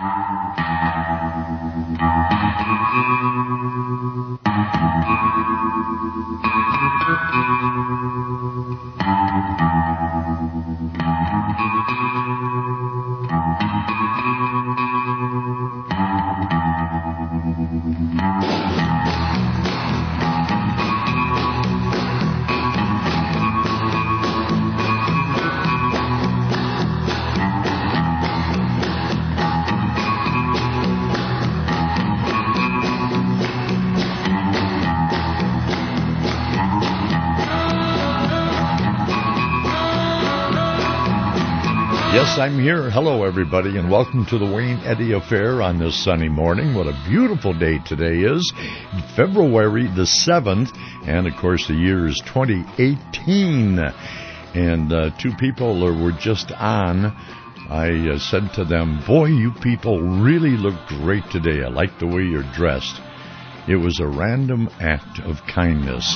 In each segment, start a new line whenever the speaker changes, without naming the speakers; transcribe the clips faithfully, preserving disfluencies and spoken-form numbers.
Yes, I'm here. Hello, everybody, and welcome to the Wayne Eddy Affair on this sunny morning. What a beautiful day today is. February the seventh, and, of course, the year is twenty eighteen. And uh, two people were just on. I uh, said to them, boy, you people really look great today. I like the way you're dressed. It was a random act of kindness.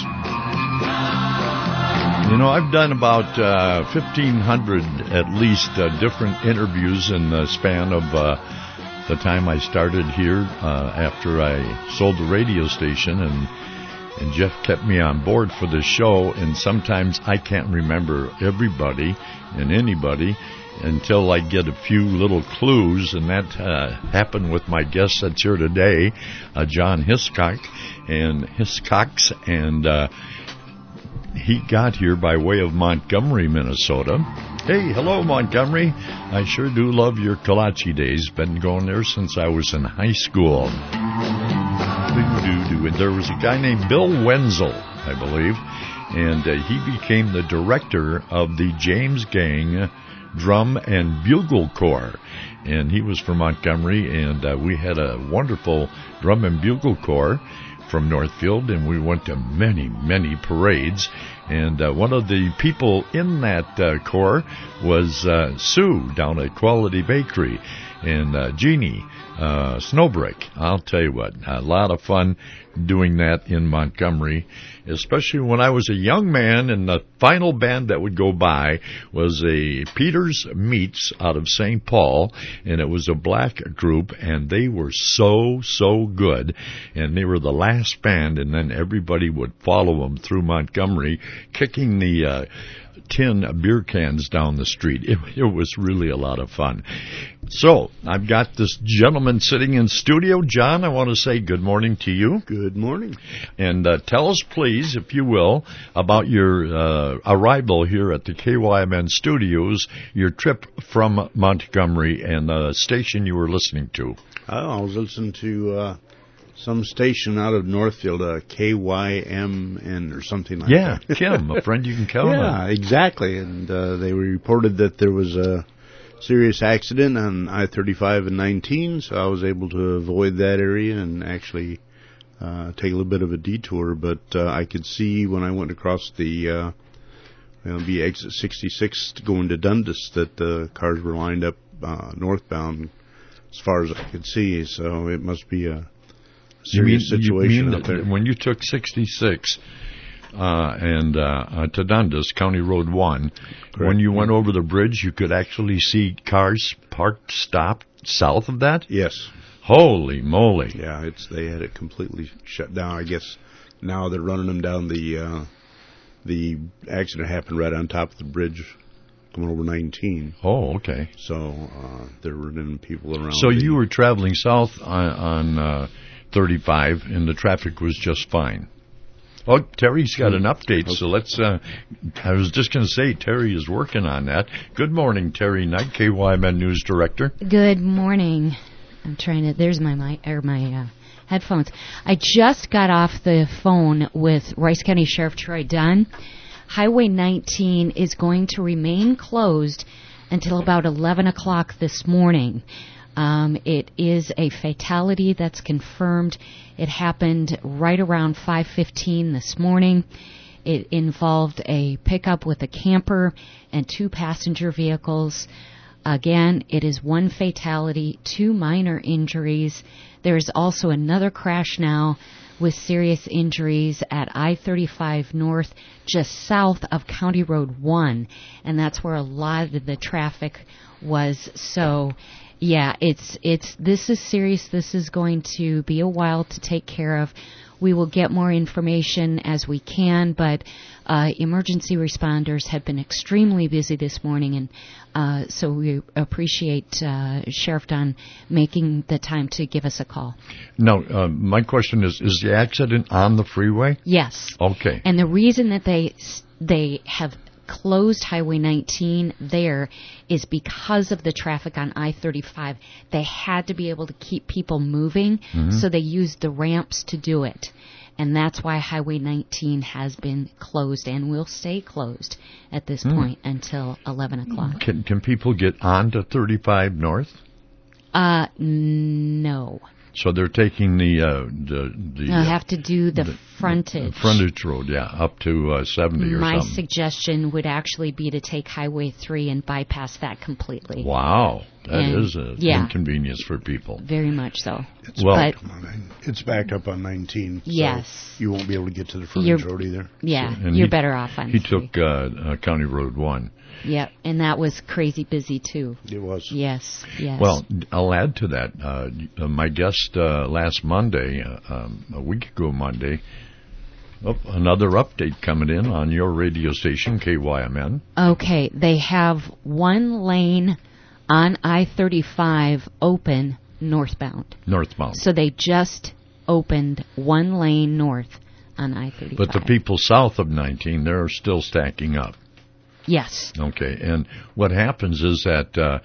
You know, I've done about uh, fifteen hundred at least uh, different interviews in the span of uh, the time I started here uh, after I sold the radio station, and and Jeff kept me on board for the show, and sometimes I can't remember everybody and anybody until I get a few little clues, and that uh, happened with my guest that's here today, uh, John Hiscox, and Hiscox, and uh, he got here by way of Montgomery, Minnesota. Hey, hello, Montgomery. I sure do love your kolache days. Been going there since I was in high school. And there was a guy named Bill Wenzel, I believe, and uh, he became the director of the James Gang Drum and Bugle Corps. And he was from Montgomery, and uh, we had a wonderful drum and bugle corps from Northfield, and we went to many, many parades. And uh, one of the people in that uh, corps was uh, Sue down at Quality Bakery, and uh, Jeannie uh, Snowbrick. I'll tell you what, a lot of fun doing that in Montgomery, especially when I was a young man, and the final band that would go by was a Peter's Meats out of Saint Paul, and it was a black group, and they were so, so good, and they were the last band, and then everybody would follow them through Montgomery, kicking the uh, tin beer cans down the street. It, it was really a lot of fun. So, I've got this gentleman sitting in studio. John, I want to say good morning to you.
Good morning.
And uh, tell us, please, if you will, about your uh, arrival here at the K Y M N studios, your trip from Montgomery, and the station you were listening to.
Oh, I was listening to uh, some station out of Northfield, uh, K Y M N or something like
yeah,
that.
Yeah, Kim, a friend you can count
yeah,
on.
Yeah, exactly. And uh, they reported that there was a serious accident on I thirty-five and nineteen, so I was able to avoid that area and actually uh, take a little bit of a detour. But uh, I could see when I went across the uh, you know, be exit sixty-six going to Dundas that the cars were lined up uh, northbound as far as I could see. So it must be a serious
you mean,
situation
you mean
out there.
When you took sixty-six uh, and uh, uh, to Dundas, County Road one, correct, when you went over the bridge, you could actually see cars parked, stopped south of that?
Yes.
Holy moly.
Yeah, it's they had it completely shut down. I guess now they're running them down the, uh, the accident happened right on top of the bridge going over nineteen.
Oh, okay.
So uh, they're running people around.
So
the,
you were traveling south on, on uh, thirty-five, and the traffic was just fine. Oh, Terry's got an update, so let's, uh, I was just going to say, Terry is working on that. Good morning, Terry Knight, K Y M N News Director.
Good morning. I'm trying to, there's my, my, or my uh, headphones. I just got off the phone with Rice County Sheriff Troy Dunn. Highway nineteen is going to remain closed until about eleven o'clock this morning. Um, it is a fatality that's confirmed. It happened right around five fifteen this morning. It involved a pickup with a camper and two passenger vehicles. Again, it is one fatality, two minor injuries. There is also another crash now with serious injuries at I thirty-five North, just south of County Road one, and that's where a lot of the traffic was. So Yeah, it's it's this is serious. This is going to be a while to take care of. We will get more information as we can, but uh, emergency responders have been extremely busy this morning, and uh, so we appreciate uh, Sheriff Dunn making the time to give us a call.
Now, uh, my question is, is the accident on the freeway?
Yes.
Okay.
And the reason that they they have closed Highway nineteen there is because of the traffic on I thirty-five. They had to be able to keep people moving, mm-hmm. so they used the ramps to do it. And that's why Highway nineteen has been closed and will stay closed at this mm. point until eleven o'clock.
Can, can people get onto thirty-five North?
Uh, no.
So they're taking the uh, the the.
They'll have to do the, the frontage.
The frontage road, yeah, up to uh, seventy or
My
something. My
suggestion would actually be to take Highway three and bypass that completely.
Wow, that
and,
is an
yeah,
inconvenience for people.
Very much so.
It's
well,
backed up on, it's backed up on nineteen. So
yes.
you won't be able to get to the frontage road either.
Yeah,
so,
you're
he,
better off on
He
three.
took uh, uh, County Road one.
Yep, and that was crazy busy, too.
It was.
Yes, yes.
Well, I'll add to that. Uh, my guest uh, last Monday, uh, um, a week ago Monday, oh, another update coming in on your radio station, K Y M N.
Okay, they have one lane on I thirty-five open northbound.
Northbound.
So they just opened one lane north on I thirty-five.
But the people south of nineteen, they're still stacking up.
Yes.
Okay, and what happens is that uh,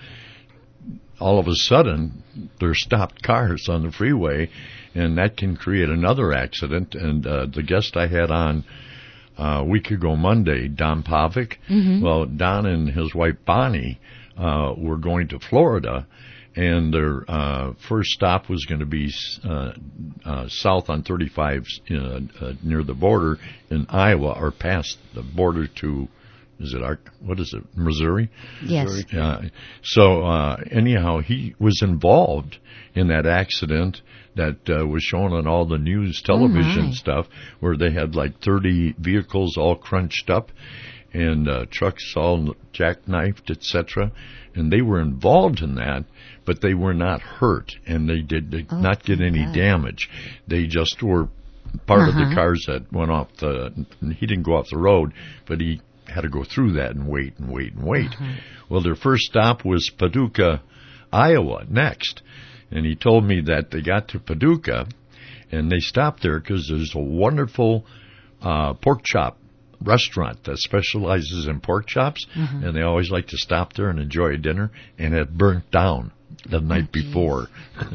all of a sudden there's stopped cars on the freeway, and that can create another accident. And uh, the guest I had on uh, a week ago Monday, Don Pavic,
mm-hmm.
well, Don and his wife Bonnie uh, were going to Florida, and their uh, first stop was going to be uh, uh, south on thirty-five uh, uh, near the border in Iowa, or past the border to... Is it, what is it, Missouri?
Yes.
Uh, so, uh, anyhow, he was involved in that accident that uh, was shown on all the news television
oh
stuff, where they had like thirty vehicles all crunched up and uh, trucks all jackknifed, et cetera. And they were involved in that, but they were not hurt, and they did, did
oh,
not get any
God. damage.
They just were part
uh-huh.
of the cars that went off the, he didn't go off the road, but he had to go through that and wait and wait and wait. Uh-huh. Well, their first stop was Paducah, Iowa, next. And he told me that they got to Paducah, and they stopped there because there's a wonderful uh, pork chop restaurant that specializes in pork chops, uh-huh. and they always like to stop there and enjoy a dinner, and it burnt down the night
oh,
before.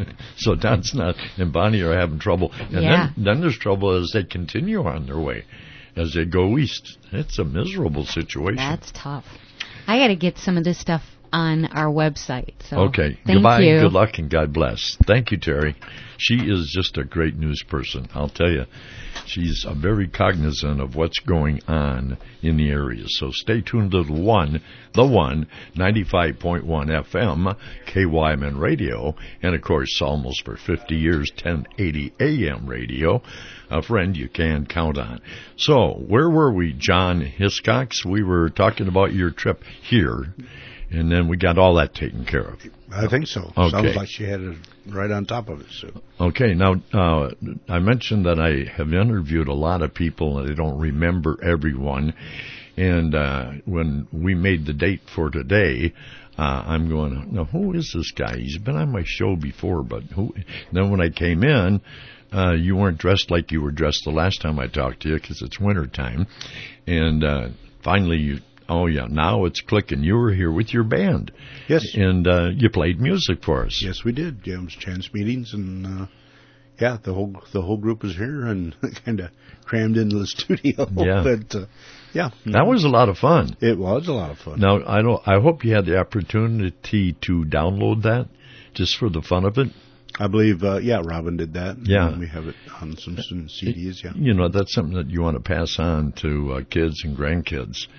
So Don's not, and Bonnie are having trouble. And
yeah.
then, then there's trouble as they continue on their way. As they go east. It's a miserable situation.
That's tough. I got to get some of this stuff on our website. So
okay.
Thank
Goodbye.
You.
Good luck and God bless. Thank you, Terry. She is just a great news person. I'll tell you. She's uh, very cognizant of what's going on in the area. So stay tuned to the one, the one, ninety-five point one F M, K Y M N Radio, and of course, almost for fifty years, ten eighty A M radio, a friend you can count on. So, where were we, John Hiscox? We were talking about your trip here, and then we got all that taken care of.
I think so.
Okay.
Sounds like she had it right on top of it. So.
Okay, now, uh, I mentioned that I have interviewed a lot of people, and I don't remember everyone. And uh, when we made the date for today, uh, I'm going, now, who is this guy? He's been on my show before, but who? Then when I came in, uh, you weren't dressed like you were dressed the last time I talked to you because it's winter time. And uh, finally, you... Oh, yeah, now it's clicking. You were here with your band.
Yes.
And uh, you played music for us.
Yes, we did. Yeah, it was chance meetings, and, uh, yeah, the whole the whole group was here and kind of crammed into the studio.
Yeah.
But, uh, yeah.
That was a lot of fun.
It was a lot of fun.
Now, I don't. I hope you had the opportunity to download that just for the fun of it.
I believe, uh, yeah, Robin did that.
Yeah.
We have it on some, some C Ds, yeah.
You know, that's something that you want to pass on to uh, kids and grandkids,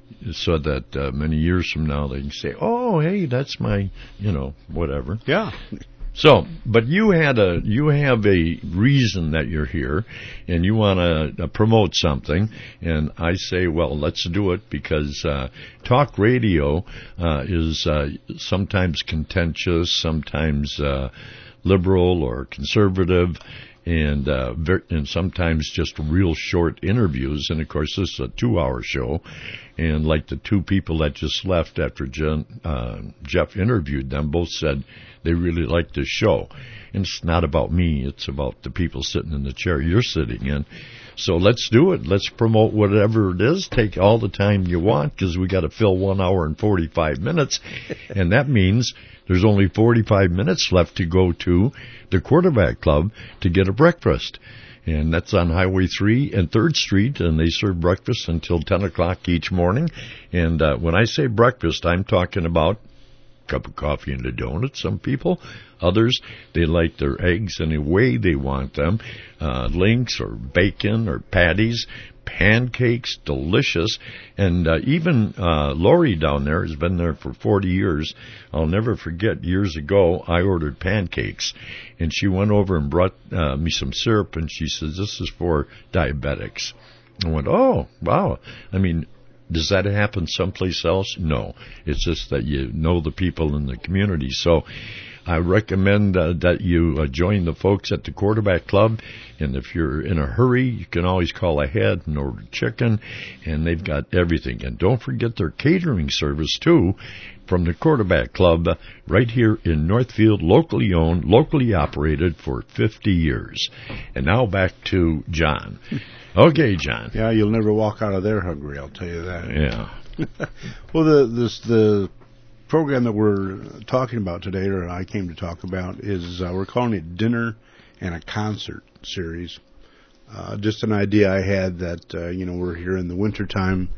so that uh, many years from now they can say, oh, hey, that's my, you know, whatever.
Yeah.
So, but you had a you have a reason that you're here, and you want to uh, promote something, and I say, well, let's do it because uh, talk radio uh, is uh, sometimes contentious, sometimes uh, liberal or conservative. And uh, ver- and sometimes just real short interviews. And, of course, this is a two-hour show. And like the two people that just left after Jen, uh, Jeff interviewed them, both said they really liked this show. And it's not about me. It's about the people sitting in the chair you're sitting in. So let's do it. Let's promote whatever it is. Take all the time you want because we got to fill one hour and forty-five minutes. And that means there's only forty-five minutes left to go to the Quarterback Club to get a breakfast. And that's on Highway three and third Street, and they serve breakfast until ten o'clock each morning. And uh, when I say breakfast, I'm talking about a cup of coffee and a donut, some people. Others, they like their eggs any way they want them, uh, links or bacon or patties, pancakes, delicious. And uh, even uh, Lori down there has been there for forty years. I'll never forget, years ago, I ordered pancakes, and she went over and brought uh, me some syrup, and she says, this is for diabetics. I went, oh, wow. I mean, does that happen someplace else? No. It's just that you know the people in the community. So I recommend uh, that you uh, join the folks at the Quarterback Club. And if you're in a hurry, you can always call ahead and order chicken. And they've got everything. And don't forget their catering service, too, from the Quarterback Club uh, right here in Northfield, locally owned, locally operated for fifty years. And now back to John. Okay, John.
Yeah, you'll never walk out of there hungry, I'll tell you that.
Yeah.
Well, the this the program that we're talking about today, or I came to talk about, is uh, we're calling it Dinner and a Concert Series. Uh, just an idea I had that, uh, you know, we're here in the wintertime,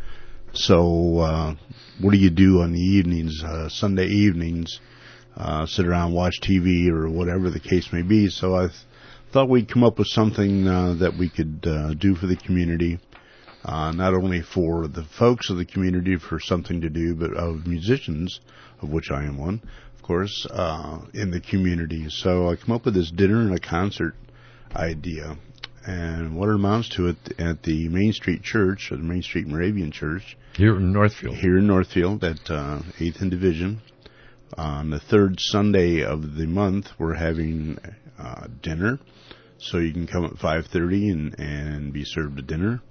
so uh, what do you do on the evenings, uh, Sunday evenings? Uh, sit around, watch T V, or whatever the case may be. So I th- thought we'd come up with something uh, that we could uh, do for the community, uh, not only for the folks of the community for something to do, but of musicians, of which I am one, of course, uh, in the community. So I come up with this dinner and a concert idea. And what it amounts to it at the Main Street Church, or the Main Street Moravian Church.
Here in Northfield.
Here in Northfield at uh, eighth and Division. On the third Sunday of the month, we're having uh, dinner. So you can come at five thirty and, and be served a dinner.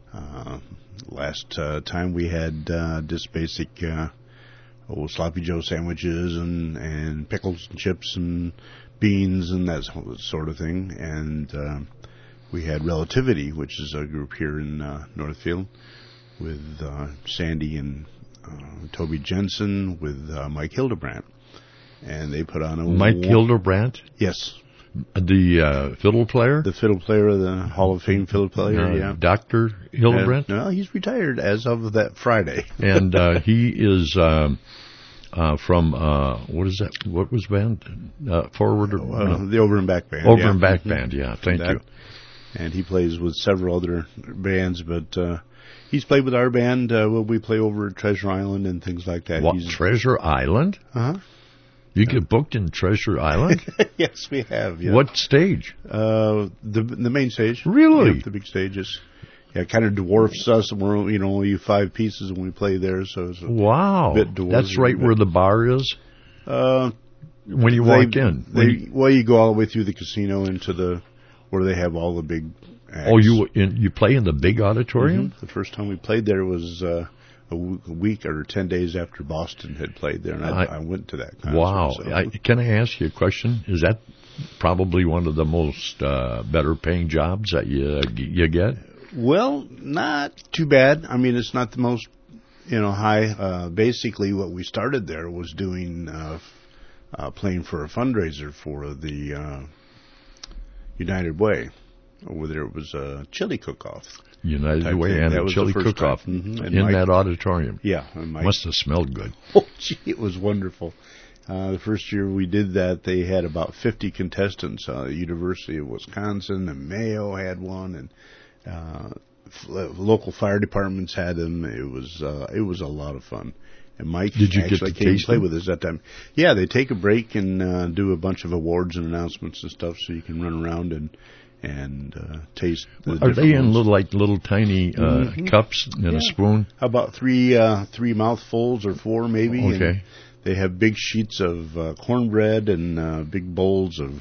Uh, last uh, time we had uh, just basic uh, old Sloppy Joe sandwiches and, and pickles and chips and beans and that sort of thing. And uh, we had Relativity, which is a group here in uh, Northfield, with uh, Sandy and uh, Toby Jensen, with uh, Mike Hildebrandt. And they put on a...
Mike war- Hildebrandt?
Yes.
The uh, fiddle player?
The fiddle player, the Hall of Fame fiddle player, uh, yeah.
Doctor Hildebrandt?
And, no, he's retired as of that Friday.
And uh, he is um, uh, from, uh, what is that? What was band? Uh, forward or...
Uh,
no.
The Over and Back Band.
Over
yeah.
and Back
mm-hmm.
Band, yeah. Thank
that,
you.
And he plays with several other bands, but uh, he's played with our band. Uh, well, we play over at Treasure Island and things like that.
What,
he's,
Treasure Island?
Uh-huh.
You get booked in Treasure Island?
Yes, we have. Yeah.
What stage?
Uh, the the main stage.
Really?
Yeah, the big stages. Yeah, it kind of dwarfs us. We're you know only five pieces when we play there, so it's a
wow.
bit dwarfs.
That's right where the bar is.
Uh,
when you
they,
walk in.
They,
you,
well, you go all the way through the casino into the where they have all the big acts.
Oh, you in, you play in the big auditorium?
Mm-hmm. The first time we played there was. Uh, A week or ten days after Boston had played there, and I, I, I went to that concert.
Wow.
So.
I, can I ask you a question? Is that probably one of the most uh, better paying jobs that you you get?
Well, not too bad. I mean, it's not the most, you know, high. Uh, basically, what we started there was doing, uh, uh, playing for a fundraiser for the uh, United Way. Where there was a chili cook-off.
United Way
thing.
and
that
a chili cook-off
mm-hmm.
in
Mike,
that auditorium.
Yeah. And Mike,
must have smelled good.
Oh, gee, it was wonderful. Uh, the first year we did that, they had about fifty contestants. Uh, University of Wisconsin and Mayo had one, and uh, f- local fire departments had them. It was uh, it was a lot of fun. And Mike
Did you
actually
get to
came
taste
to play
them?
with us that time. Yeah, they take a break and uh, do a bunch of awards and announcements and stuff, so you can run around and and uh, taste. The
Are they
different
in
ones.
little like little tiny uh,
Mhm.
cups and
Yeah.
a spoon?
How about three uh, three mouthfuls or four maybe?
Okay.
And they have big sheets of uh, cornbread and uh, big bowls of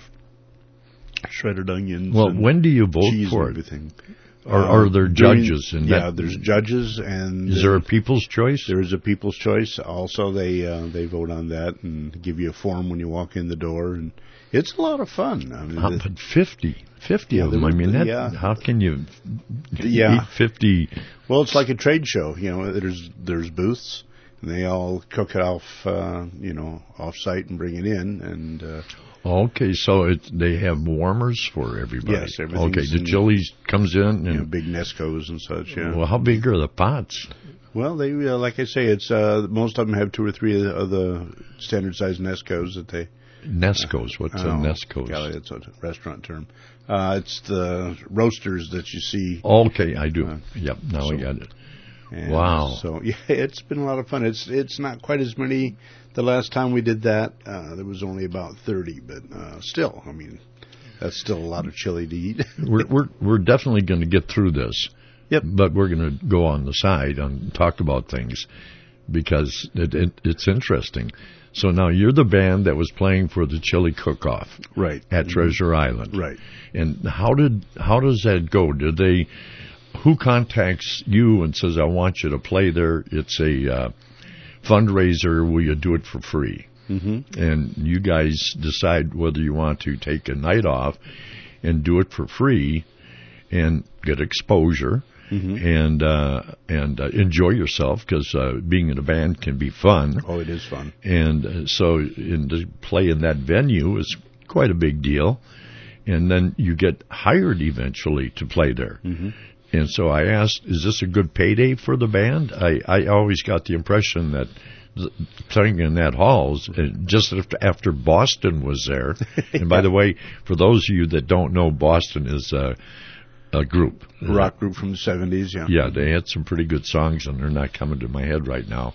shredded onions.
Well,
and
when do you vote
cheese
for
and
it?
everything.
Or
Uh,
are there
during-
judges? In
yeah,
that?
there's judges, and
Is there a people's choice?
there is a people's choice. Also, they uh, they vote on that and give you a form when you walk in the door, and it's a lot of fun. I mean,
Uh,
the-
but fifty, fifty
Yeah,
of them.
there
I
was-
mean, that,
yeah.
how can you
Yeah.
eat fifty?
well, it's like a trade show. You know, there's there's booths, and they all cook it off, uh, you know, off site and bring it in, and uh,
Okay, so it, they have warmers for everybody.
Yes, everything's
Okay, the
in-
chili comes in, and
you know, big Nescos and such. Yeah.
well, how big are the pots?
Well, they uh, like I say, it's uh, most of them have two or three of the, of the standard size Nescos that they.
Nescos. What's a
Oh,
Nescos?
golly, it's a restaurant term. Uh, it's the roasters that you see.
Okay, I do.
Uh,
yep, now
so-
I got it.
And
Wow.
So yeah, it's been a lot of fun. It's it's not quite as many. The last time we did that, uh, there was only about thirty, but uh, still, I mean, that's still a lot of chili to eat.
we're we're we're definitely going to get through this.
Yep.
But we're going to go on the side and talk about things because it, it, it's interesting. So now you're the band that was playing for the chili cook-off
Right.
at Treasure Island.
Right.
And how did how does that go? Did they who contacts you and says I want you to play there? It's a uh, fundraiser. Will you do it for free?
Mm-hmm.
And you guys decide whether you want to take a night off and do it for free and get exposure
Mm-hmm.
and uh, and uh, enjoy yourself because uh, being in a band can be fun.
Oh, it is fun.
And uh, so in to play in that venue is quite a big deal. And then you get hired eventually to play there.
Mm-hmm.
And so I asked, is this a good payday for the band? I, I always got the impression that th- playing in that halls, uh, just after, after Boston was there. And by the way, for those of you that don't know, Boston is a, a group.
Rock group from the seventies, yeah.
Yeah, they had some pretty good songs, and they're not coming to my head right now.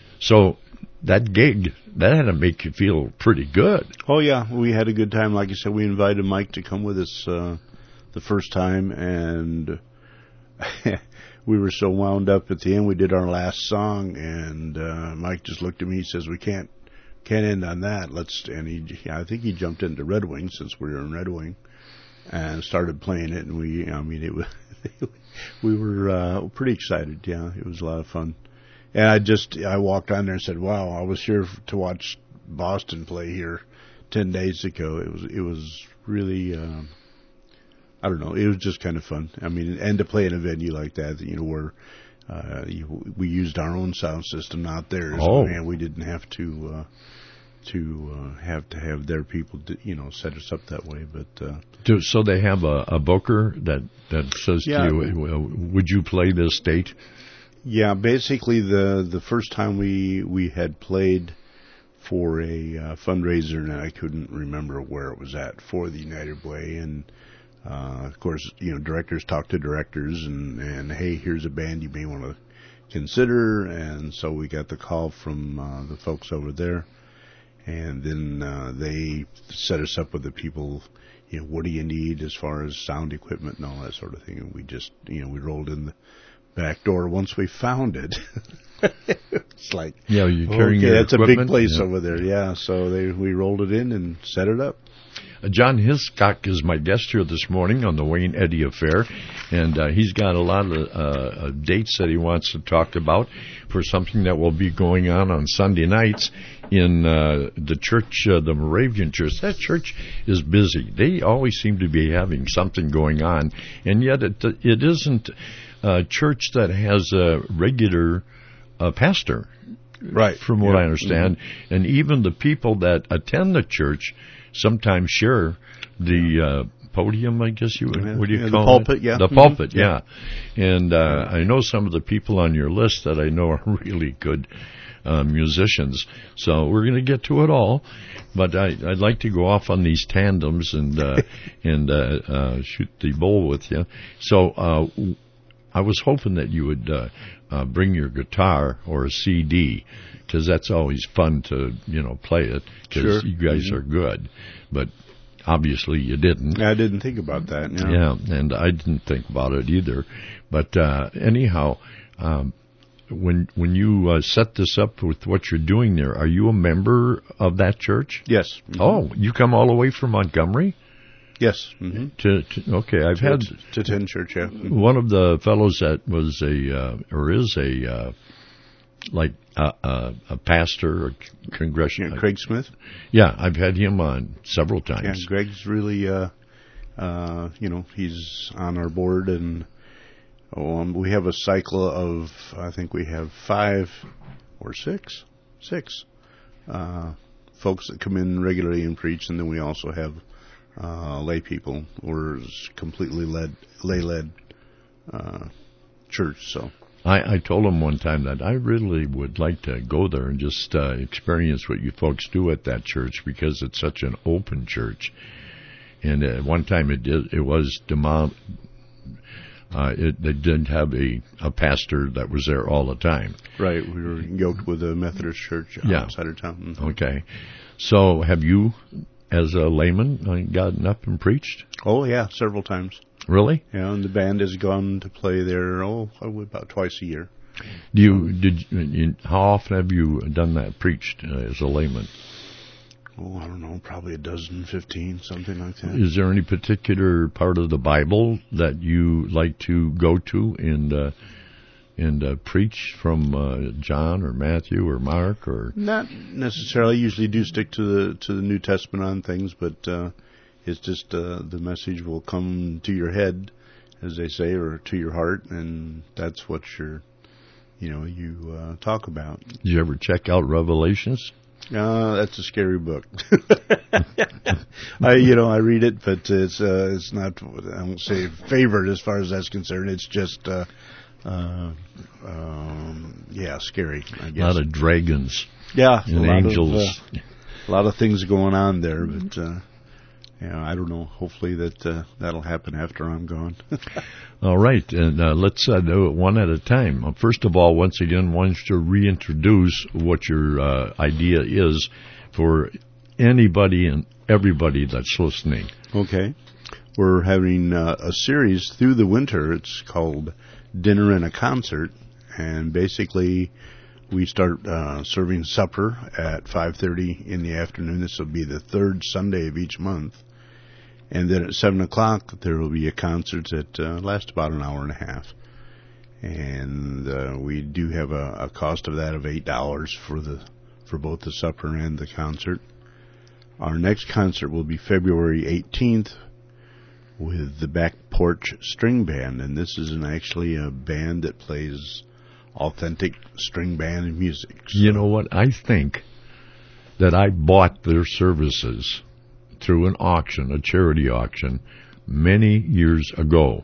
So that gig, that had to make you feel pretty good.
Oh, yeah, we had a good time. Like I said, we invited Mike to come with us uh, the first time, and we were so wound up at the end. We did our last song, and uh, Mike just looked at me. He says, "We can't can't end on that. Let's." And he, I think he jumped into Red Wing since we were in Red Wing, and started playing it. And we, I mean, it was we were uh, pretty excited. Yeah, it was a lot of fun. And I just, I walked on there and said, "Wow, I was here to watch Boston play here ten days ago." It was, it was really, uh, I don't know, it was just kind of fun. I mean, and to play in a venue like that, you know, where uh, you, we used our own sound system, not theirs.
Oh.
And we didn't have to uh, to uh, have to have their people, to, you know, set us up that way. But uh,
Do- So they have a, a booker that, that says
Yeah.
to you, well, would you play this date?
yeah, basically the the first time we we had played for a uh, fundraiser, and I couldn't remember where it was at, for the United Way, and uh, of course, you know, directors talk to directors, and and hey, here's a band you may want to consider, and so we got the call from uh, the folks over there, and then uh, they set us up with the people. You know, what do you need as far as sound equipment and all that sort of thing, and we just, you know, we rolled in the back door once we found it. It's like,
Yeah, you're carrying
okay,
your
that's a big
equipment?
place
Yeah.
over there. Yeah, so they we rolled it in and set it up.
Uh, John Hiscock is my guest here this morning on the Wayne Eddy Affair, and uh, he's got a lot of uh, uh, dates that he wants to talk about for something that will be going on on Sunday nights in uh, the church, uh, the Moravian Church. That church is busy. They always seem to be having something going on, and yet it it isn't a church that has a regular uh, pastor.
Right.
From what
Yeah.
I understand. Mm-hmm. And even the people that attend the church sometimes share the uh, podium, I guess you would,
Yeah,
what do you
yeah, the
call
pulpit,
it?
yeah.
The
Mhm.
pulpit, yeah. And uh, I know some of the people on your list that I know are really good uh, musicians. So we're going to get to it all. But I, I'd like to go off on these tandems and uh, and uh, uh, shoot the bull with you. So uh, I was hoping that you would uh, uh, bring your guitar or a C D, because that's always fun to, you know, play it, because
Sure.
you guys
Mhm.
are good. But obviously you didn't.
I didn't think about that. Yeah.
Yeah, and I didn't think about it either. But uh, anyhow, um, when when you uh, set this up with what you're doing there, are you a member of that church?
Yes. Mhm.
Oh, you come all the way from Montgomery?
Yes. Mm-hmm.
To, to okay, I've had
to, to ten church. Yeah.
one of the fellows that was a uh, or is a uh, like a, a, a pastor or congressional.
Yeah, Craig Smith.
Yeah, I've had him on several
Yeah,
times.
Greg's really, uh, uh, you know, he's on our board, and oh, um, we have a cycle of, I think we have five or six, six uh, folks that come in regularly and preach, and then we also have uh, lay people. We're completely led, lay led uh, church. So
I, I told him one time that I really would like to go there and just uh, experience what you folks do at that church, because it's such an open church. And at one time it did, it was demol- uh, it, they didn't have a, a pastor that was there all the time.
right, we were yoked with a Methodist church
Yeah.
outside of town.
Okay. So have you, as a layman, uh, gotten up and preached?
Oh yeah, several times.
Really?
Yeah, and the band has gone to play there, oh, about twice a year.
Do you, did you, you- how often have you done that, preached uh, as a layman?
Oh, I don't know, probably a dozen, fifteen, something like that.
Is there any particular part of the Bible that you like to go to and uh, and uh, preach from uh, John or Matthew or Mark or?
Not necessarily. I usually do stick to the to the New Testament on things, but uh, it's just uh, the message will come to your head, as they say, or to your heart, and that's what you're, you know, you uh, talk about.
Did you ever check out Revelations?
Uh, that's a scary book. I, you know, I read it, but it's uh, it's not. I won't say favorite as far as that's concerned. It's just, uh, uh, um, yeah, scary. I
A
guess.
lot of dragons
yeah,
and
a lot
angels.
Of, uh, a lot of things going on there, but uh, you know, I don't know. Hopefully that uh, that'll happen after I'm gone.
All right, and uh, let's uh, do it one at a time. Uh, First of all, once again, why don't you reintroduce what your uh, idea is for anybody and everybody that's listening.
Okay. We're having uh, a series through the winter. It's called Dinner and a Concert, and basically we start uh, serving supper at five thirty in the afternoon. This will be the third Sunday of each month. And then at seven o'clock, there will be a concert that uh, lasts about an hour and a half. And uh, we do have a, a cost of that of eight dollars for the for both the supper and the concert. Our next concert will be February eighteenth with the Back Porch String Band. And this is an, actually a band that plays authentic string band music. So,
You know what? I think that I bought their services through an auction, a charity auction, many years ago.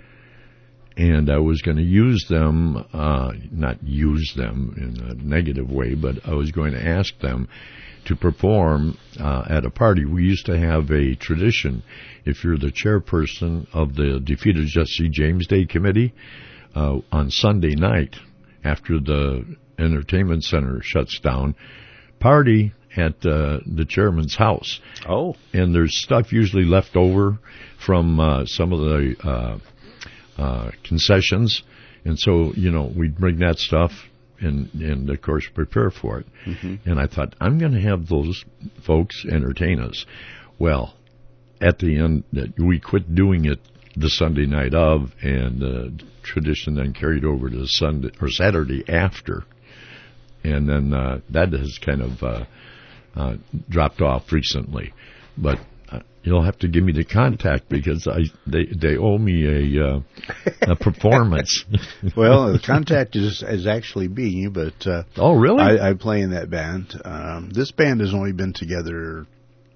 And I was going to use them, uh, not use them in a negative way, but I was going to ask them to perform uh, at a party. We used to have a tradition. If you're the chairperson of the Defeated Jesse James Day Committee, uh, on Sunday night, after the entertainment center shuts down, party at uh, the chairman's house.
Oh.
And there's stuff usually left over from uh, some of the uh, uh, concessions. And so, you know, we'd bring that stuff and, and of course, prepare for it.
Mm-hmm.
And I thought, I'm going to have those folks entertain us. Well, at the end, we quit doing it the Sunday night of, and the tradition then carried over to Sunday or Saturday after. And then uh, that has kind of uh, uh, dropped off recently. But uh, you'll have to give me the contact because I they they owe me a uh, a performance.
Well, the contact is is actually me, but uh,
Oh, really?
I, I play in that band. Um, this band has only been together,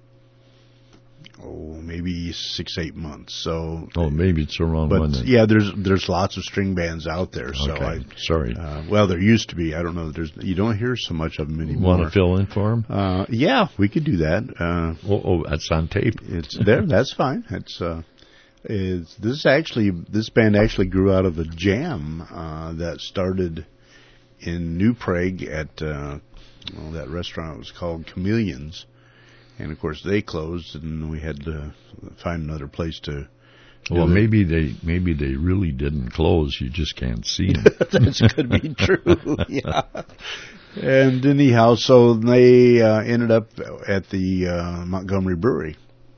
oh, maybe six, eight months. So,
oh, maybe it's the wrong
but
one then.
yeah, there's there's lots of string bands out there. So
Okay,
I,
sorry.
uh, well, there used to be. I don't know. There's you don't hear so much of them anymore.
Want to fill in for him?
Uh, yeah, we could do that. Uh,
Oh, oh, that's on tape.
it's there. That's fine. It's uh, Is this actually this band actually grew out of a jam uh, that started in New Prague at uh, well, that restaurant was called Chameleons, and of course they closed, and we had to find another place to.
Well, maybe they maybe they really didn't close. You just can't see them.
That could be true. Yeah. And anyhow, so they uh, ended up at the uh, Montgomery Brewery.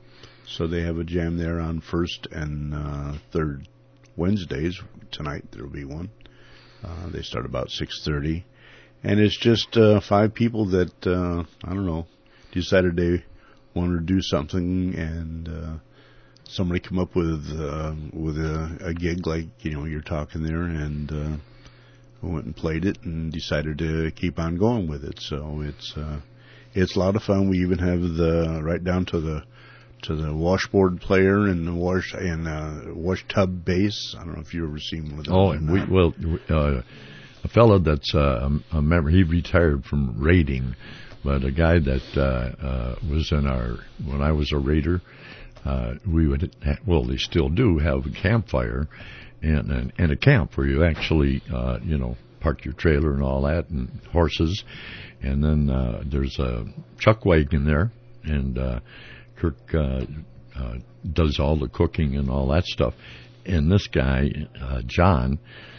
So they have a jam there on first and uh, third Wednesdays. Tonight there will be one. Uh, they start about six thirty, and it's just uh, five people that uh, I don't know decided they wanted to do something, and uh, somebody come up with uh, with a, a gig like you know you're talking there, and uh, went and played it, and decided to keep on going with it. So it's uh, it's a lot of fun. We even have the right down to the to the washboard player and the wash and uh, wash tub bass. I don't know if you've ever seen one of those.
Oh, and we, well, uh, a fellow that's uh, a member, he retired from raiding, but a guy that uh, uh, was in our when I was a raider, uh, we would ha- well, they still do have a campfire and and, and a camp where you actually uh, you know park your trailer and all that and horses, and then uh, there's a chuck wagon there and. Uh, Kirk uh, uh, does all the cooking and all that stuff. And this guy, uh, John,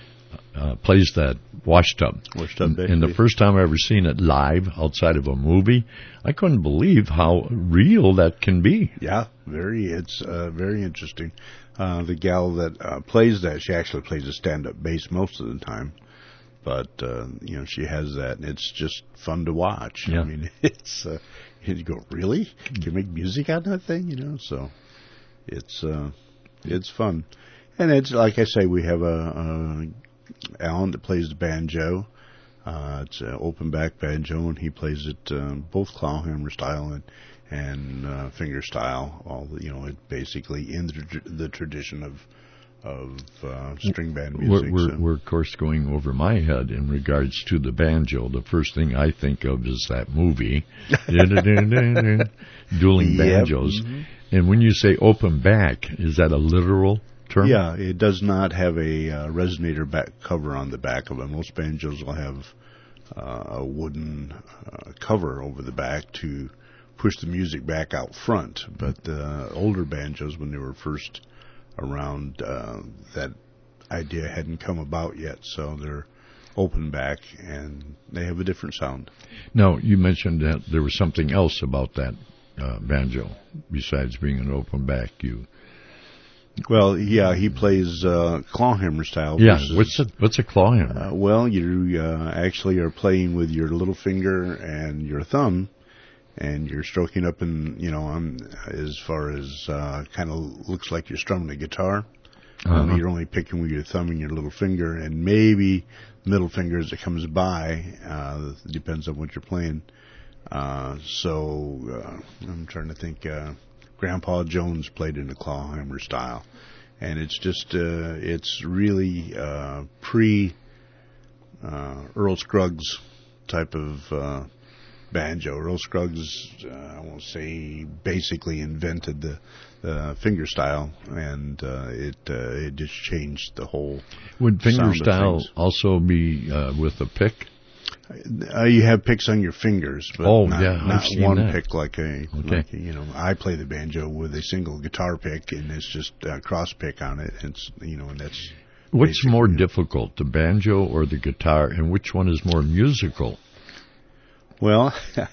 uh, plays that wash tub.
Wash tub,
and, and the first time I ever seen it live outside of a movie, I couldn't believe how real that can be.
Yeah, very. It's uh, very interesting. Uh, the gal that uh, plays that, she actually plays a stand-up bass most of the time. But, uh, you know, she has that, and it's just fun to watch.
Yeah.
I mean, it's... Uh, and you go, really? Can you make music out of that thing? You know, so it's uh, it's fun, and it's like I say, we have a, a Alan that plays the banjo. Uh, it's an open back banjo, and he plays it uh, both clawhammer style and and uh, finger style. All the, you know, it basically in the, the tradition of of uh, string band music.
We're, we're,
so.
we're, of course, going over my head in regards to the banjo. The first thing I think of is that movie, Dueling
Yep.
Banjos.
Mm-hmm.
And when you say open back, is that a literal term?
Yeah, it does not have a uh, resonator back cover on the back of it. Most banjos will have uh, a wooden uh, cover over the back to push the music back out front. But uh, older banjos, when they were first around, uh, that idea hadn't come about yet, so they're open back and they have a different sound.
Now, you mentioned that there was something else about that uh, banjo besides being an open back. You
well, yeah, he plays uh, clawhammer style.
Yeah,
versus,
what's a what's a clawhammer?
Uh, well, you uh, actually are playing with your little finger and your thumb. And you're stroking up, and you know, um, as far as uh, kind of looks like you're strumming a guitar.
Uh-huh.
Only you're only picking with your thumb and your little finger, and maybe middle finger as it comes by. Uh, depends on what you're playing. Uh, so uh, I'm trying to think. Uh, Grandpa Jones played in the clawhammer style, and it's just uh, it's really uh, pre uh, Earl Scruggs type of. Uh, banjo. Earl Scruggs, uh, I won't say basically invented the uh, finger style, and uh, it uh, it just changed the whole.
Would finger
sound
style
of things.
also be uh, with a pick?
Uh, you have picks on your fingers, but
Oh,
not,
yeah, I've
not
seen
one
that.
pick like a,
Okay.
like a, you know. I play the banjo with a single guitar pick, and it's just a cross pick on it. It's you know, and that's.
What's
basically
more
it.
difficult, the banjo or the guitar, and which one is more musical?
Well,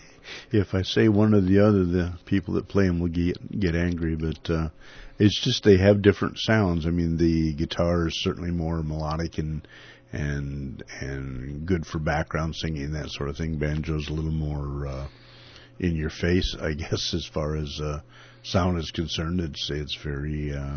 if I say one or the other, the people that play them will get get angry. But uh, it's just they have different sounds. I mean, the guitar is certainly more melodic and and and good for background singing, that sort of thing. Banjo's a little more uh, in your face, I guess, as far as uh, sound is concerned. It's it's very. Uh,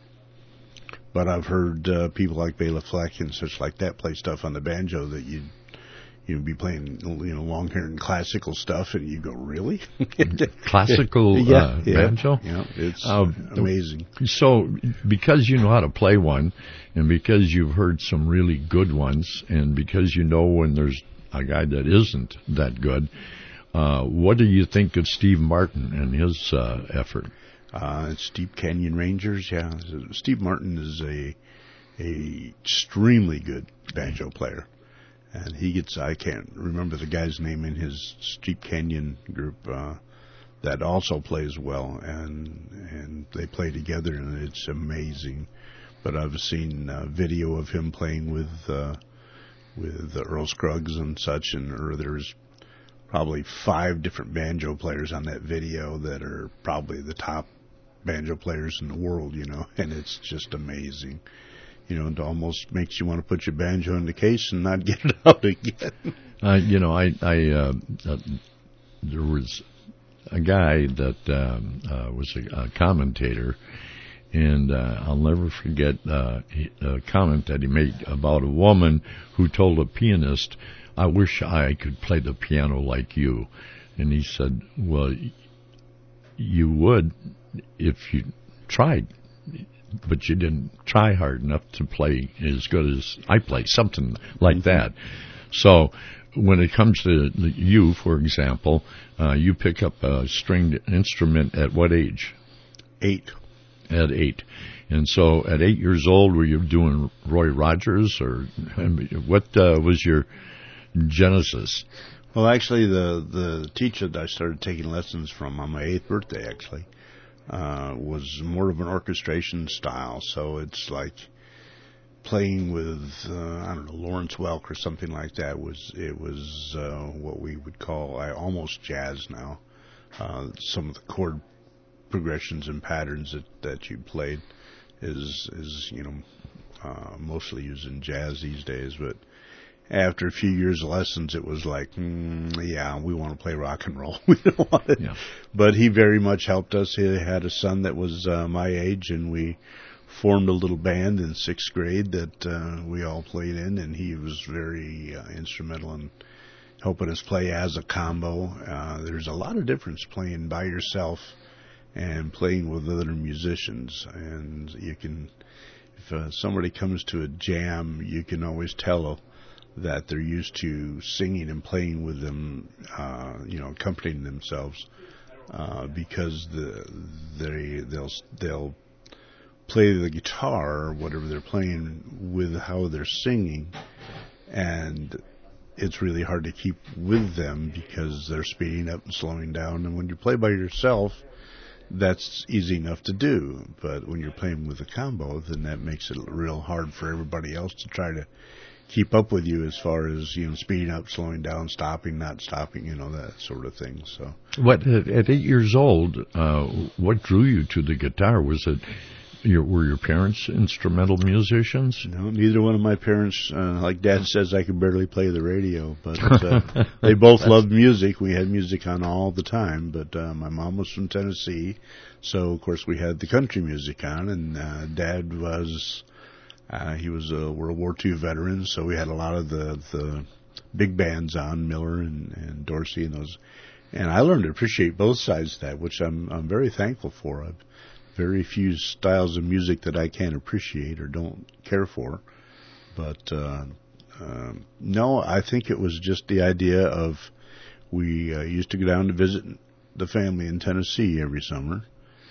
but I've heard uh, people like Bela Fleck and such like that play stuff on the banjo that you. You'd be playing, you know, long-haired and classical stuff, and you go, really?
Classical
yeah,
uh,
yeah,
banjo?
Yeah, it's
Uh,
amazing.
So, because you know how to play one, and because you've heard some really good ones, and because you know when there's a guy that isn't that good, uh, what do you think of Steve Martin and his uh, effort?
Uh, Steep Canyon Rangers, yeah. Steve Martin is a a extremely good banjo player, and he gets, I can't remember the guy's name in his Steep Canyon group uh, that also plays well, and and they play together, and it's amazing. But I've seen uh, video of him playing with uh, with Earl Scruggs and such, and or there's probably five different banjo players on that video that are probably the top banjo players in the world, you know, and it's just amazing. You know, it almost makes you want to put your banjo in the case and not get it out again.
Uh, you know, I, I uh, uh, there was a guy that um, uh, was a, a commentator, and uh, I'll never forget uh, a comment that he made about a woman who told a pianist, "I wish I could play the piano like you." And he said, "Well, you would if you tried, but you didn't try hard enough to play as good as I play," something like that. So when it comes to you, for example, uh, you pick up a stringed instrument at what age?
Eight.
At eight. And so at eight years old, were you doing Roy Rogers, or what uh, was your genesis?
Well, actually, the, the teacher that I started taking lessons from on my eighth birthday, actually, uh, was more of an orchestration style. So it's like playing with, uh, I don't know, Lawrence Welk or something like that. Was It was uh, what we would call I almost jazz now. Uh, some of the chord progressions and patterns that, that you played is, is you know, uh, mostly used in jazz these days. But after a few years of lessons, it was like, mm, yeah, we want to play rock and roll. We don't want it. Yeah. But he very much helped us. He had a son that was uh, my age, and we formed a little band in sixth grade that uh, we all played in, and he was very uh, instrumental in helping us play as a combo. Uh, there's a lot of difference playing by yourself and playing with other musicians, and you can, if uh, somebody comes to a jam, you can always tell that they're used to singing and playing with them, uh, you know, accompanying themselves, uh, because the they they'll they'll play the guitar or whatever they're playing with how they're singing, and it's really hard to keep with them because they're speeding up and slowing down. And when you play by yourself, that's easy enough to do, but when you're playing with a combo, then that makes it real hard for everybody else to try to keep up with you as far as, you know, speeding up, slowing down, stopping, not stopping, you know, that sort of thing. So,
what at eight years old, uh, what drew you to the guitar? Was it your, were your parents instrumental musicians?
No, neither one of my parents. Uh, like Dad says, I could barely play the radio, but uh, they both loved music. We had music on all the time, but uh, my mom was from Tennessee, so of course we had the country music on, and uh, Dad was, uh, he was a World War Two veteran, so we had a lot of the, the big bands on, Miller and, and Dorsey and those, and I learned to appreciate both sides of that, which I'm I'm very thankful for. I've very few styles of music that I can't appreciate or don't care for. But, uh, um, no, I think it was just the idea of, we uh, used to go down to visit the family in Tennessee every summer,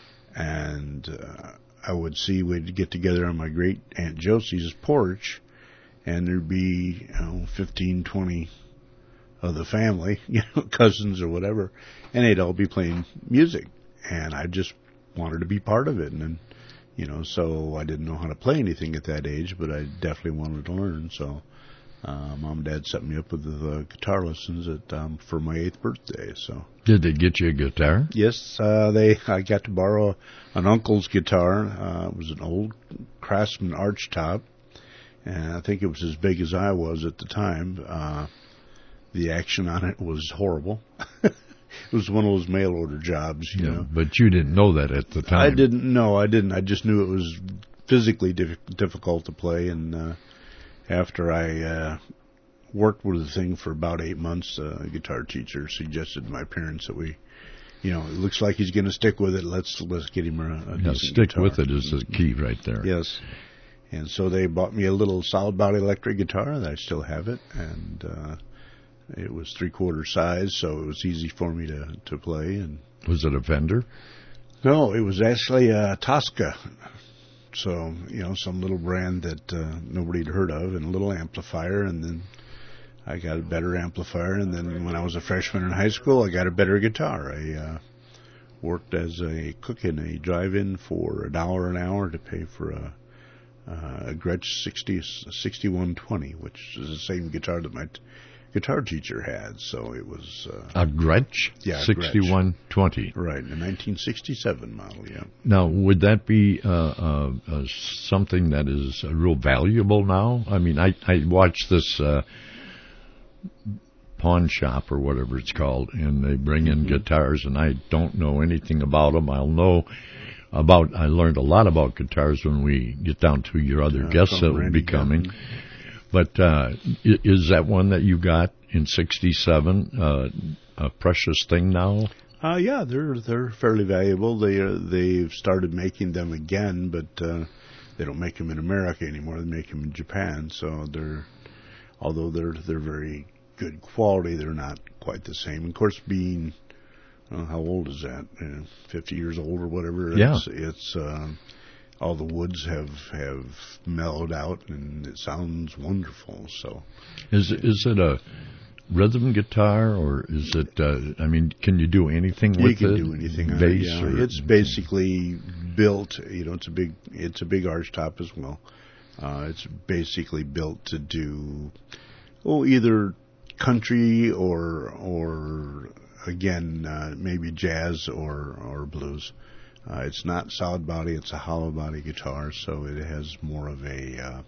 and uh, I would see, we'd get together on my great Aunt Josie's porch, and there'd be, you know, fifteen, twenty of the family, you know, cousins or whatever, and they'd all be playing music, and I just wanted to be part of it. And then, you know, so I didn't know how to play anything at that age, but I definitely wanted to learn. So uh, Mom and Dad set me up with the uh, guitar lessons at um, for my eighth birthday. So
did they get you a guitar?
Yes, uh, they. I got to borrow an uncle's guitar. Uh, it was an old Craftsman arch top, and I think it was as big as I was at the time. Uh, the action on it was horrible. It was one of those mail order jobs, you
yeah,
know.
But you didn't know that at the time.
I didn't know. I didn't. I just knew it was physically diff- difficult to play. And uh, after I uh, worked with the thing for about eight months, uh, a guitar teacher suggested to my parents that we, you know, it looks like he's going to stick with it. Let's let's get him a, a
yeah,
decent
stick
guitar.
with it is the key right there.
Yes. And so they bought me a little solid body electric guitar. That I still have it, and uh, it was three quarter size, so it was easy for me to, to play. And
was it a Fender?
No, it was actually a Tosca. So, you know, some little brand that uh, nobody had heard of, and a little amplifier, and then I got a better amplifier, and then when I was a freshman in high school, I got a better guitar. I uh, worked as a cook in a drive-in for a dollar an hour to pay for a, uh, a Gretsch sixty, sixty-one twenty, which is the same guitar that my t- guitar teacher had. So it was... Uh,
a Gretsch?
Yeah,
sixty-one twenty.
Right, a nineteen sixty-seven model, yeah.
Now, would that be uh, uh, uh, something that is uh, real valuable now? I mean, I, I watched this... Uh, pawn shop or whatever it's called, and they bring in mm-hmm. guitars, and I don't know anything about them. I'll know about, I learned a lot about guitars when we get down to your other
uh,
guests that will be coming. Gunn. But uh, is that one that you got in sixty-seven uh, a precious thing now?
Uh, yeah, they're they're fairly valuable. They uh, they've started making them again, but uh, they don't make them in America anymore. They make them in Japan, so they're although they're they're very good quality, they're not quite the same. Of course, being uh, how old is that? Uh, Fifty years old or whatever.
Yeah.
It's, it's uh, all the woods have have mellowed out, and it sounds wonderful. So,
is is it a rhythm guitar, or is it? Uh, I mean, can you do anything with it?
You can do anything. On
Bass,
it, yeah.
or
It's basically built. You know, it's a big it's a big arch top as well. Uh, it's basically built to do, oh, either country or or again uh, maybe jazz or or blues. Uh, it's not solid body; it's a hollow body guitar, so it has more of a uh,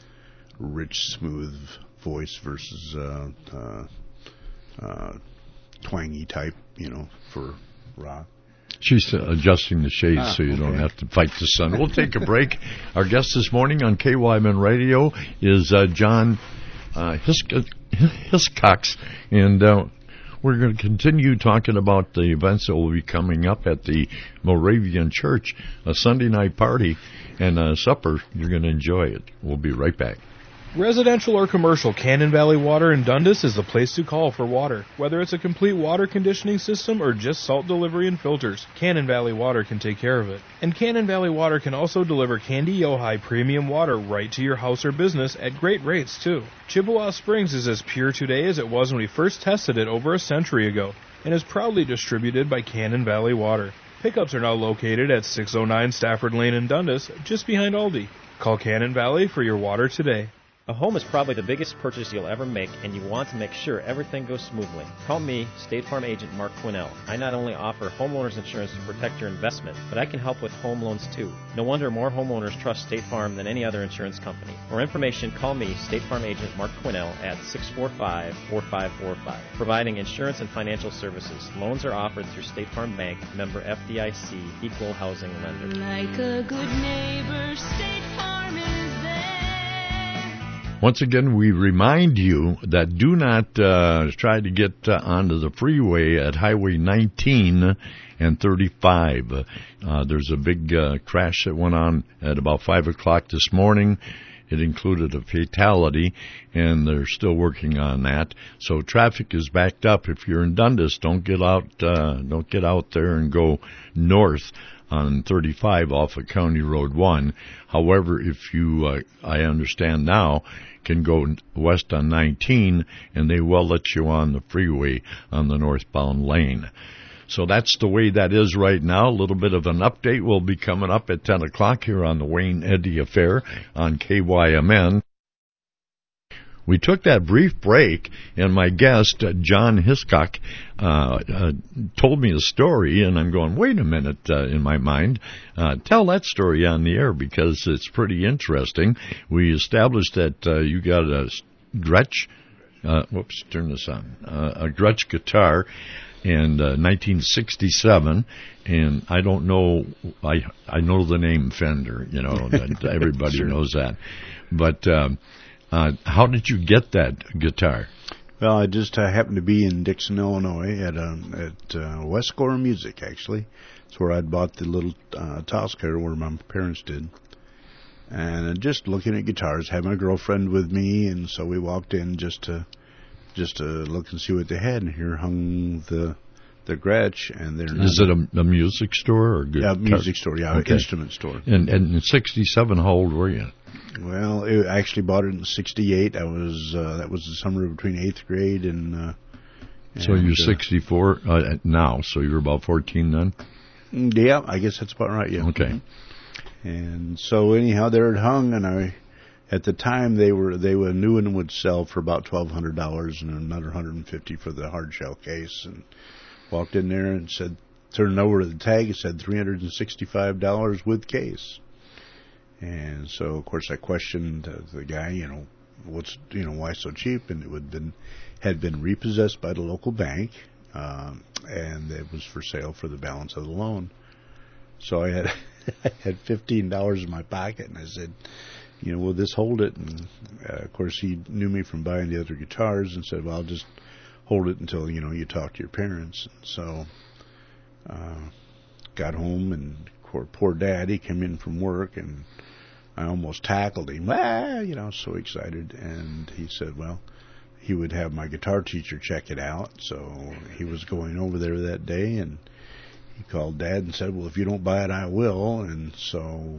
rich, smooth voice versus uh, uh, uh, twangy type, you know, for rock.
She's uh, adjusting the shades ah, so you okay. don't have to fight the sun. We'll take a break. Our guest this morning on K Y M N Radio is uh, John uh, Hisk- Hiscox, and uh, we're going to continue talking about the events that will be coming up at the Moravian Church, a Sunday night party and a supper. You're going to enjoy it. We'll be right back.
Residential or commercial, Cannon Valley Water in Dundas is the place to call for water. Whether it's a complete water conditioning system or just salt delivery and filters, Cannon Valley Water can take care of it. And Cannon Valley Water can also deliver Candy Ojai premium water right to your house or business at great rates, too. Chippewa Springs is as pure today as it was when we first tested it over a century ago, and is proudly distributed by Cannon Valley Water. Pickups are now located at six oh nine Stafford Lane in Dundas, just behind Aldi. Call Cannon Valley for your water today.
A home is probably the biggest purchase you'll ever make, and you want to make sure everything goes smoothly. Call me, State Farm Agent Mark Quinnell. I not only offer homeowners insurance to protect your investment, but I can help with home loans too. No wonder more homeowners trust State Farm than any other insurance company. For information, call me, State Farm Agent Mark Quinnell, at six four five, four five four five. Providing insurance and financial services. Loans are offered through State Farm Bank, member F D I C, equal housing lender.
Like a good neighbor, State Farm is there.
Once again, we remind you that do not uh, try to get uh, onto the freeway at Highway nineteen and thirty-five. Uh, there's a big uh, crash that went on at about five o'clock this morning. It included a fatality, and they're still working on that. So traffic is backed up. If you're in Dundas, don't get out. Uh, don't get out there and go north on thirty-five off of County Road one. However, if you, uh, I understand now, can go west on nineteen, and they will let you on the freeway on the northbound lane. So that's the way that is right now. A little bit of an update will be coming up at ten o'clock here on the Wayne Eddy Affair on K Y M N. We took that brief break, and my guest, uh, John Hiscox, uh, uh, told me a story, and I'm going, wait a minute, uh, in my mind. Uh, tell that story on the air, because it's pretty interesting. We established that uh, you got a Gretsch, uh, whoops, turn this on, uh, a Gretsch guitar in uh, nineteen sixty-seven, and I don't know, I I know the name Fender, you know, that everybody sure. knows that, but... Um, Uh, how did you get that guitar?
Well, I just uh, happened to be in Dixon, Illinois at um, at uh, Westcore Music, actually. It's where I'd bought the little uh, Tosca, where my parents did. And just looking at guitars, had my girlfriend with me, and so we walked in just to just to look and see what they had. And here hung the the Gretsch, and they're
Is it a, a music store or good?
Yeah, music store, yeah,
Okay.
instrument store.
And, and in sixty-seven, how old were you?
Well, it, I actually bought it in sixty-eight. I was uh, that was the summer between eighth grade and. Uh,
So
and,
you're
uh,
sixty-four uh, now, so you were about fourteen then?
Yeah, I guess that's about right. Yeah.
Okay.
And so anyhow, there it hung, and I, at the time they were they were a new one would sell for about twelve hundred dollars and another hundred and fifty for the hard shell case, and walked in there and said, turned over the tag, it said three hundred and sixty-five dollars with case. And so of course I questioned uh, the guy, you know, what's you know why so cheap, and it would been had been repossessed by the local bank, um, and it was for sale for the balance of the loan. So I had I had fifteen dollars in my pocket, and I said, you know, will this hold it? And uh, of course he knew me from buying the other guitars, and said, well, I'll just hold it until you know you talk to your parents. And so uh, got home, and poor, poor Dad, he came in from work, and I almost tackled him, ah, you know, so excited. And he said, well, he would have my guitar teacher check it out. So he was going over there that day, and he called Dad and said, well, if you don't buy it, I will. And so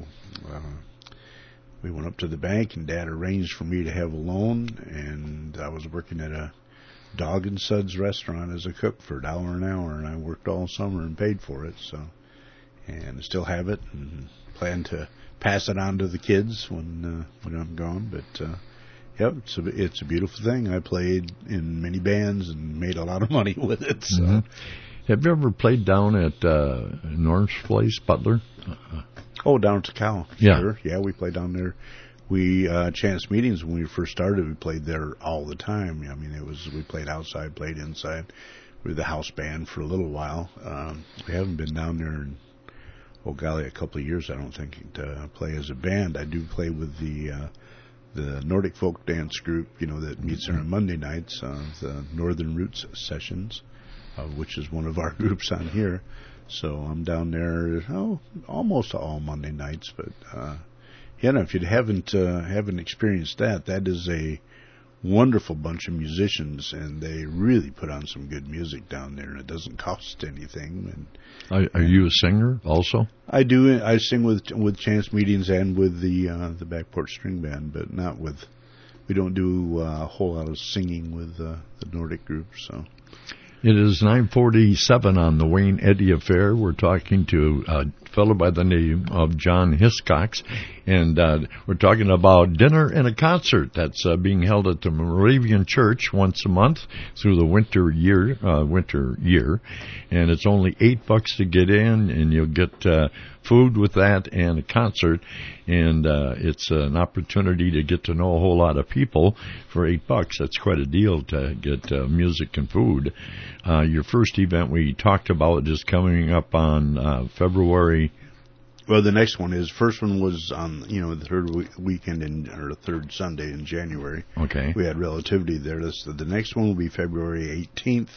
uh, we went up to the bank, and Dad arranged for me to have a loan. And I was working at a Dog and Suds restaurant as a cook for a dollar an hour, and I worked all summer and paid for it. So, and I still have it, and plan to pass it on to the kids when uh, when I'm gone. But uh, yep, it's a it's a beautiful thing. I played in many bands and made a lot of money with it. So.
Mm-hmm. Have you ever played down at uh, Norm's Place, Butler? Uh,
Oh, down at Cal.
Yeah.
Sure. Yeah, we played down there. We uh, Chance Meetings, when we first started, we played there all the time. I mean, it was we played outside, played inside. We were the house band for a little while. Um, we haven't been down there in, oh golly, a couple of years, I don't think, to play as a band. I do play with the uh, the Nordic folk dance group, you know, that meets there on Monday nights, uh, the Northern Roots Sessions, uh, which is one of our groups on here. So I'm down there, oh, almost all Monday nights. But uh, you know, if you haven't uh, haven't experienced that, that is a wonderful bunch of musicians, and they really put on some good music down there, and it doesn't cost anything. And
are, are you a singer also?
I do. I sing with with Chance Meetings and with the uh, the Back Porch String Band, but not with. We don't do uh, a whole lot of singing with uh, the Nordic group. So.
It is nine forty-seven on the Wayne Eddy Affair. We're talking to a fellow by the name of John Hiscox, and uh, we're talking about dinner and a concert that's uh, being held at the Moravian Church once a month through the winter year, uh, winter year, and it's only eight bucks to get in, and you'll get uh, food with that and a concert, and uh, it's an opportunity to get to know a whole lot of people for eight bucks. That's quite a deal to get uh, music and food. Uh, your first event we talked about is coming up on uh, February.
Well, the next one is, first one was on, you know, the third week, weekend in, or the third Sunday in January.
Okay.
We had Relativity there. This, the next one will be February eighteenth.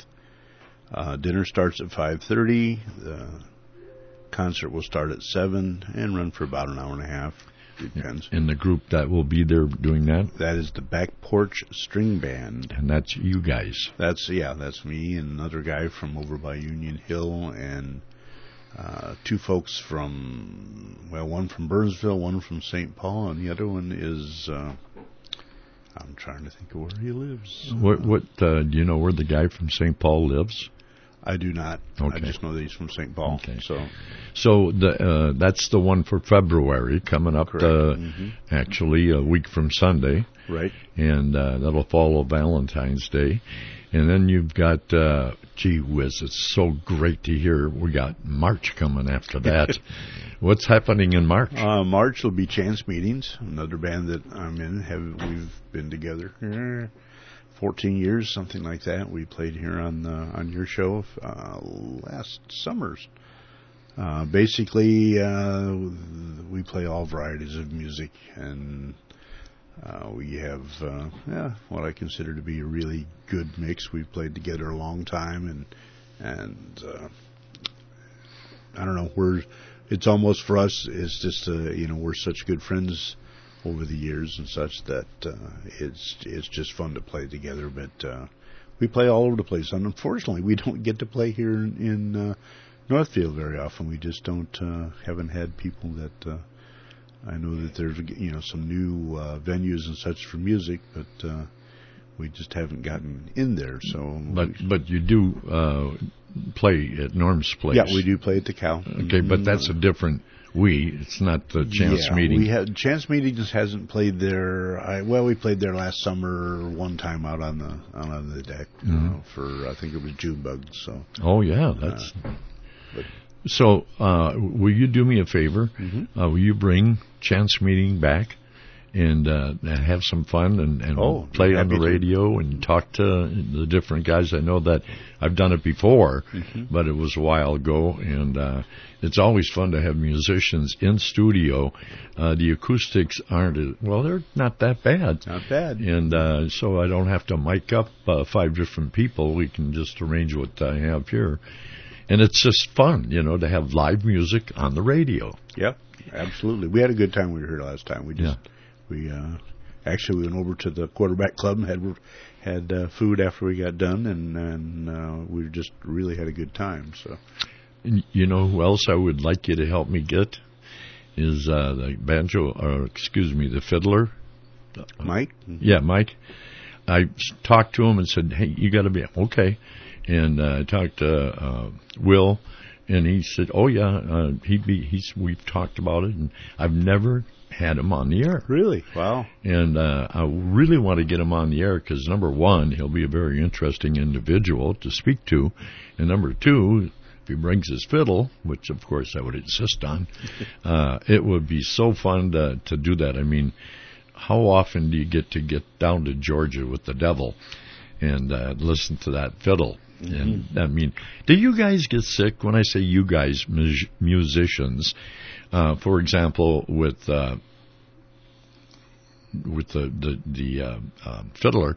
Uh, dinner starts at five thirty. The concert will start at seven and run for about an hour and a half. Depends.
And the group that will be there doing that?
That is the Back Porch String Band.
And that's you guys.
That's, yeah, that's me and another guy from over by Union Hill, and uh, two folks from, well, one from Burnsville, one from Saint Paul, and the other one is, uh, I'm trying to think of where he lives.
What, what uh, do you know where the guy from Saint Paul lives?
I do not.
Okay.
I just know that he's from Saint Paul.
Okay.
So,
so the uh, that's the one for February, coming up uh,
mm-hmm.
actually a week from Sunday.
Right.
And uh, that'll follow Valentine's Day. And then you've got, uh, gee whiz, it's so great to hear. We got March coming after that. What's happening in March?
Uh, March will be Chance Meetings, another band that I'm in. Have We've been together fourteen years, something like that. We played here on uh, on your show uh, last summers. Uh, basically, uh, we play all varieties of music, and uh, we have uh, yeah, what I consider to be a really good mix. We've played together a long time, and and uh, I don't know, we're it's almost for us. It's just uh, you know we're such good friends over the years and such that uh, it's it's just fun to play together. But uh, we play all over the place. And unfortunately, we don't get to play here in, in uh, Northfield very often. We just don't uh, haven't had people that. Uh, I know that there's you know some new uh, venues and such for music, but uh, we just haven't gotten in there. So,
but
we,
but you do uh, play at Norm's place.
Yeah, we do play at the Cow.
Okay, but that's a different. We. It's not the Chance
yeah,
Meeting.
We had Chance Meetings hasn't played there. I, well, we played there last summer one time out on the out on the deck mm-hmm. you know, for I think it was June bugs. So.
Oh yeah, that's.
Uh, but,
So, uh, will you do me a favor?
Mm-hmm.
Uh, will you bring Chance Meeting back and uh, have some fun and, and
oh,
play on the radio
to.
and talk to the different guys? I know that I've done it before,
mm-hmm.
but it was a while ago, and uh, it's always fun to have musicians in studio. Uh, the acoustics aren't, well, they're not that bad.
Not bad.
And uh, so I don't have to mic up uh, five different people. We can just arrange what I have here. And it's just fun, you know, to have live music on the radio.
Yep, absolutely. We had a good time when we were here last time. We just,
yeah.
we uh, actually went over to the Quarterback Club and had had uh, food after we got done, and and uh, we just really had a good time. So,
and you know who else I would like you to help me get is uh, the banjo, or excuse me, the fiddler,
Mike.
Yeah, Mike. I talked to him and said, "Hey, you got to be okay." And uh, I talked to uh, Will, and he said, "Oh yeah, uh, he'd be." He's we've talked about it, and I've never had him on the air.
Really? Wow.
And uh, I really want to get him on the air because number one, he'll be a very interesting individual to speak to, and number two, if he brings his fiddle, which of course I would insist on, uh, it would be so fun to to do that. I mean, how often do you get to get down to Georgia with the devil and uh, listen to that fiddle?
Mm-hmm.
And I mean, do you guys get sick? When I say you guys, mus- musicians, uh, for example, with uh, with the the, the uh, uh, fiddler,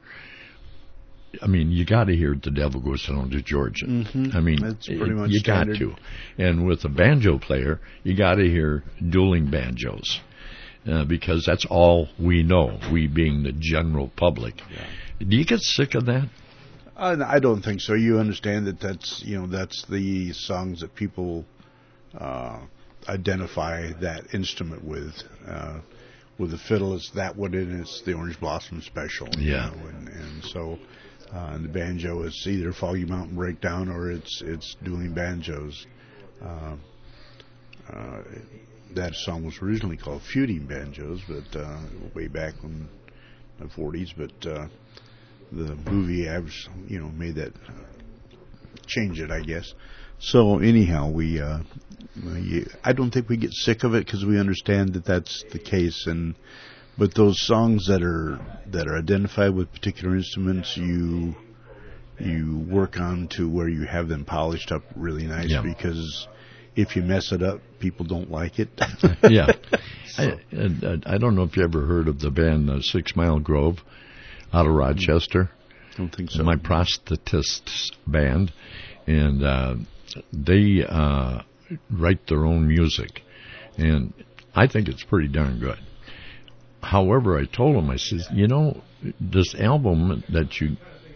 I mean, you got to hear "The Devil Goes Down to Georgia."
Mm-hmm.
I mean,
that's pretty much
you
standard.
got to. And with a banjo player, you got to hear dueling banjos uh, because that's all we know. We being the general public.
Yeah.
Do you get sick of that?
Uh, I don't think so. You understand that that's you know that's the songs that people uh, identify that instrument with. Uh, with the fiddle, it's that what it is. The Orange Blossom Special.
Yeah.
You know, and, and so uh, and the banjo is either Foggy Mountain Breakdown or it's it's dueling banjos. Uh, uh, that song was originally called Feuding Banjos, but uh, way back in the forties, but. Uh, The movie, you know, made that change it, I guess. So anyhow, we, uh, we I don't think we get sick of it because we understand that that's the case. And but those songs that are that are identified with particular instruments, you you work on to where you have them polished up really nice.
Yeah.
Because if you mess it up, people don't like it.
Yeah, so. I, I I don't know if you ever heard of the band uh, Six Mile Grove. Out of Rochester.
Don't think so.
My prosthetists band, and uh, they uh, write their own music, and I think it's pretty darn good. However, I told them, I said, you know, this album that you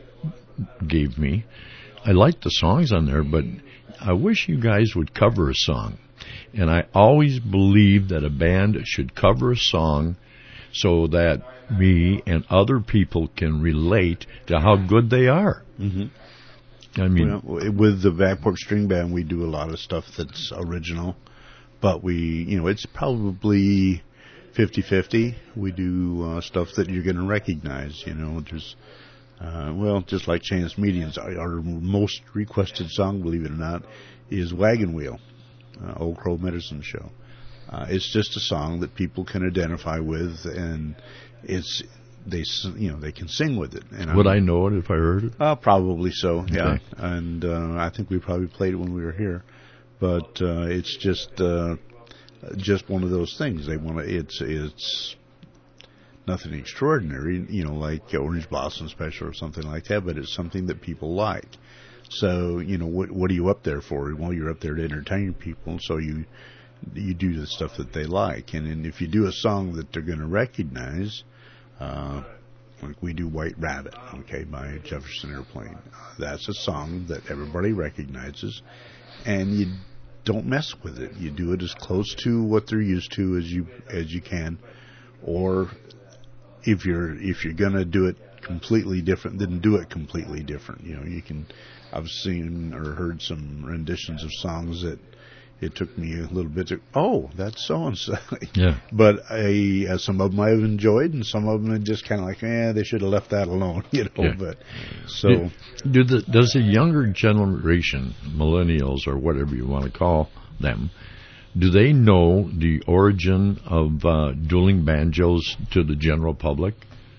gave me, I like the songs on there, but I wish you guys would cover a song. And I always believe that a band should cover a song so that me and other people can relate to how good they are.
Mm-hmm.
I mean,
well, with the Backport String Band, we do a lot of stuff that's original, but we, you know, it's probably fifty-fifty. We do uh, stuff that you're going to recognize, you know, there's, uh, well, just like Chance Meetings, our, our most requested song, believe it or not, is Wagon Wheel, uh, Old Crow Medicine Show. Uh, it's just a song that people can identify with, and it's they you know they can sing with it. And
would
I'm,
I know it if I heard it?
Uh, probably so,
okay.
Yeah. And uh, I think we probably played it when we were here, but uh, it's just uh, just one of those things. They want to. It's it's nothing extraordinary, you know, like Orange Blossom Special or something like that, but it's something that people like. So you know, what what are you up there for? Well, you're up there to entertain people, so you. You do the stuff that they like, and, and if you do a song that they're going to recognize, uh, like we do White Rabbit, okay, by Jefferson Airplane. Uh, that's a song that everybody recognizes, and you don't mess with it. You do it as close to what they're used to as you as you can, or if you're if you're gonna do it completely different, then do it completely different. You know, you can. I've seen or heard some renditions of songs that it took me a little bit to, oh, that's so and so.
Yeah.
But I, uh, some of them I've enjoyed, and some of them are just kind of like, eh, they should have left that alone, you know.
Yeah.
But so,
do, do the, does the younger generation, millennials or whatever you want to call them, do they know the origin of uh, dueling banjos to the general public?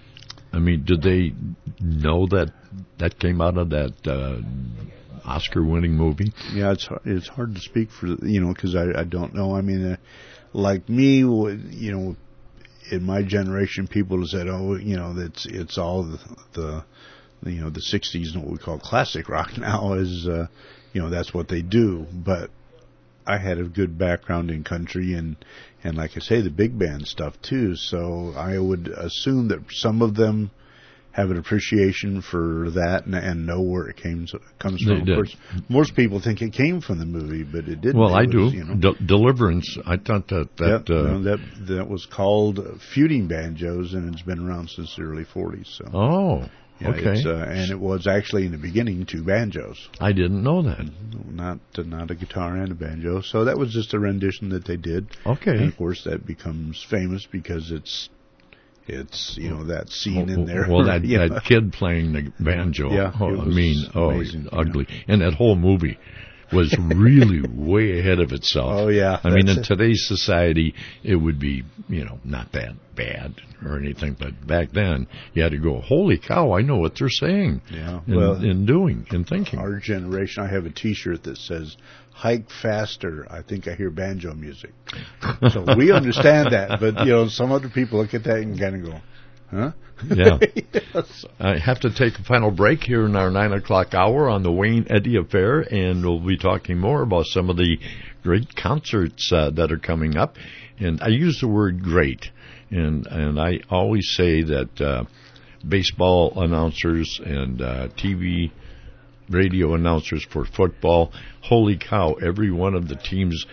I mean, do they know that that came out of that uh, Oscar-winning movie?
yeah, it's it's hard to speak for, you know, because I, I don't know. I mean, uh, like me, you know, in my generation, people have said, oh, you know, that's it's all the, the you know the sixties and what we call classic rock now is, uh, you know, that's what they do. But I had a good background in country and, and like I say, the big band stuff too. So I would assume that some of them have an appreciation for that and, and know where it came comes from. Of course, most people think it came from the movie, but it didn't.
Well,
it
I
was,
do.
You know,
De- Deliverance. I thought that that,
yeah,
uh,
no, that that was called Feuding Banjos, and it's been around since the early forties. So.
Oh.
Yeah,
okay.
It's, uh, and it was actually in the beginning two banjos.
I didn't know that.
Not uh, not a guitar and a banjo. So that was just a rendition that they did.
Okay.
And of course that becomes famous because it's it's you know that scene in there.
Well, that
yeah.
that kid playing the banjo.
Yeah,
oh,
it
I
was
mean, oh,
amazing,
it's ugly. And that whole movie was really way ahead of itself.
Oh yeah.
I mean, in
it.
today's society, it would be, you know, not that bad or anything, but back then you had to go, holy cow, I know what they're saying.
Yeah.
And,
well,
and doing and thinking.
Our generation, I have a T-shirt that says "Hike faster." I think I hear banjo music. So we understand that, but you know, some other people look at that and kind of go, huh?
Yeah.
Yes.
I have to take a final break here in our nine o'clock hour on the Wayne Eddy Affair, and we'll be talking more about some of the great concerts uh, that are coming up. And I use the word great, and and I always say that uh, baseball announcers and uh, T V, radio announcers for football, holy cow, every one of the teams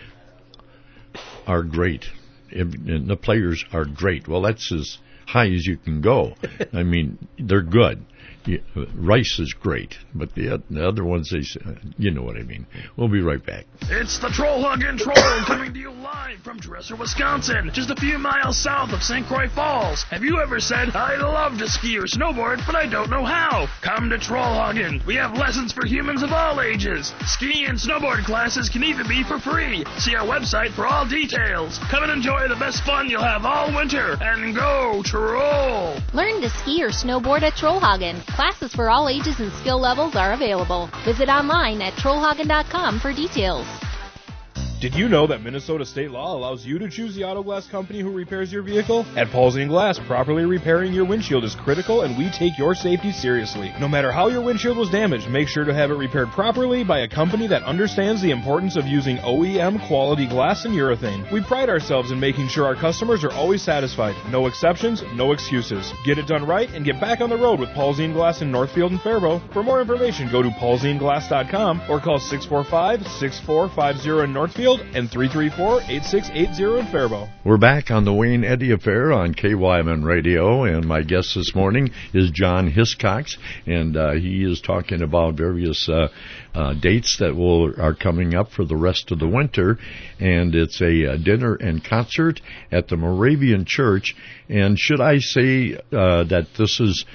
are great, and the players are great. Well, that's as high as you can go. I mean, they're good. Rice is great, but the, the other ones, they, you know what I mean. We'll be right back.
It's the Troll Huggin' Troll coming to you live from Dresser, Wisconsin, just a few miles south of Saint Croix Falls. Have you ever said, I'd love to ski or snowboard, but I don't know how? Come to Troll Huggin'. We have lessons for humans of all ages. Ski and snowboard classes can even be for free. See our website for all details. Come and enjoy the best fun you'll have all winter, and go Troll!
Learn to ski or snowboard at Trollhagen. Classes for all ages and skill levels are available. Visit online at trollhagen dot com for details.
Did you know that Minnesota state law allows you to choose the auto glass company who repairs your vehicle? At Paulsine Glass, properly repairing your windshield is critical, and we take your safety seriously. No matter how your windshield was damaged, make sure to have it repaired properly by a company that understands the importance of using O E M quality glass and urethane. We pride ourselves in making sure our customers are always satisfied. No exceptions, no excuses. Get it done right and get back on the road with Paulsine Glass in Northfield and Faribault. For more information, go to paulsine glass dot com or call six four five, six four five zero in Northfield and three three four, eight six eight zero in Faribault.
We're back on the Wayne Eddy Affair on K Y M N Radio, and my guest this morning is John Hiscox, and uh, he is talking about various uh, uh, dates that will are coming up for the rest of the winter, and it's a, a dinner and concert at the Moravian Church. And should I say uh, that this is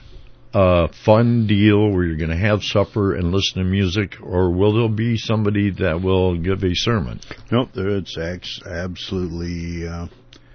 a fun deal where you're going to have supper and listen to music, or will there be somebody that will give a sermon?
Nope, it's ex- absolutely uh,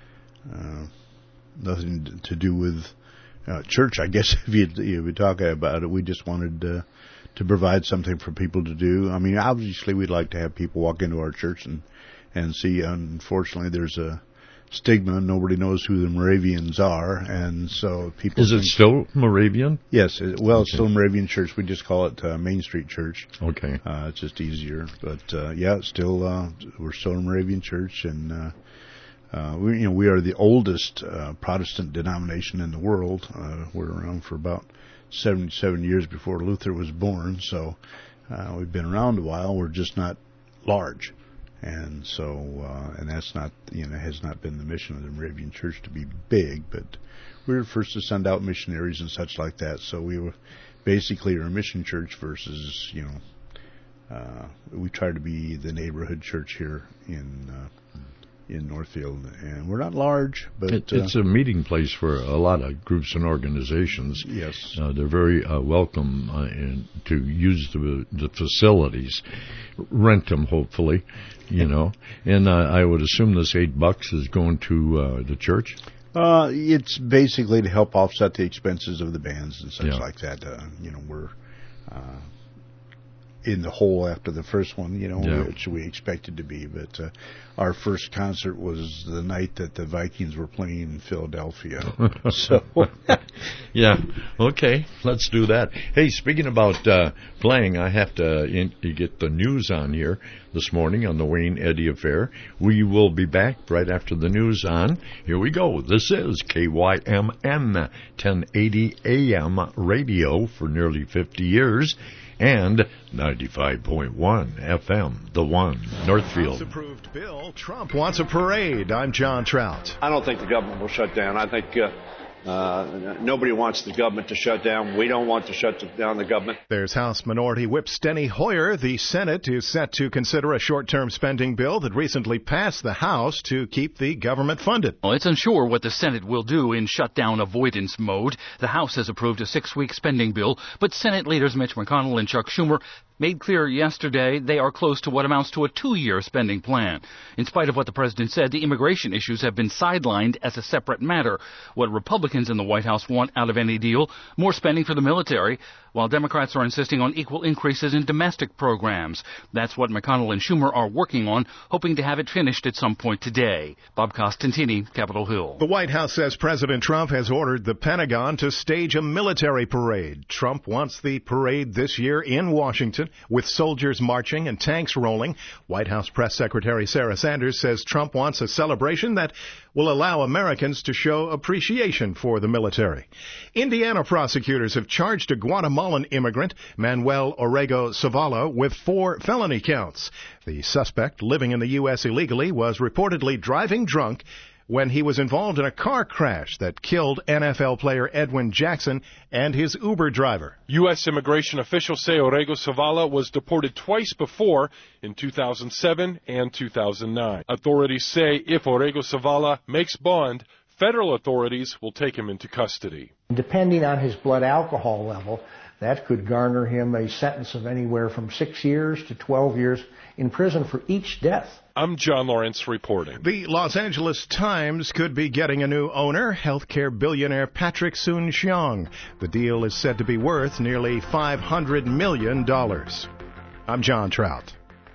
uh, nothing to do with uh, church. I guess if you if you talk about it, we just wanted uh, to provide something for people to do. I mean, obviously, we'd like to have people walk into our church and and see. Unfortunately, there's a stigma. Nobody knows who the Moravians are, and so people.
Is it still Moravian?
Yes. It, well,
Okay.
it's still Moravian Church. We just call it uh, Main Street Church.
Okay.
Uh, it's just easier, but uh, yeah, it's still uh, we're still a Moravian Church, and uh, uh, we, you know, we are the oldest uh, Protestant denomination in the world. Uh, we're around for about seventy-seven years before Luther was born, so uh, we've been around a while. We're just not large. And so, uh, and that's not, you know, has not been the mission of the Moravian Church to be big, but we were first to send out missionaries and such like that. So we were basically a mission church versus, you know, uh, we try to be the neighborhood church here in uh, in Northfield, and we're not large, but
it, it's uh, a meeting place for a lot of groups and organizations.
Yes,
uh, they're very uh, welcome uh, in, to use the the facilities, rent them hopefully, you know. And uh, I would assume this eight bucks is going to uh, the church.
Uh, it's basically to help offset the expenses of the bands and such
yeah.
like that. Uh, you know, we're uh, in the hole after the first one, you know,
yeah.
which we expected to be. But uh, our first concert was the night that the Vikings were playing in Philadelphia. so,
yeah, okay, let's do that. Hey, speaking about uh, playing, I have to in, get the news on here this morning on the Wayne Eddy Affair. We will be back right after the news on. Here we go. This is K Y M N ten eighty A M radio for nearly fifty years. And ninety-five point one F M, The One, Northfield.
House-approved bill, Trump wants a parade. I'm John Trout.
I don't think the government will shut down. I think uh, uh, nobody wants the government to shut down. We don't want to shut down the government.
There's House Minority Whip Steny Hoyer. The Senate is set to consider a short-term spending bill that recently passed the House to keep the government funded.
Well, it's unsure what the Senate will do in shutdown avoidance mode. The House has approved a six-week spending bill, but Senate leaders Mitch McConnell and Chuck Schumer made clear yesterday they are close to what amounts to a two-year spending plan. In spite of what the president said, the immigration issues have been sidelined as a separate matter. What Republicans in the White House want out of any deal, more spending for the military, while Democrats are insisting on equal increases in domestic programs. That's what McConnell and Schumer are working on, hoping to have it finished at some point today. Bob Costantini, Capitol Hill.
The White House says President Trump has ordered the Pentagon to stage a military parade. Trump wants the parade this year in Washington, with soldiers marching and tanks rolling. White House Press Secretary Sarah Sanders says Trump wants a celebration that will allow Americans to show appreciation for the military. Indiana prosecutors have charged a Guatemalan immigrant, Manuel Orrego Zavala, with four felony counts. The suspect, living in the U S illegally, was reportedly driving drunk when he was involved in a car crash that killed N F L player Edwin Jackson and his Uber driver.
U S immigration officials say Orrego Zavala was deported twice before, in two thousand seven and two thousand nine. Authorities say if Orrego Zavala makes bond, federal authorities will take him into custody.
Depending on his blood alcohol level, that could garner him a sentence of anywhere from six years to twelve years in prison for each death.
I'm John Lawrence reporting.
The Los Angeles Times could be getting a new owner, healthcare billionaire Patrick Soon-Shiong. The deal is said to be worth nearly five hundred million dollars. I'm John Trout.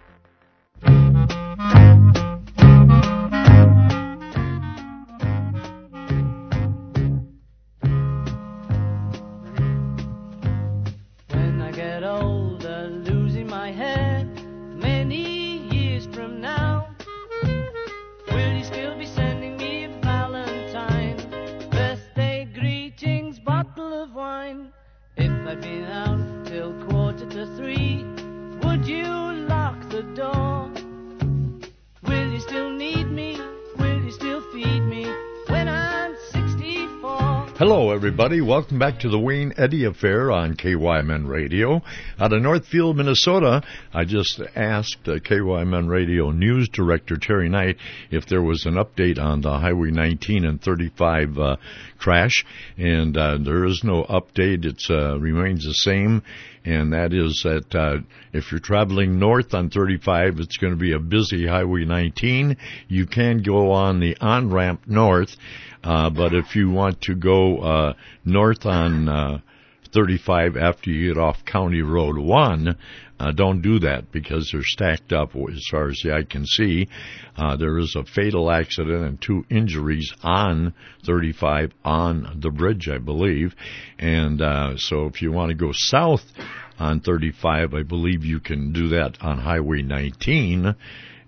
When I get older, losing my head, many years from now, will you still be sending me a Valentine, birthday greetings, bottle of wine? If I'd been out till quarter to three, would you lock the door? Will you still need me? Will you still feed me when I'm sixty-four?
Hello, everybody. Welcome back to the Wayne Eddy Affair on K Y M N Radio. Out of Northfield, Minnesota, I just asked uh, K Y M N Radio News Director Terry Knight if there was an update on the Highway nineteen and thirty-five uh, crash, and uh, there is no update. It uh, remains the same, and that is that uh, if you're traveling north on thirty-five, it's going to be a busy Highway nineteen. You can go on the on-ramp north, uh, but if you want to go uh, north on uh, thirty-five after you get off County Road one, uh, don't do that because they're stacked up as far as the eye can see. Uh, there is a fatal accident and two injuries on thirty-five on the bridge, I believe. And uh, so if you want to go south on thirty-five, I believe you can do that on Highway nineteen.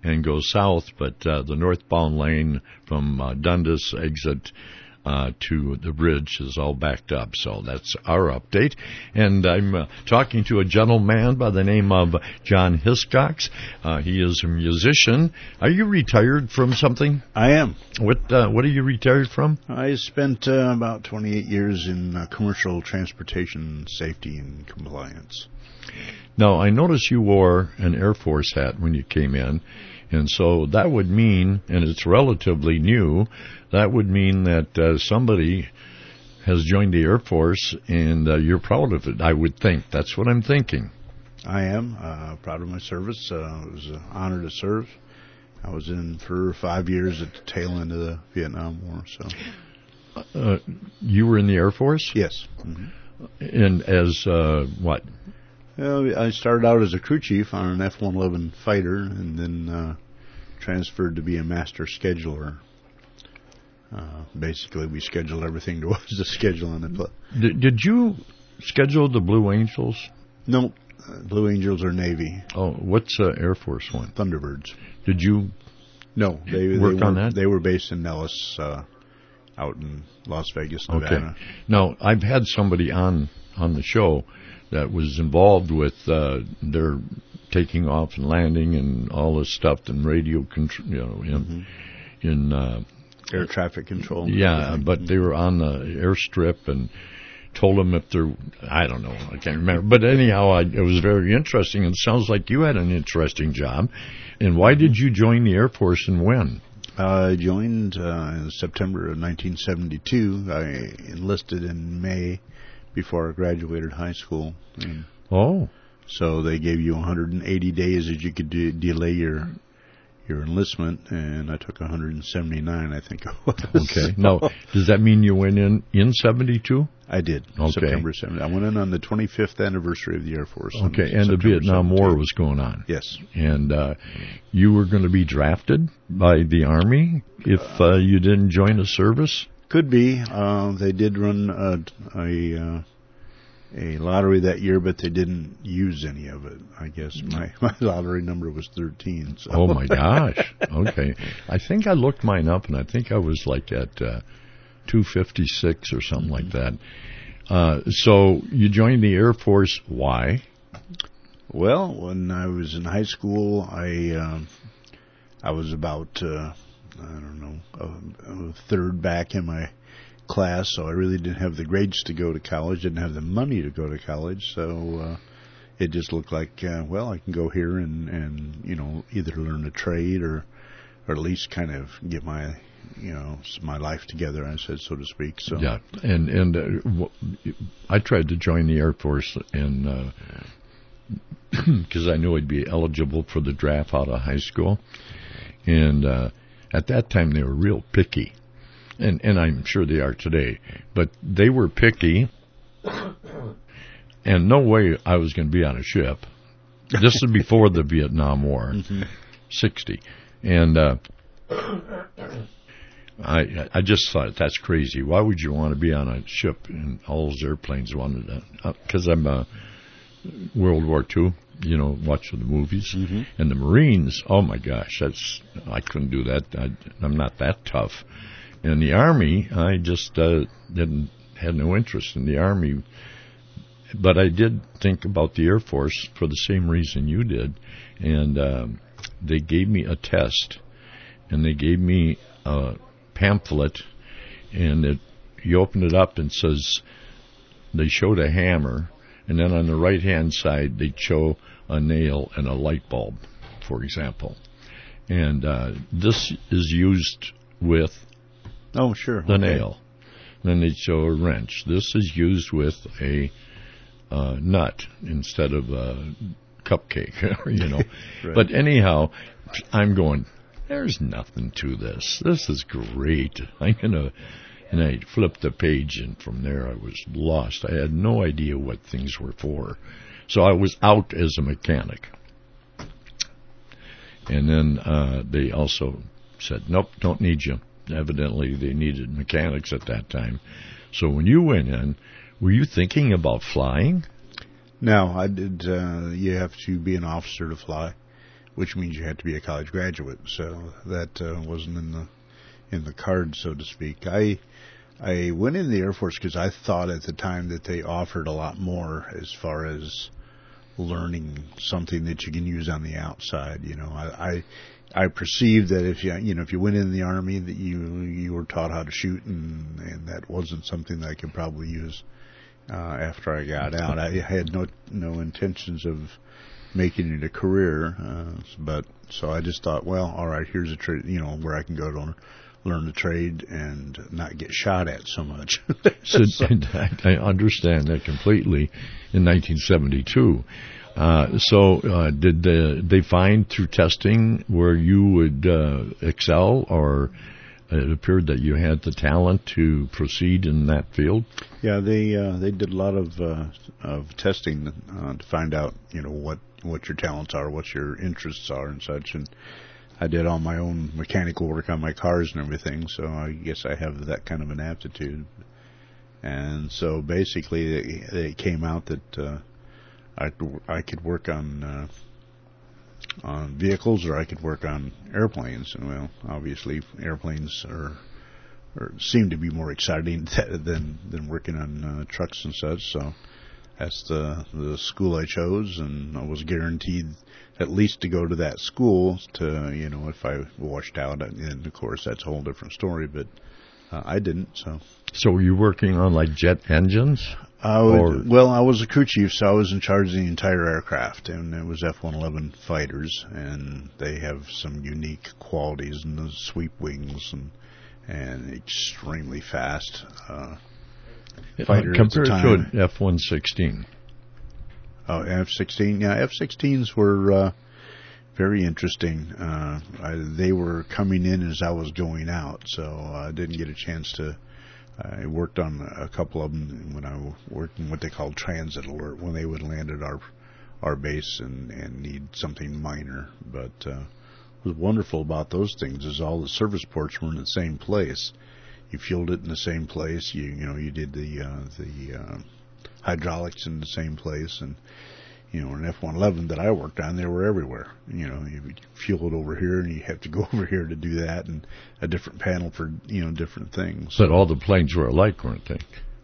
and go south, but uh, the northbound lane from uh, Dundas exit Uh, to the bridge is all backed up. So that's our update. And I'm uh, talking to a gentleman by the name of John Hiscox. Uh, he is a musician. Are you retired from something?
I am.
What uh, What are you retired from?
I spent uh, about twenty-eight years in uh, commercial transportation safety and compliance.
Now, I noticed you wore an Air Force hat when you came in. And so that would mean, and it's relatively new, that would mean that uh, somebody has joined the Air Force, and uh, you're proud of it, I would think. That's what I'm thinking.
I am uh, proud of my service. Uh, it was an honor to serve. I was in for five years at the tail end of the Vietnam War. So,
uh, you were in the Air Force?
Yes. Mm-hmm.
And as uh, what?
Well, I started out as a crew chief on an F one eleven fighter, and then uh, transferred to be a master scheduler. Uh, basically, we scheduled everything there was to schedule on the plane.
Did, did you schedule the Blue Angels?
No, uh, Blue Angels are Navy.
Oh, what's uh, Air Force one?
Thunderbirds.
Did you?
No, they
work
they
on
were,
that.
They were based in Nellis, uh, out in Las Vegas, Nevada.
Okay. Now, I've had somebody on on the show that was involved with uh, their taking off and landing and all this stuff and radio control, you know, in, mm-hmm. in uh,
air traffic control.
Yeah, but they were on the airstrip and told them if they're, I don't know, I can't remember. But anyhow, I, it was very interesting. And it sounds like you had an interesting job. And why did you join the Air Force and when?
Uh, I joined uh, in September of nineteen seventy-two. I enlisted in May before I graduated high school. And
oh.
So they gave you one hundred eighty days that you could de- delay your your enlistment, and I took one hundred seventy-nine, I think it was.
Okay. Now, does that mean you went in in seventy-two?
I did.
Okay.
September seventh. I went in on the twenty-fifth anniversary of the Air Force.
Okay, and September the Vietnam
seventeenth.
War was going on.
Yes.
And uh, you were going to be drafted by the Army if uh, you didn't join the service?
Could be. Uh, they did run a a, uh, a lottery that year, but they didn't use any of it. I guess my, my lottery number was thirteen. So.
Oh, my gosh. Okay. I think I looked mine up, and I think I was like at uh, two fifty-six or something like that. Uh, so you joined the Air Force. Why?
Well, when I was in high school, I uh, I was about... Uh, I don't know, a, a third back in my class, so I really didn't have the grades to go to college, didn't have the money to go to college, so uh, it just looked like, uh, well, I can go here and, and, you know, either learn a trade or, or at least kind of get my, you know, my life together, I said, so to speak. So
yeah, and, and uh, w- I tried to join the Air Force and because uh, I knew I'd be eligible for the draft out of high school, and uh at that time, they were real picky, and and I'm sure they are today. But they were picky, and no way I was going to be on a ship. This is before the Vietnam War, mm-hmm. sixty, and uh, I I just thought that's crazy. Why would you want to be on a ship? And all those airplanes wanted to, because uh, I'm uh, World War Two. You know, watch the movies.
Mm-hmm.
And the Marines, oh my gosh, that's I couldn't do that. I, I'm not that tough. And the Army, I just uh, didn't had no interest in the Army. But I did think about the Air Force for the same reason you did. And um, they gave me a test, and they gave me a pamphlet, and it, you open it up and it says they showed a hammer. And then on the right-hand side, they show a nail and a light bulb, for example. And uh, this is used with
oh, sure.
the
okay.
nail. Then they show a wrench. This is used with a uh, nut instead of a cupcake, you know.
Right.
But anyhow, I'm going, there's nothing to this. This is great. I'm going to... And I flipped the page, and from there I was lost. I had no idea what things were for. So I was out as a mechanic. And then uh, they also said, nope, don't need you. Evidently they needed mechanics at that time. So when you went in, were you thinking about flying?
No, I did. Uh, you have to be an officer to fly. which means you had to be a college graduate. So that uh, wasn't in the in the cards, so to speak. I I went in the Air Force because I thought at the time that they offered a lot more as far as learning something that you can use on the outside. You know, I I, I perceived that if you you know if you went in the Army that you you were taught how to shoot, and and that wasn't something that I could probably use uh, after I got out. I had no no intentions of making it a career, uh, but so I just thought, well, all right, here's a trade, you know, where I can go to learn the trade and not get shot at so much.
so, so I understand that completely. In nineteen seventy-two, uh, so uh, did the, they find through testing where you would uh, excel, or it appeared that you had the talent to proceed in that field?
Yeah, they uh, they did a lot of uh, of testing uh, to find out, you know, what what your talents are, what your interests are, and such. And I did all my own mechanical work on my cars and everything, so I guess I have that kind of an aptitude. And so basically, it, it came out that uh, I I could work on uh, on vehicles, or I could work on airplanes. And well, obviously, airplanes are, are seem to be more exciting than than working on uh, trucks and such. So that's the the school I chose, and I was guaranteed at least to go to that school. To you know, if I washed out, and of course that's a whole different story. But uh, I didn't. So.
So were you working on like jet engines?
I would, well, I was a crew chief, so I was in charge of the entire aircraft, and it was F one eleven fighters, and they have some unique qualities in the sweep wings and and extremely fast uh, fighter
uh, compared
at the time.
to an F one sixteen.
Oh, F sixteen, yeah, F sixteens were uh, very interesting. Uh, I, they were coming in as I was going out, so I didn't get a chance to. I worked on a couple of them when I worked in what they called transit alert, when they would land at our our base and, and need something minor. But uh, what was wonderful about those things is all the service ports were in the same place. You fueled it in the same place. You you know you did the uh, the uh, hydraulics in the same place, and you know, an F one eleven that I worked on, they were everywhere. You know, you fuel it over here, and you have to go over here to do that, and a different panel for, you know, different things.
But all the planes were alike, weren't they?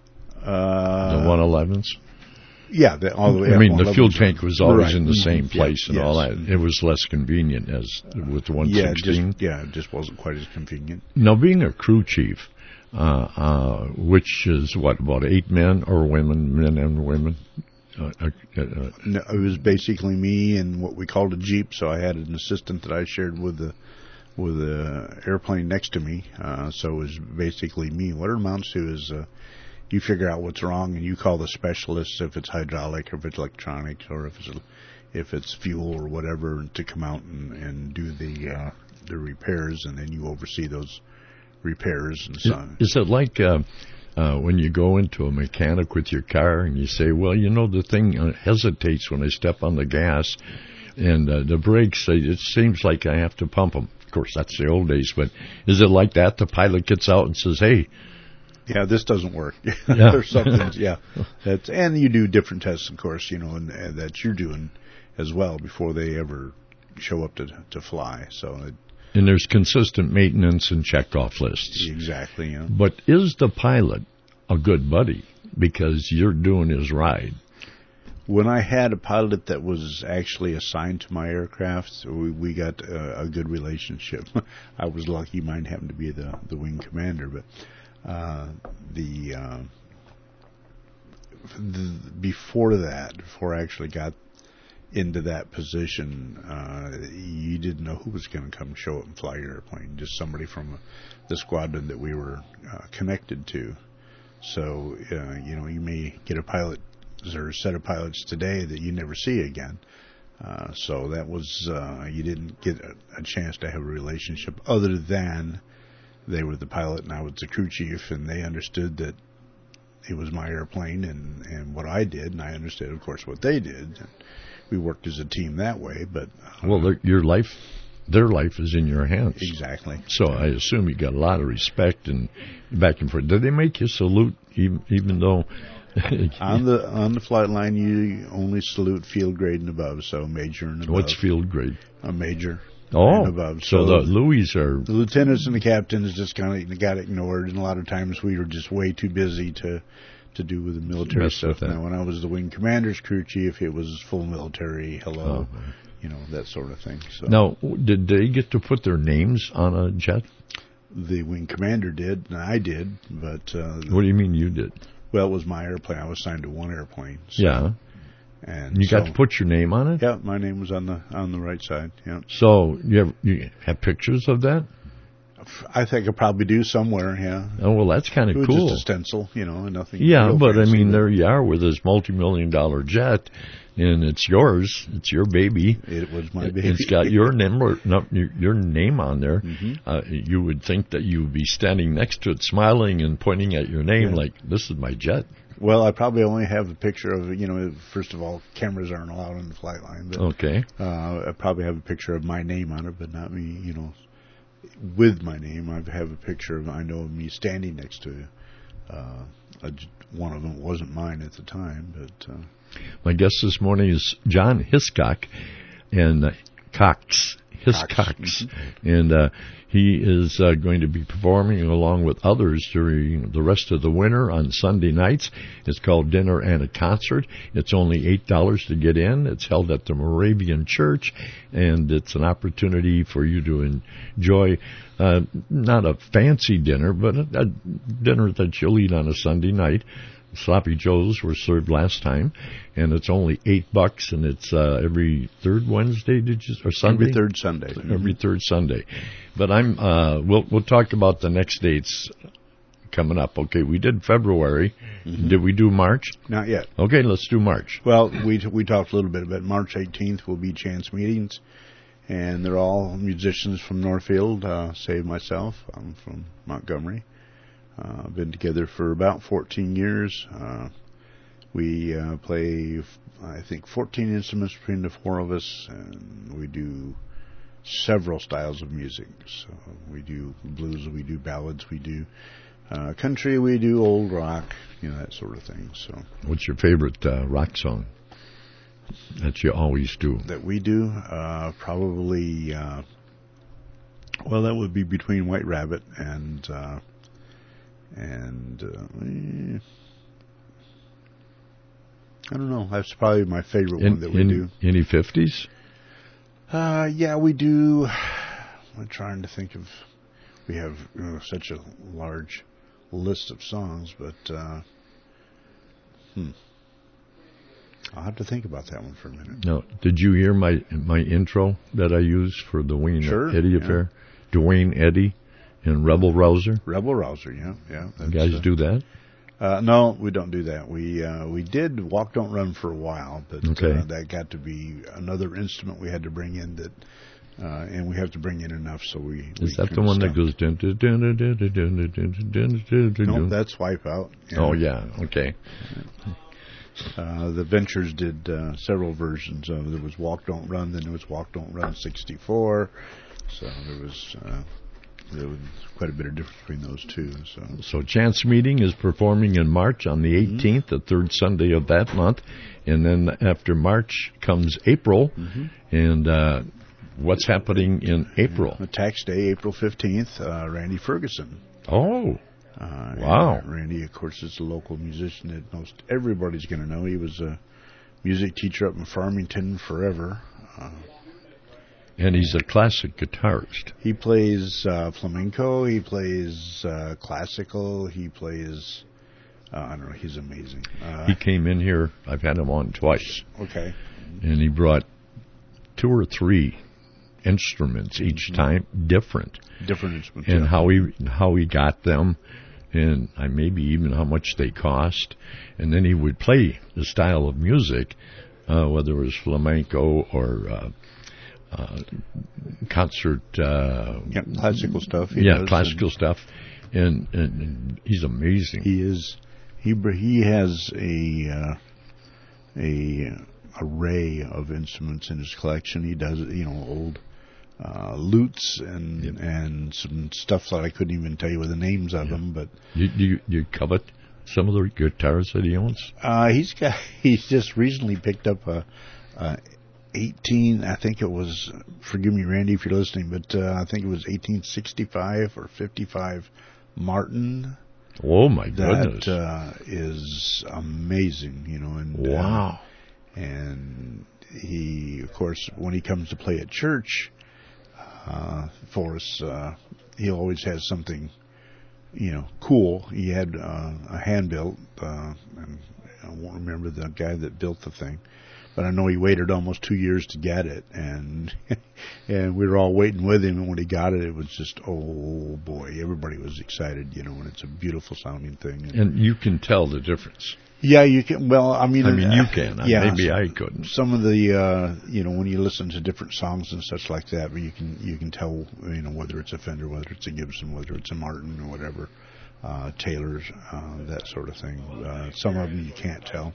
Uh,
the one elevens?
Yeah, the, all the way
I
F one elevens.
mean, the fuel tank was always
right.
in the same place
yeah,
and
yes.
all that. It was less convenient as with the one
yeah,
sixteen.
Just, yeah, it just wasn't quite as convenient.
Now, being a crew chief, uh, uh, which is, what, about eight men or women, men and women? Uh, uh, uh,
no, it was basically me and what we called a Jeep. So I had an assistant that I shared with the with the airplane next to me. Uh, so it was basically me. What it amounts to is uh, you figure out what's wrong and you call the specialists, if it's hydraulic or if it's electronics or if it's if it's fuel or whatever, to come out and, and do the uh, the repairs, and then you oversee those repairs and so on.
Is it like uh, uh, when you go into a mechanic with your car and you say, well, you know, the thing uh, hesitates when I step on the gas and uh, the brakes, it seems like I have to pump them. Of course, that's the old days, but is it like that? The pilot gets out and says, hey,
yeah, this doesn't work.
Yeah.
There's something, yeah. That's, and you do different tests, of course, you know, and, and that you're doing as well before they ever show up to to fly. So it,
and there's consistent maintenance and checkoff lists.
Exactly, yeah.
But is the pilot a good buddy because you're doing his ride?
When I had a pilot that was actually assigned to my aircraft, we, we got a, a good relationship. I was lucky; mine happened to be the the wing commander. But uh, the, uh, the before that, before I actually got into that position, uh, you didn't know who was going to come show up and fly your airplane. Just somebody from the squadron that we were uh, connected to. So uh, you know, you may get a pilot. There are a set of pilots today that you never see again. Uh, so that was, uh, you didn't get a, a chance to have a relationship other than they were the pilot and I was the crew chief, and they understood that it was my airplane and, and what I did, and I understood, of course, what they did. And we worked as a team that way, but... Uh,
well, your life, their life is in your hands.
Exactly.
So I assume you got a lot of respect and back and forth. Did they make you salute even, even though...
on the on the flight line, you only salute field grade and above, so major and above.
What's field grade?
A major.
Oh,
and above.
So, so the Louis are...
The lieutenants and the captains just kind of got ignored, and a lot of times we were just way too busy to to do with the military
Mess
stuff.
with
Now, when I was the wing commander's crew chief, it was full military, hello,
Oh.
you know, that sort of thing. So
Now, did they get to put their names on a jet?
the wing commander did, and I did, but... Uh,
What do you mean you did?
Well, it was my airplane. I was assigned to one airplane. So,
Yeah.
And
you
so,
got to put your name on it?
Yeah, my name was on the on the right side, yeah.
So, you have, you have pictures of that?
I think I probably do somewhere, yeah.
Oh, well, that's kind
It
of
was
cool.
just a stencil, you know, and nothing.
Yeah,
real
but I
fancy,
mean, there you are with this multi-million dollar jet, and it's yours. It's your baby.
It was my
It-
baby.
It's got your number, no, your, your name on there.
Mhm.
Uh, you would think that you would be standing next to it, smiling and pointing at your name,
Yeah.
like, this is my jet.
Well, I probably only have a picture of it. You know, first of all, cameras aren't allowed on the flight line. But,
Okay.
Uh, I probably have a picture of my name on it, but not me, you know, with my name. I have a picture of, I know, of me standing next to uh, a, one of them. Wasn't mine at the time, but... Uh,
My guest this morning is John Hiscock, and uh, Cox. Hiscox.
Cox.
And uh, he is uh, going to be performing along with others during the rest of the winter on Sunday nights. It's called Dinner and a Concert. It's only eight dollars to get in. It's held at the Moravian Church, and it's an opportunity for you to enjoy uh, not a fancy dinner, but a, a dinner that you'll eat on a Sunday night. Sloppy Joes were served last time, and it's only eight bucks, and it's uh, every third Wednesday, did you, or Sunday?
Every third Sunday.
Every third Sunday. But I'm uh, we'll we'll talk about the next dates coming up. Okay, we did February.
Mm-hmm.
Did we do March?
Not yet.
Okay, let's do March.
Well, we we talked a little bit about March eighteenth will be Chance Meetings, and they're all musicians from Northfield, uh, save myself. I'm from Montgomery. Uh, been together for about fourteen years. Uh, we uh, play, I think, fourteen instruments between the four of us, and we do several styles of music. So we do blues, we do ballads, we do uh, country, we do old rock, you know, that sort of thing. So,
what's your favorite uh, rock song that you always do?
That we do, uh, probably, uh, well, that would be Between White Rabbit and... Uh, And uh, I don't know. That's probably my favorite
in,
one that we
in,
do.
Any fifties?
Uh, yeah, we do. I'm trying to think of. We have you know, such a large list of songs, but uh, hmm. I'll have to think about that one for a minute.
No. Did you hear my my intro that I used for the Wayne
Sure,
Eddy
yeah.
affair? Dwayne Eddy and Rebel Rouser.
Rebel Rouser, yeah, yeah.
You guys
uh,
do that?
Uh, no, we don't do that. We uh, we did Walk Don't Run for a while, but
Okay.
uh, that got to be another instrument we had to bring in that, uh, and we have to bring in enough so we.
Is
we
that the one that
stop.
goes dun dun dun dun dun dun dun dun dun dun dun?
No, that's Wipeout. Yeah.
Oh yeah, okay.
Uh, the Ventures did uh, several versions of. There was Walk Don't Run, then there was Walk Don't Run sixty-four. So there was. Uh, There was quite a bit of difference between those two. So,
So Chance Meeting is performing in March on the eighteenth, the third Sunday of that month. And then after March comes April.
Mhm.
And uh, what's happening in April?
Uh, Tax Day, April fifteenth, uh, Randy Ferguson.
Oh,
uh,
wow.
Randy, of course, is a local musician that most everybody's going to know. He was a music teacher up in Farmington forever. Uh,
And he's a classic guitarist.
He plays uh, flamenco. He plays uh, classical. He plays. Uh, I don't know. He's amazing. Uh,
He came in here. I've had him on twice.
Okay.
And he brought two or three instruments each
Mhm.
time, different.
Different instruments.
And
yeah.
how he how he got them, and uh, maybe even how much they cost. And then he would play the style of music, uh, whether it was flamenco or uh, uh, concert. Uh,
yeah, classical stuff. He
yeah,
does,
classical
and
stuff. And, and, and he's amazing.
He is. He br- he has a uh, a array of instruments in his collection. He does you know old uh, lutes and
Yep.
and some stuff that I couldn't even tell you the names of
Yeah.
them. But
You, you, you covet some of the guitars that he owns?
Uh, he's got. He's just recently picked up a, a eighteen. I think it was. Forgive me, Randy, if you're listening, but uh, I think it was eighteen sixty-five or fifty-five Martin.
Oh my goodness!
That uh, is amazing, you know. And
wow.
Uh, and he, of course, when he comes to play at church uh, for us, uh, he always has something, you know, cool. He had uh, a hand built, uh, and I won't remember the guy that built the thing, but I know he waited almost two years to get it, and and we were all waiting with him. And when he got it, it was just, oh boy, everybody was excited, you know. And it's a beautiful sounding thing. And,
and you can tell the difference.
Yeah, you can. Well, I mean,
I mean,
uh,
you can.
Yeah,
maybe I couldn't.
Some of the, uh, you know, when you listen to different songs and such like that, you can you can tell, you know, whether it's a Fender, whether it's a Gibson, whether it's a Martin or whatever, uh, Taylor's, uh, that sort of thing. Uh, some of them you can't tell,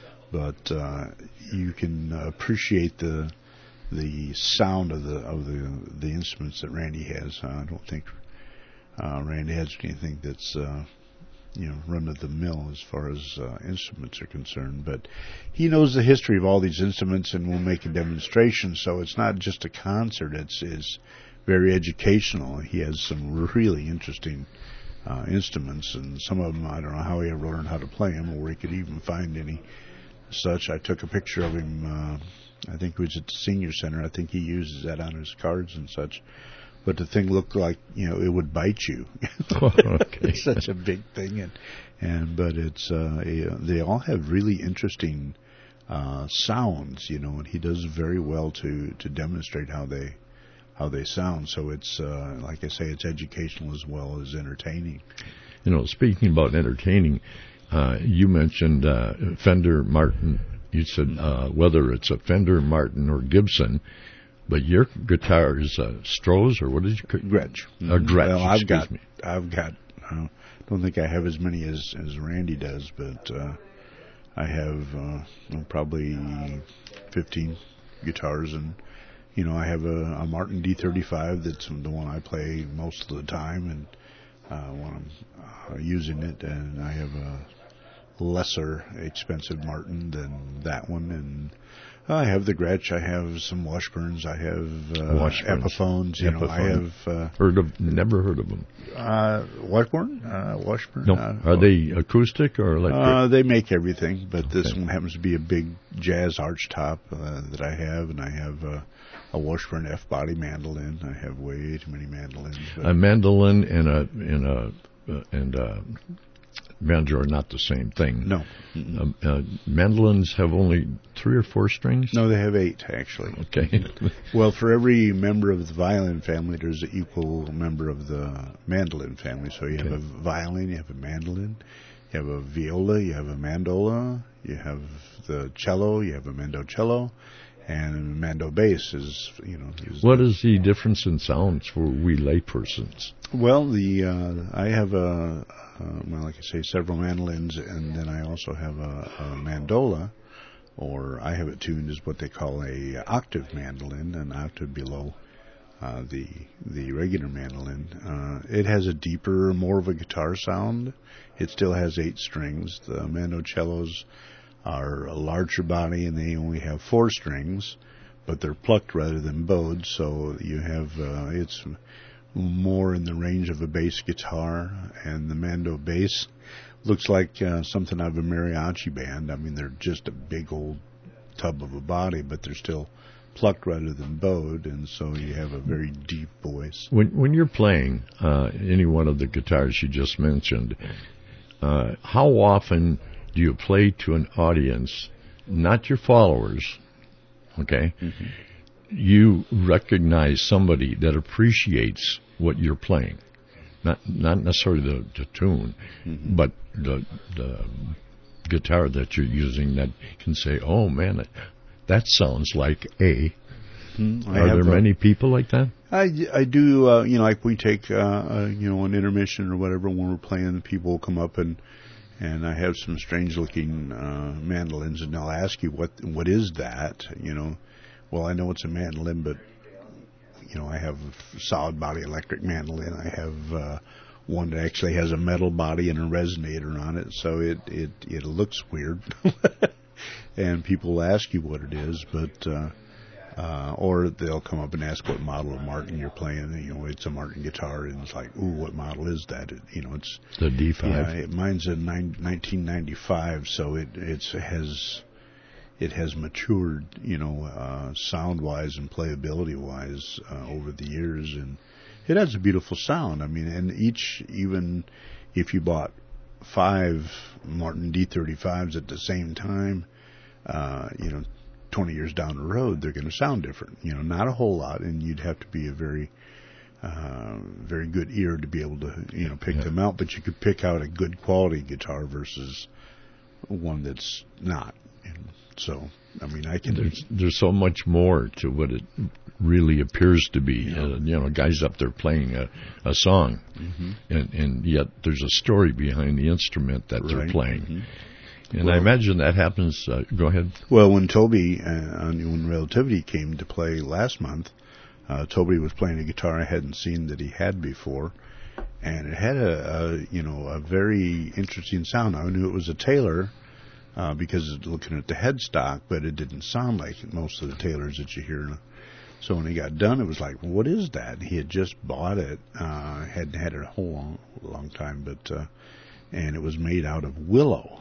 but uh, you can appreciate the the sound of the of the the instruments that Randy has. Uh, I don't think uh, Randy has anything that's uh, you know, run of the mill as far as uh, instruments are concerned, but he knows the history of all these instruments and will make a demonstration. So it's not just a concert; it's is very educational. He has some really interesting uh, instruments, and some of them I don't know how he ever learned how to play them, or where he could even find any such. I took a picture of him. Uh, I think it was at the senior center. I think he uses that on his cards and such. But the thing looked like, you know, it would bite you.
Oh, okay.
It's such a big thing, and and but it's uh, they all have really interesting uh, sounds, you know, and he does very well to, to demonstrate how they how they sound. So it's uh, like I say, it's educational as well as entertaining.
You know, speaking about entertaining, uh, you mentioned uh, Fender, Martin. You said uh, whether it's a Fender, Martin, or Gibson. But your guitar is a Strohs, or what did you call it?
Gretsch.
Mm-hmm. A Gretsch,
well, I've
excuse
got,
me.
I've got, I uh, don't think I have as many as, as Randy does, but uh, I have uh, well, probably fifteen guitars, and, you know, I have a, a Martin D thirty-five that's the one I play most of the time, and uh, when I'm uh, using it, and I have a lesser expensive Martin than that one, and I have the Gretsch, I have some Washburns, I have uh,
Washburns.
Epiphones, you know,
Epiphone.
I have... Uh,
heard of, never heard of them.
Uh, Washburn? Uh, Washburn?
No.
Uh,
Are they acoustic or electric?
Uh, they make everything, but okay. This one happens to be a big jazz arch top uh, that I have, and I have uh, a Washburn F-body mandolin. I have way too many mandolins. But
a mandolin and a, and a, uh, and a banjo are not the same thing.
No.
Um, uh, mandolins have only three or four strings?
No, they have eight, actually.
Okay.
Well, for every member of the violin family, there's an equal member of the mandolin family. So you have
okay.
a violin, you have a mandolin, you have a viola, you have a mandola, you have the cello, you have a mandocello, and mando bass is, you know... Is
what
the,
is the difference in sounds for we laypersons?
Well, the uh, I have a... Uh, well, like I say, several mandolins, and then I also have a, a mandola, or I have it tuned as what they call a octave mandolin, an octave below uh, the the regular mandolin. Uh, it has a deeper, more of a guitar sound. It still has eight strings. The mandocellos are a larger body, and they only have four strings, but they're plucked rather than bowed, so you have uh, it's more in the range of a bass guitar, and the mando bass looks like uh, something out of a mariachi band. I mean, they're just a big old tub of a body, but they're still plucked rather than bowed, and so you have a very deep voice.
When when you're playing uh, any one of the guitars you just mentioned, uh, how often do you play to an audience, not your followers, okay? Mm-hmm. You recognize somebody that appreciates what you're playing, not not necessarily the, the tune, mm-hmm. but the the guitar that you're using that can say, "Oh man, that sounds like a." Mm-hmm. Are there many a, people like that?
I, I do. Uh, you know, like we take uh, uh, you know an intermission or whatever when we're playing, people will come up and and I have some strange looking uh, mandolins, and they'll ask you what what is that, you know. Well, I know it's a mandolin, but, you know, I have a solid body electric mandolin. I have uh, one that actually has a metal body and a resonator on it, so it it it looks weird, and people ask you what it is, but uh, uh, or they'll come up and ask what model of Martin you're playing. And, you know, it's a Martin guitar, and it's like, ooh, what model is that? It, you know, it's
the D five.
Yeah, it, mine's a nine, nineteen ninety-five, so it it's has it has matured, you know, uh, sound wise and playability wise uh, over the years, and it has a beautiful sound. I mean, and each, even if you bought five Martin D thirty-fives at the same time, uh, you know, twenty years down the road, they're going to sound different. You know, not a whole lot, and you'd have to be a very, uh, very good ear to be able to, you know, pick yeah. them out. But you could pick out a good quality guitar versus one that's not. And so, I mean, I can.
There's, there's so much more to what it really appears to be.
Yeah.
Uh, you know, guys up there playing a, a song, mm-hmm. and, and yet there's a story behind the instrument that right. they're playing. Mm-hmm. And well, I imagine that happens. Uh, go ahead.
Well, when Toby, uh, when Relativity came to play last month, uh, Toby was playing a guitar I hadn't seen that he had before, and it had a, a you know a very interesting sound. I knew it was a Taylor. Uh, because looking at the headstock, but it didn't sound like most of the Taylors that you hear. So when he got done, it was like, well, what is that? He had just bought it, uh, hadn't had it a whole long, long time, but uh, and it was made out of willow.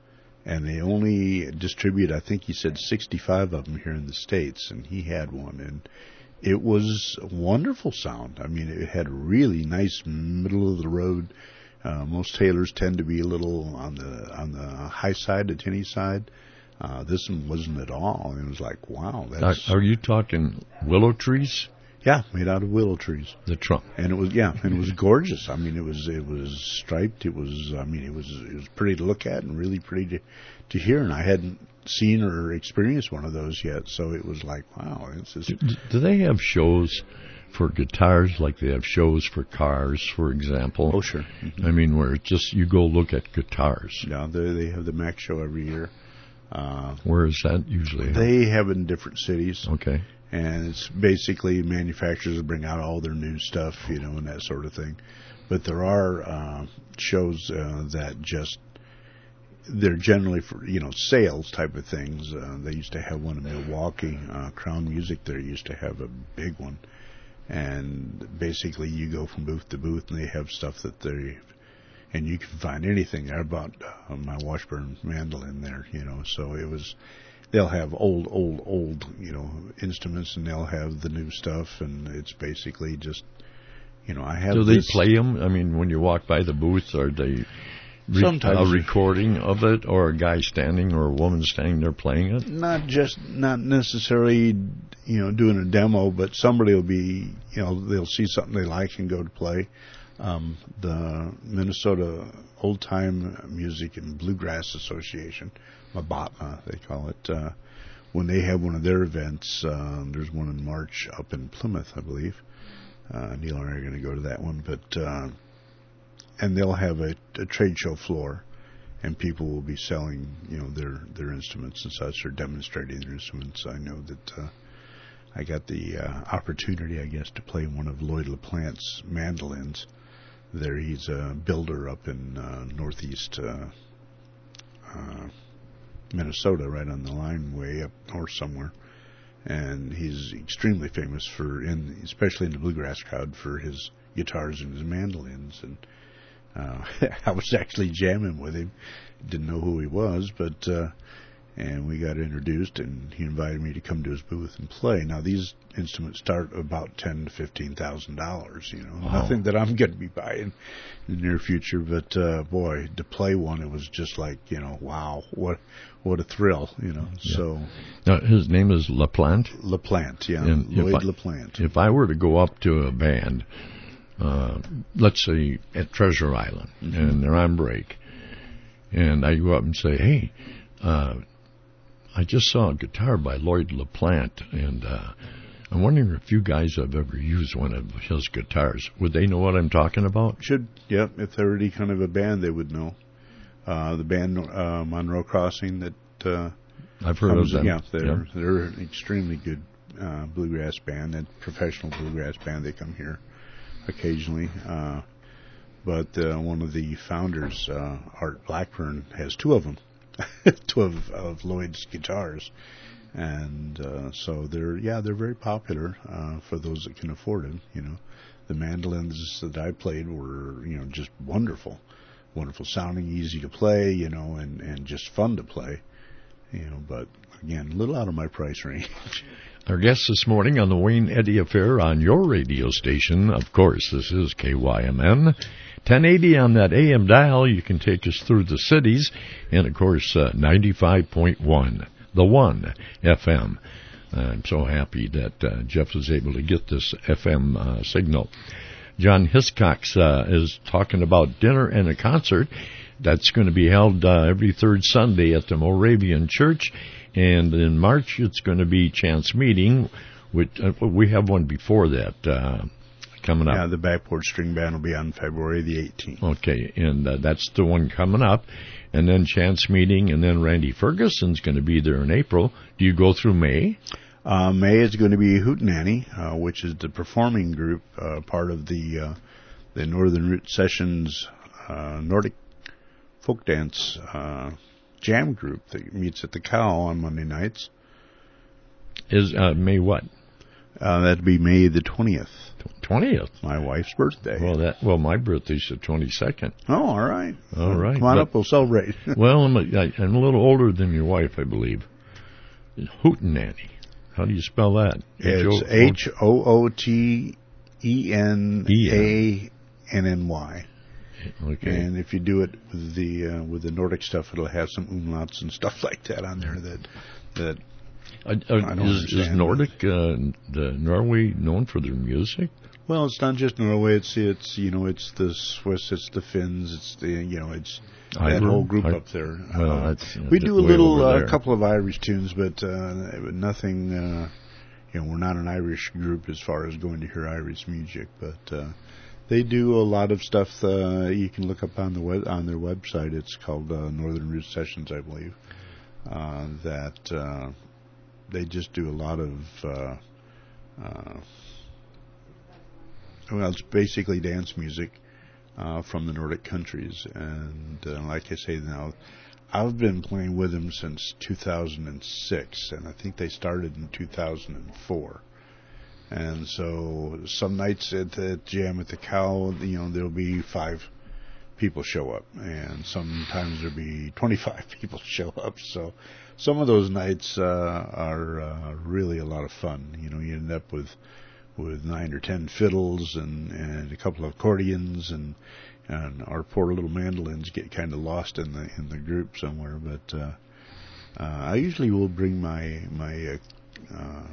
And they only distribute, I think he said sixty-five of them here in the States, and he had one, and it was a wonderful sound. I mean, it had a really nice middle-of-the-road. Uh, most Taylors tend to be a little on the on the high side, the tinny side. Uh, this one wasn't at all. It was like, wow. That's...
Are, are you talking willow trees?
Yeah, made out of willow trees.
The trunk.
And it was yeah, and it was gorgeous. I mean, it was it was striped. It was I mean, it was it was pretty to look at and really pretty to to hear. And I hadn't seen or experienced one of those yet, so it was like, wow. It's just...
do, do they have shows for guitars like they have shows for cars, for example?
Oh, sure. Mm-hmm.
I mean, where it's just you go look at guitars.
Yeah, they they have the Mac show every year. Uh,
Where is that usually?
They have it in different cities.
Okay.
And it's basically manufacturers bring out all their new stuff, you know, and that sort of thing. But there are uh, shows uh, that just, they're generally for, you know, sales type of things. Uh, they used to have one in Milwaukee. Uh, Crown Music there used to have a big one. And basically you go from booth to booth and they have stuff that they, and you can find anything there about uh, my Washburn mandolin there, you know. So it was, they'll have old, old, old, you know, instruments, and they'll have the new stuff, and it's basically just, you know, I have.
Do they
this.
play them? I mean, when you walk by the booth, are they re-
sometimes
a recording of it, or a guy standing or a woman standing there playing it?
Not just, not necessarily, you know, doing a demo, but somebody will be, you know, they'll see something they like and go to play. Um, the Minnesota Old Time Music and Bluegrass Association, M B O T M A, they call it, uh, when they have one of their events, uh, there's one in March up in Plymouth, I believe. Uh, Neil and I are going to go to that one, but, uh, and they'll have a, a trade show floor, and people will be selling, you know, their, their instruments and such, or demonstrating their instruments. I know that, uh, I got the, uh, opportunity, I guess, to play one of Lloyd LaPlante's mandolins. There, he's a builder up in uh, northeast uh, uh, Minnesota, right on the line, way up north somewhere, and he's extremely famous for, in especially in the bluegrass crowd, for his guitars and his mandolins. And uh, I was actually jamming with him, didn't know who he was, but uh, and we got introduced, and he invited me to come to his booth and play. Now, these instruments start about ten to fifteen thousand dollars. You know, wow. Nothing that I'm going to be buying in the near future. But uh, boy, to play one, it was just like, you know, wow, what what a thrill. You know, yeah. So
now his name is LaPlante.
LaPlante, yeah,
and
Lloyd
if I,
LaPlante.
If I were to go up to a band, uh, let's say at Treasure Island, mm-hmm. and they're on break, and I go up and say, hey. Uh, I just saw a guitar by Lloyd LaPlante, and uh, I'm wondering if you guys have ever used one of his guitars. Would they know what I'm talking about?
Should, yeah. If they're already kind of a band, they would know. Uh, the band uh, Monroe Crossing that uh,
I've heard
comes,
of them.
Yeah, they're
yeah.
they're an extremely good uh, bluegrass band, and professional bluegrass band. They come here occasionally. Uh, but uh, one of the founders, uh, Art Blackburn, has two of them, two of, of Lloyd's guitars, and uh, so they're yeah they're very popular uh, for those that can afford them. You know, the mandolins that I played were you know just wonderful, wonderful sounding, easy to play, you know, and and just fun to play, you know. But again, a little out of my price range.
Our guest this morning on the Wayne Eddy Affair on your radio station, of course, this is K Y M N. ten eighty on that A M dial. You can take us through the cities. And, of course, uh, ninety-five point one, the one F M. I'm so happy that uh, Jeff was able to get this F M uh, signal. John Hiscox uh, is talking about dinner and a concert. That's going to be held uh, every third Sunday at the Moravian Church. And in March, it's going to be Chance Meeting. Which, uh, we have one before that uh, coming up.
Yeah, the Backboard String Band will be on February the eighteenth.
Okay, and uh, that's the one coming up. And then Chance Meeting, and then Randy Ferguson's going to be there in April. Do you go through May?
Uh, May is going to be Hootenanny, uh, which is the performing group, uh, part of the uh, the Northern Root Sessions uh, Nordic Folk Dance uh jam group that meets at the Cow on Monday nights.
Is uh, May what?
Uh, that'd be May the twentieth.
Twentieth.
My wife's birthday.
Well, that well, my birthday's the twenty-second.
Oh, all right.
All
well,
right.
Come on
but,
up, we'll celebrate.
Well, I'm a, I, I'm a little older than your wife, I believe. Hootenanny. How do you spell that?
It's H O O T E N A N N Y.
Okay.
And if you do it with the uh, with the Nordic stuff, it'll have some umlauts and stuff like that on there. That that
uh, uh,
I don't
is, is Nordic uh, the Norway known for their music?
Well, it's not just Norway. It's it's you know it's the Swiss, it's the Finns, it's the you know it's that
Ireland?
whole group
I,
up there.
Well,
uh,
that's uh,
we do a little a
uh,
couple of Irish tunes, but uh, nothing. Uh, you know, we're not an Irish group as far as going to hear Irish music, but. Uh, They do a lot of stuff. Uh, you can look up on the web, on their website. It's called uh, Northern Root Sessions, I believe. Uh, that uh, they just do a lot of. Uh, uh, well, it's basically dance music uh, from the Nordic countries, and uh, like I say now, I've been playing with them since two thousand six, and I think they started in two thousand four. And so some nights at the jam at the Cow, you know, there'll be five people show up, and sometimes there'll be twenty-five people show up. So some of those nights uh, are uh, really a lot of fun. You know, you end up with with nine or ten fiddles and, and a couple of accordions, and and our poor little mandolins get kind of lost in the in the group somewhere. But uh, uh, I usually will bring my my uh, uh,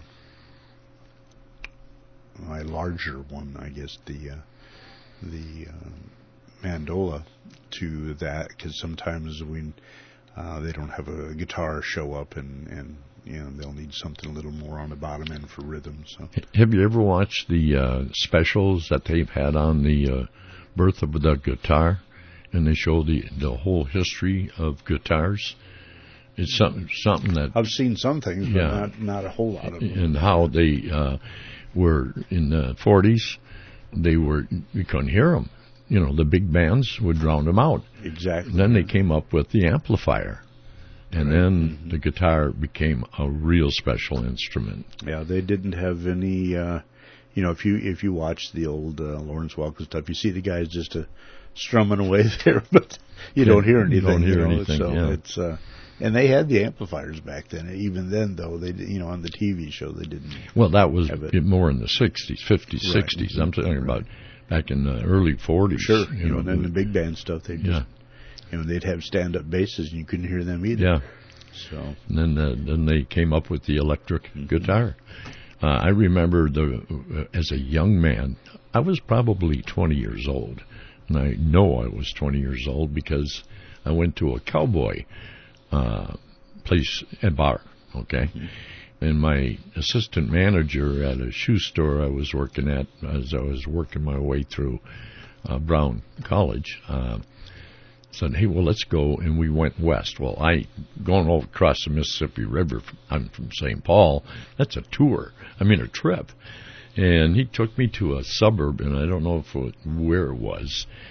my larger one, I guess, the uh, the uh, mandola to that, because sometimes we uh, they don't have a guitar show up, and, and you know they'll need something a little more on the bottom end for rhythm. So,
have you ever watched the uh, specials that they've had on the uh, birth of the guitar, and they show the the whole history of guitars? It's something something that
I've seen some things, but
yeah,
not not a whole lot of them.
And how they uh, were in the forties, they were you couldn't hear them. You know, the big bands would drown them out.
Exactly.
And then they came up with the amplifier, and
right.
then
mm-hmm.
the guitar became a real special instrument.
Yeah, they didn't have any. Uh, you know, if you if you watch the old uh, Lawrence Welk stuff, you see the guys just uh, strumming away there, but you
yeah,
don't hear anything.
You don't hear
you know,
anything.
So
yeah.
it's. Uh, And they had the amplifiers back then. Even then, though, they you know on the T V show they didn't.
Well, that was
have it.
more in the sixties, fifties,
right.
sixties. I'm talking about back in the early forties.
Sure, you,
you
know,
know,
and then the big band stuff, they just,
yeah.
you know, they'd have stand-up basses and you couldn't hear them either.
Yeah.
So
and then uh, then they came up with the electric mm-hmm. guitar. Uh, I remember the uh, as a young man, I was probably twenty years old, and I know I was twenty years old because I went to a cowboy uh, place and bar. Okay. Mm-hmm. And my assistant manager at a shoe store I was working at, as I was working my way through uh, Brown College, uh, said, hey, well, let's go. And we went west. Well, I going all across the Mississippi River, I'm from Saint Paul, that's a tour. I mean, a trip. And he took me to a suburb, and I don't know if it, where it was.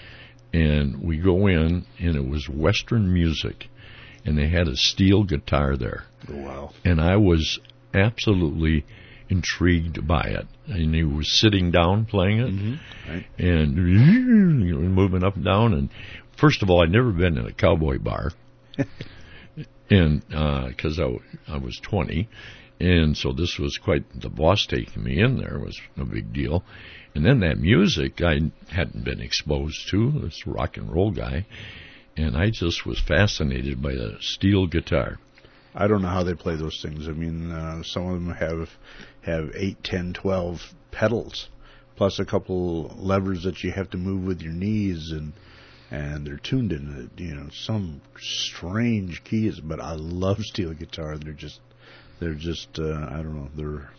And we go in, and it was Western music, and they had a steel guitar there.
Oh, wow.
And I was absolutely intrigued by it. And he was sitting down playing it,
mm-hmm. right.
and you know, moving up and down. And first of all, I'd never been in a cowboy bar, and because uh, I, I was twenty, and so this was quite, the boss taking me in there was a big deal. And then that music I hadn't been exposed to, this rock and roll guy, and I just was fascinated by the steel guitar.
I don't know how they play those things. I mean, uh, some of them have have eight, ten, twelve pedals, plus a couple levers that you have to move with your knees, and and they're tuned in, you know, some strange keys. But I love steel guitar. They're just, they're just, uh, I don't know, they're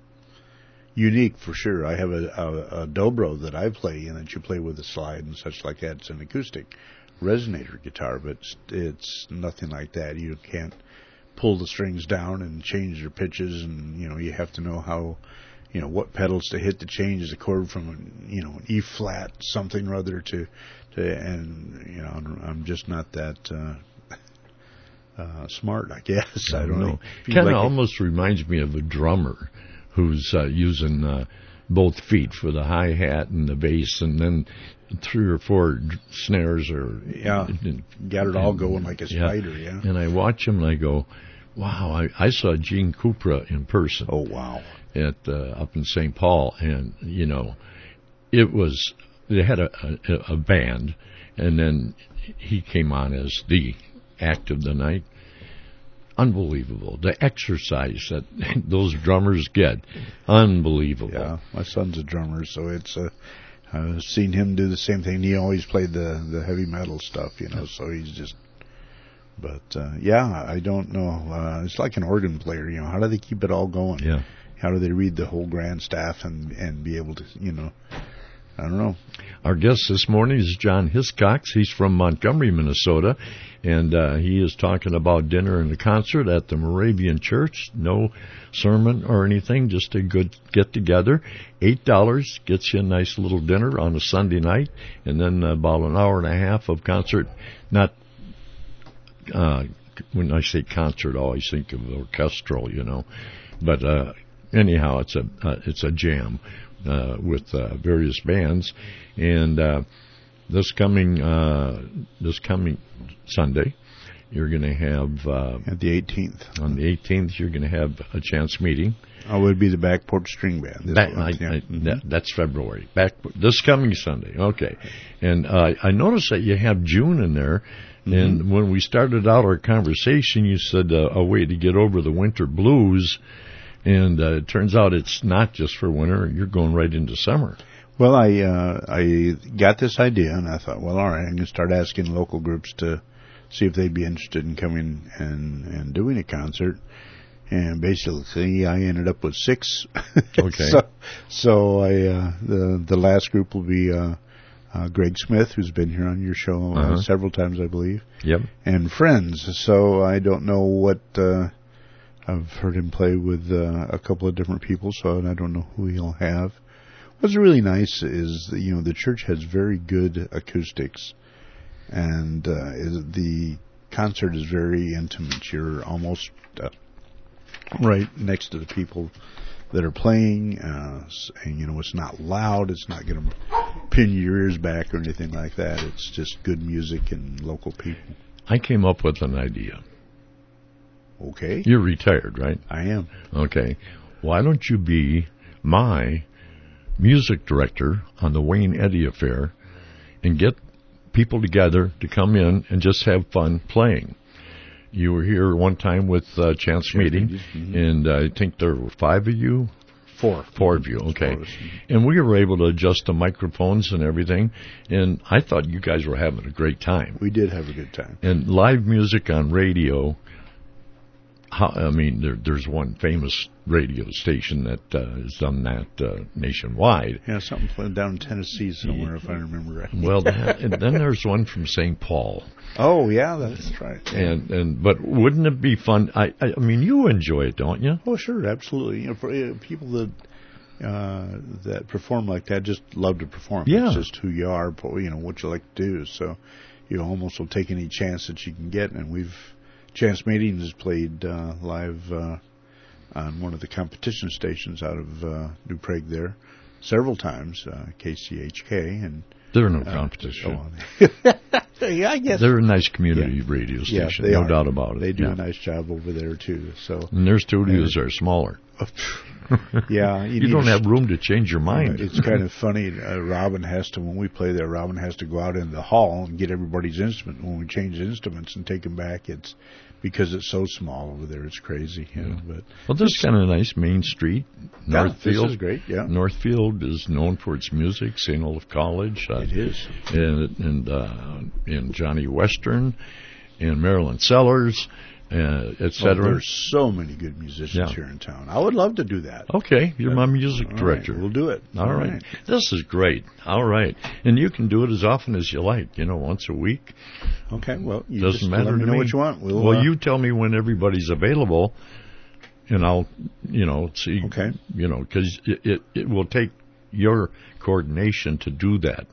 unique for sure. I have a, a, a dobro that I play, and that you play with a slide and such like that. It's an acoustic resonator guitar, but it's nothing like that. You can't pull the strings down and change their pitches, and you know you have to know how, you know, what pedals to hit to change the chord from, you know, an E flat something or other to, to and you know I'm just not that uh, uh, smart, I guess. I don't know.
Kind of
like
almost it. reminds me of a drummer who's uh, using uh, both feet for the hi-hat and the bass, and then three or four d- snares or
yeah,
and,
got it all going like a
yeah.
spider. Yeah.
And I watch him and I go, wow! I, I saw Gene Krupa in person.
Oh wow!
At uh, up in Saint Paul, and you know, it was they had a, a, a band, and then he came on as the act of the night. Unbelievable. The exercise that those drummers get. Unbelievable.
Yeah, my son's a drummer, so it's uh, I've seen him do the same thing. He always played the, the heavy metal stuff, you know, so he's just... But, uh, yeah, I don't know. Uh, it's like an organ player, you know. How do they keep it all going?
Yeah.
How do they read the whole grand staff and, and be able to, you know... I don't know.
Our guest this morning is John Hiscox. He's from Montgomery, Minnesota, and uh, he is talking about dinner and a concert at the Moravian Church. No sermon or anything, just a good get-together. eight dollars gets you a nice little dinner on a Sunday night, and then about an hour and a half of concert. Not uh, when I say concert, I always think of orchestral, you know. But uh, anyhow, it's a uh, it's a jam. Uh, with uh, various bands, and uh, this coming uh, this coming Sunday, you're going to have uh,
at the eighteenth.
On the eighteenth, you're going to have a chance meeting.
Oh, it would be the Back Porch String Band. This
Back,
one,
I,
yeah.
I,
mm-hmm.
that, that's February. Back this coming Sunday. Okay, and uh, I noticed that you have June in there. Mm-hmm. And when we started out our conversation, you said uh, a way to get over the winter blues. And uh, it turns out it's not just for winter. You're going right into summer.
Well, I uh, I got this idea, and I thought, well, all right, I'm going to start asking local groups to see if they'd be interested in coming and, and doing a concert. And basically, I ended up with six.
Okay.
so, so I uh, the the last group will be uh, uh, Greg Smith, who's been here on your show uh,
uh-huh.
several times, I believe.
Yep.
And friends. So I don't know what. Uh, I've heard him play with uh, a couple of different people, so I don't know who he'll have. What's really nice is that, you know, the church has very good acoustics, and uh, is, the concert is very intimate. You're almost uh, right next to the people that are playing, uh, and, you know, it's not loud. It's not going to pin your ears back or anything like that. It's just good music and local people.
I came up with an idea.
Okay.
You're retired, right?
I am.
Okay. Why don't you be my music director on the Wayne Eddy Affair and get people together to come in and just have fun playing? You were here one time with uh, Chance
Sure,
Meeting,
mm-hmm.
and uh, I think there were five of you.
Four.
Four of you, okay. And we were able to adjust the microphones and everything, and I thought you guys were having a great time.
We did have a good time.
And live music on radio, how, I mean, there, there's one famous radio station that uh, has done that uh, nationwide.
Yeah, something playing down in Tennessee somewhere, if I remember right.
Well, that, and then there's one from Saint Paul.
Oh, yeah, that's right.
And and but wouldn't it be fun? I I mean, you enjoy it, don't you?
Oh, sure, absolutely. You know, for uh, people that uh, that perform like that just love to perform.
Yeah.
It's just who you are, you know, what you like to do. So you almost will take any chance that you can get. And we've, Chance Mating has played uh, live uh, on one of the competition stations out of uh, New Prague there several times, uh, K C H K. And
they're no
uh,
competition.
Oh, yeah, I guess.
They're a nice community
yeah.
radio station,
yeah,
no
are.
doubt about it.
They do
yeah.
a nice job over there, too. So,
and their studios are smaller.
Yeah,
you, you don't have room to change your mind.
Uh, it's kind of funny. Uh, Robin has to, when we play there, Robin has to go out in the hall and get everybody's instrument. When we change instruments and take them back, it's because it's so small over there. It's crazy. You know, but
well, this is kind of nice. Main Street, Northfield.
Yeah, this is great. Yeah,
Northfield is known for its music. Saint Olaf College. Uh,
it is,
and and uh, and Johnny Western, and Marilyn Sellers. Uh, et cetera.
Well, there's so many good musicians
yeah.
here in town. I would love to do that.
Okay, you're my music
All
director.
Right, we'll do it.
All, All right. right. This is great. All right. And you can do it as often as you like, you know, once a week.
Okay, well, you
Doesn't
just
matter
let me
to
know
me.
what you want. We'll,
well,
uh,
you tell me when everybody's available, and I'll, you know, see.
Okay.
You know, because it, it, it will take your coordination to do that.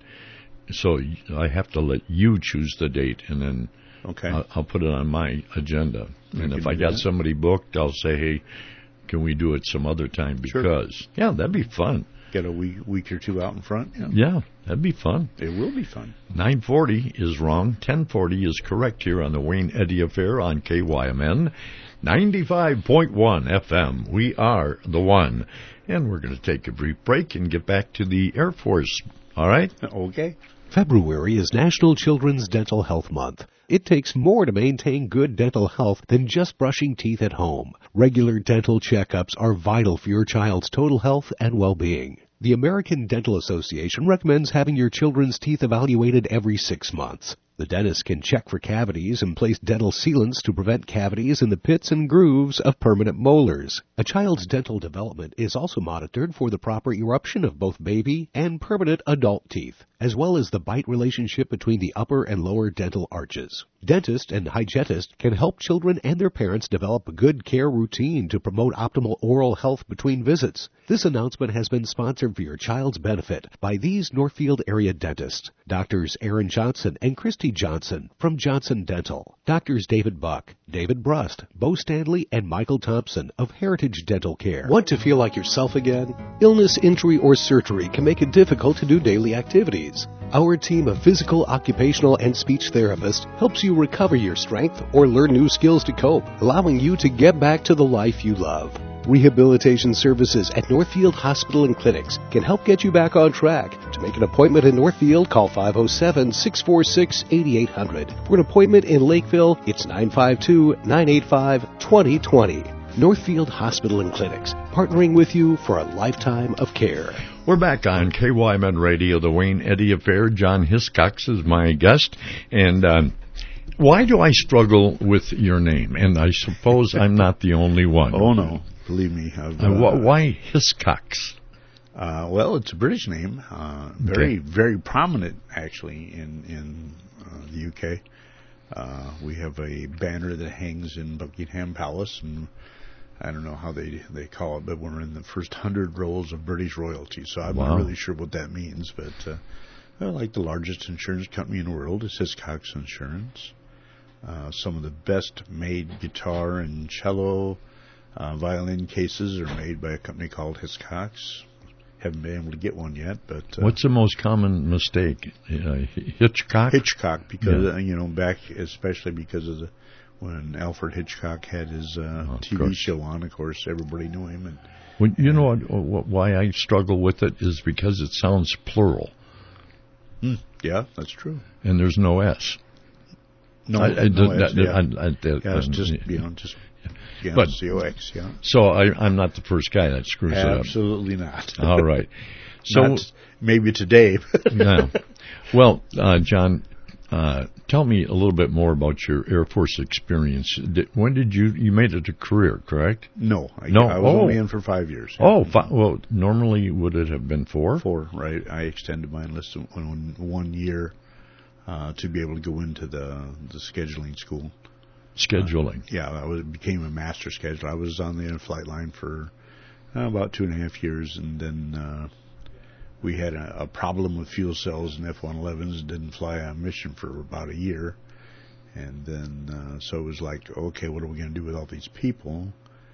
So I have to let you choose the date, and then
okay.
I'll, I'll put it on my agenda.
You
and if I
do
got
that.
somebody booked, I'll say, hey, can we do it some other time? Because,
sure.
yeah, that'd be fun.
Get a week, week or two out in front. Yeah.
yeah, that'd be fun.
It will be fun.
nine forty is wrong. ten forty is correct here on the Wayne Eddy Affair on K Y M N. ninety-five point one F M. We are the one. And we're going to take a brief break and get back to the Air Force. All right?
Okay.
February is National Children's Dental Health Month. It takes more to maintain good dental health than just brushing teeth at home. Regular dental checkups are vital for your child's total health and well-being. The American Dental Association recommends having your children's teeth evaluated every six months. The dentist can check for cavities and place dental sealants to prevent cavities in the pits and grooves of permanent molars. A child's dental development is also monitored for the proper eruption of both baby and permanent adult teeth, as well as the bite relationship between the upper and lower dental arches. Dentists and hygienists can help children and their parents develop a good care routine to promote optimal oral health between visits. This announcement has been sponsored for your child's benefit by these Northfield area dentists, Doctors Aaron Johnson and Christy Johnson from Johnson Dental, Doctors David Buck, David Brust, Bo Stanley, and Michael Thompson of Heritage Dental Care.
Want to feel like yourself again? Illness, injury, or surgery can make it difficult to do daily activities. Our team of physical, occupational, and speech therapists helps you recover your strength or learn new skills to cope, allowing you to get back to the life you love. Rehabilitation services at Northfield Hospital and Clinics can help get you back on track. To make an appointment in Northfield, call five oh seven, six four six, eight eight hundred. For an appointment in Lakeville, it's nine five two, nine eight five, two oh two oh. Northfield Hospital and Clinics, partnering with you for a lifetime of care.
We're back on K Y M N Radio, the Wayne Eddy Affair. John Hiscox is my guest. And um, why do I struggle with your name? And I suppose I'm not the only one.
Oh, no. Believe me. I've,
uh,
uh,
why Hiscox?
Uh, well, it's a British name. Uh, very,
okay.
very prominent, actually, in, in uh, the U K. Uh, we have a banner that hangs in Buckingham Palace, and I don't know how they they call it, but we're in the first hundred rows of British royalty. So I'm
wow.
not really sure what that means, but uh, well, like the largest insurance company in the world is Hiscox Insurance. Uh, some of the best made guitar and cello, uh, violin cases are made by a company called Hiscox. Haven't been able to get one yet, but uh,
what's the most common mistake? Uh, Hitchcock.
Hitchcock, because
yeah.
uh, you know, back especially because of the when Alfred Hitchcock had his uh,
oh,
T V
course.
show on, of course, everybody knew him. And
well, you know what, what, why I struggle with it is because it sounds plural.
Hmm. Yeah, that's true.
And there's no S.
No,
I, I,
no
that,
S, yeah.
I, I, I,
yeah, it's
um,
just, you know, just yeah,
but,
C O X, yeah.
So I, I'm not the first guy that screws
Absolutely
it up.
Absolutely not.
All right. So
not maybe today.
No. Well, uh, John, uh, tell me a little bit more about your Air Force experience. Did, when did you, you made it a career, correct?
No. I,
no.
I was
oh.
only in for five years.
Oh, fi- well, normally would it have been four?
Four, right. I extended my enlistment one, one year uh, to be able to go into the, the scheduling school.
Scheduling?
Uh, yeah, I was, became a master scheduler. I was on the flight line for Uh, about two and a half years, and then uh, we had a, a problem with fuel cells and F one elevens. Didn't fly on mission for about a year, and then uh, so it was like, okay, what are we going to do with all these people?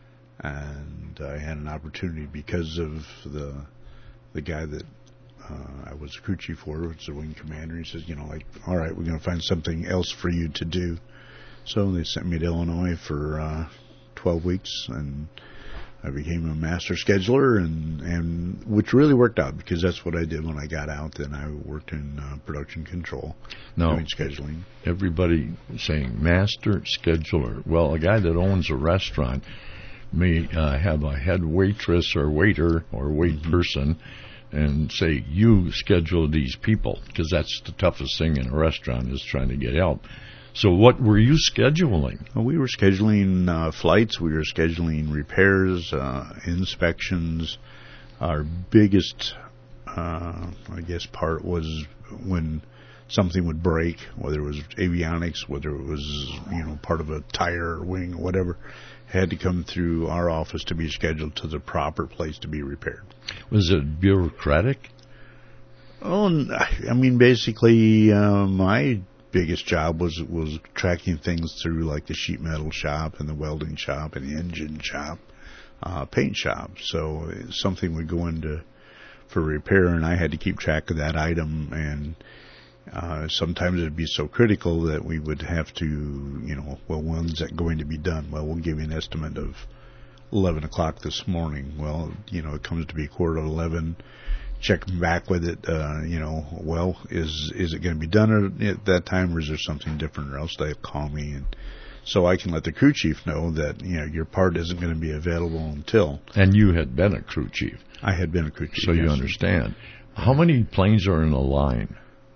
And I had an opportunity because of the the guy that uh, I was a crew chief for, was the wing commander. He says, you know, like, all right, we're going to find something else for you to do. So they sent me to Illinois for uh, twelve weeks, and I became a master scheduler, and, and which really worked out because that's what I did when I got out. Then I worked in uh, production control,
now,
doing scheduling.
Everybody saying master scheduler. Well, a guy that owns a restaurant may uh, have a head waitress or waiter or wait mm-hmm. person and say, you schedule these people, because that's the toughest thing in a restaurant is trying to get help. So what were you scheduling?
Well, we were scheduling uh, flights. We were scheduling repairs, uh, inspections. Our biggest, uh, I guess, part was when something would break, whether it was avionics, whether it was, you know, part of a tire or wing or whatever, had to come through our office to be scheduled to the proper place to be repaired.
Was it bureaucratic?
Oh, I mean, basically, uh, my biggest job was was tracking things through, like the sheet metal shop and the welding shop and the engine shop, uh, paint shop. So something would go into for repair, and I had to keep track of that item. And uh, sometimes it'd be so critical that we would have to, you know, well, when's that going to be done? Well, we'll give you an estimate of eleven o'clock this morning. Well, you know, it comes to be quarter to eleven. Check back with it, uh, you know, well, is is it going to be done at that time, or is there something different, or else they'll call me, and so I can let the crew chief know that, you know, your part isn't going to be available until.
And you had been a crew chief.
I had been a crew chief.
So
yes.
You understand. How many planes are in a line?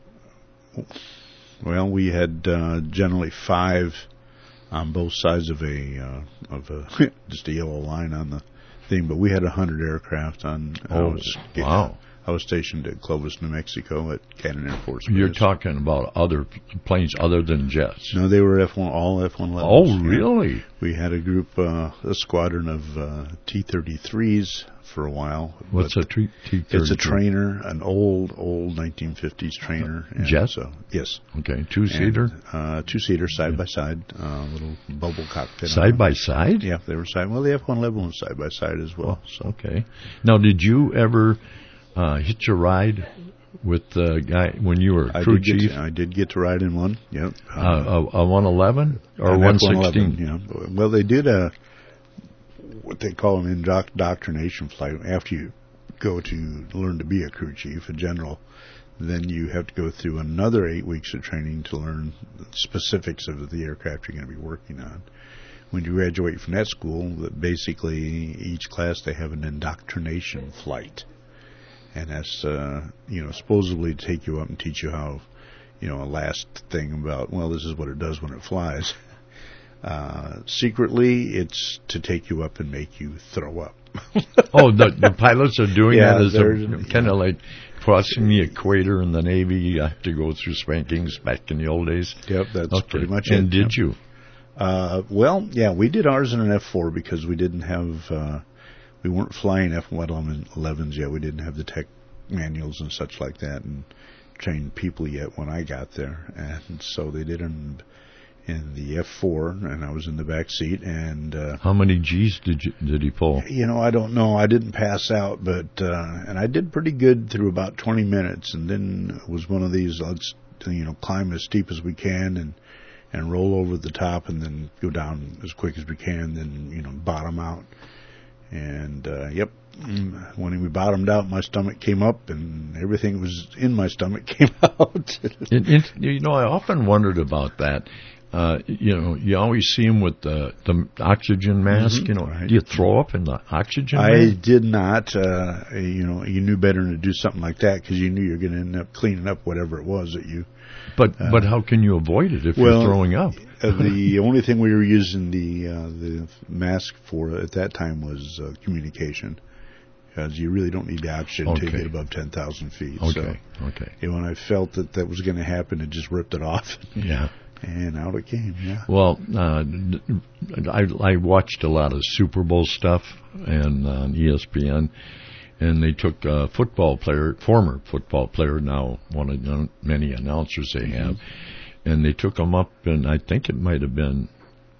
Well, we had uh, generally five on both sides of a uh, of a just a yellow line on the thing, but we had a hundred aircraft on.
Oh,
I was,
wow.
I was stationed at Clovis, New Mexico at Cannon Air Force Base.
You're talking about other planes other than jets?
No, they were F one, all F one elevens.
Oh, really?
Yeah. We had a group, uh, a squadron of uh, T thirty-threes for a while.
What's a T thirty-three?
It's a trainer, an old, old nineteen fifties trainer.
Jet?
So, yes.
Okay, two-seater?
And, uh, two-seater, side-by-side, uh, little bubble cockpit.
Side-by-side?
Yeah, they were side. Well, the F one eleven was side-by-side as well.
Oh,
so.
Okay. Now, did you ever uh, hitch a ride with the guy when you were
I
crew
did
chief?
Get to, I did get to ride in one, yep.
Uh, uh, a, a one eleven or one sixteen?
Yeah. Well, they did a, what they call an indoctrination flight. After you go to learn to be a crew chief, a general, then you have to go through another eight weeks of training to learn the specifics of the aircraft you're going to be working on. When you graduate from that school, basically each class they have an indoctrination flight. And that's, uh, you know, supposedly to take you up and teach you how, you know, a last thing about, well, this is what it does when it flies. Uh, secretly, it's to take you up and make you throw up.
Oh, the, the pilots are doing
yeah,
that as
a,
kind
yeah.
of like crossing the equator in the Navy. You have to go through spankings back in the old days.
Yep, that's
okay.
pretty much
and
it.
And did
yep.
you?
Uh, well, yeah, we did ours in an F four because we didn't have, uh, we weren't flying F one elevens yet. We didn't have the tech manuals and such like that and trained people yet when I got there. And so they did in, in the F four, and I was in the back seat. And uh,
how many G's did you, did he pull?
You know, I don't know. I didn't pass out, but uh, and I did pretty good through about twenty minutes, and then it was one of these, let's, you know, climb as steep as we can and and roll over the top and then go down as quick as we can, then, you know, bottom out. And, uh, yep, when we bottomed out, my stomach came up and everything was in my stomach came out.
it, it, you know, I often wondered about that. Uh, you know, you always see them with the, the oxygen mask,
mm-hmm.
you know.
Right.
Do you throw up in the oxygen
I
mask?
I did not. Uh, you know, you knew better than to do something like that because you knew you were going to end up cleaning up whatever it was that you...
But
uh,
but how can you avoid it if
well,
you're throwing up?
uh, the only thing we were using the uh, the mask for at that time was uh, communication, because you really don't need the oxygen
okay.
to get above ten thousand feet.
Okay,
so,
okay.
And when I felt that that was going to happen, it just ripped it off.
Yeah.
And out it came, yeah.
Well, uh, I, I watched a lot of Super Bowl stuff and uh, on E S P N, and they took a football player, former football player, now one of the many announcers they have, mm-hmm. and they took him up, and I think it might have been,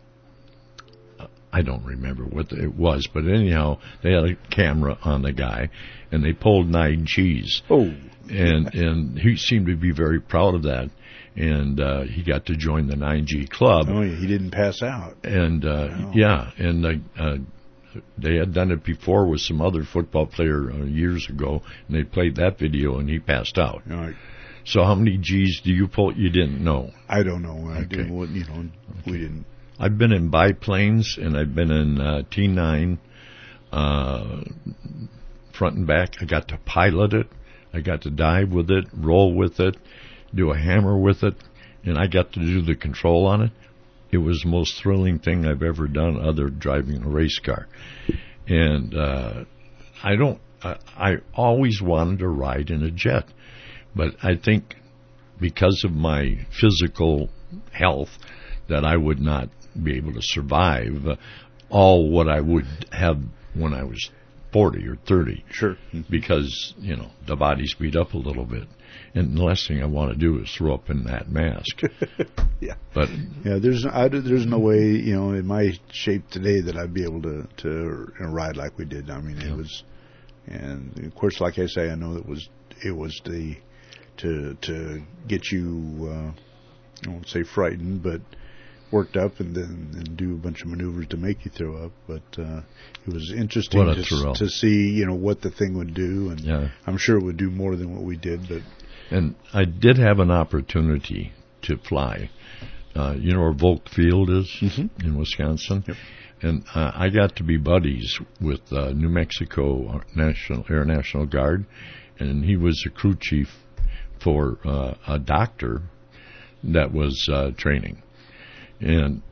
I don't remember what it was, but anyhow, they had a camera on the guy, and they pulled nine G's.
Oh.
And, and he seemed to be very proud of that. And uh, he got to join the nine G club.
Oh, he didn't pass out.
And, uh,
no.
yeah, and uh, uh, they had done it before with some other football player uh, years ago, and they played that video, and he passed out.
Right.
So how many G's do you pull? You didn't know.
I don't know. I
okay.
didn't, you know, we didn't.
I've been in biplanes, and I've been in uh, T nine, uh, front and back. I got to pilot it. I got to dive with it, roll with it, do a hammer with it, and I got to do the control on it. It was the most thrilling thing I've ever done other than driving a race car. And uh, I don't, I, I always wanted to ride in a jet. But I think because of my physical health that I would not be able to survive uh, all what I would have when I was forty or thirty.
Sure.
Because, you know, the body's beat up a little bit. And the last thing I want to do is throw up in that mask.
yeah.
But
yeah, there's I, there's no way, you know, in my shape today that I'd be able to to ride like we did. I mean, yeah. it was, and of course, like I say, I know it was it was the to to get you, uh, I won't say frightened, but worked up and then and do a bunch of maneuvers to make you throw up. But uh, it was interesting to, to see, you know, what the thing would do, and
yeah.
I'm sure it would do more than what we did. But
and I did have an opportunity to fly. Uh, you know where Volk Field is
mm-hmm.
in Wisconsin,
yep.
and uh, I got to be buddies with uh, New Mexico National Air National Guard, and he was a crew chief for uh, a doctor that was uh, training. And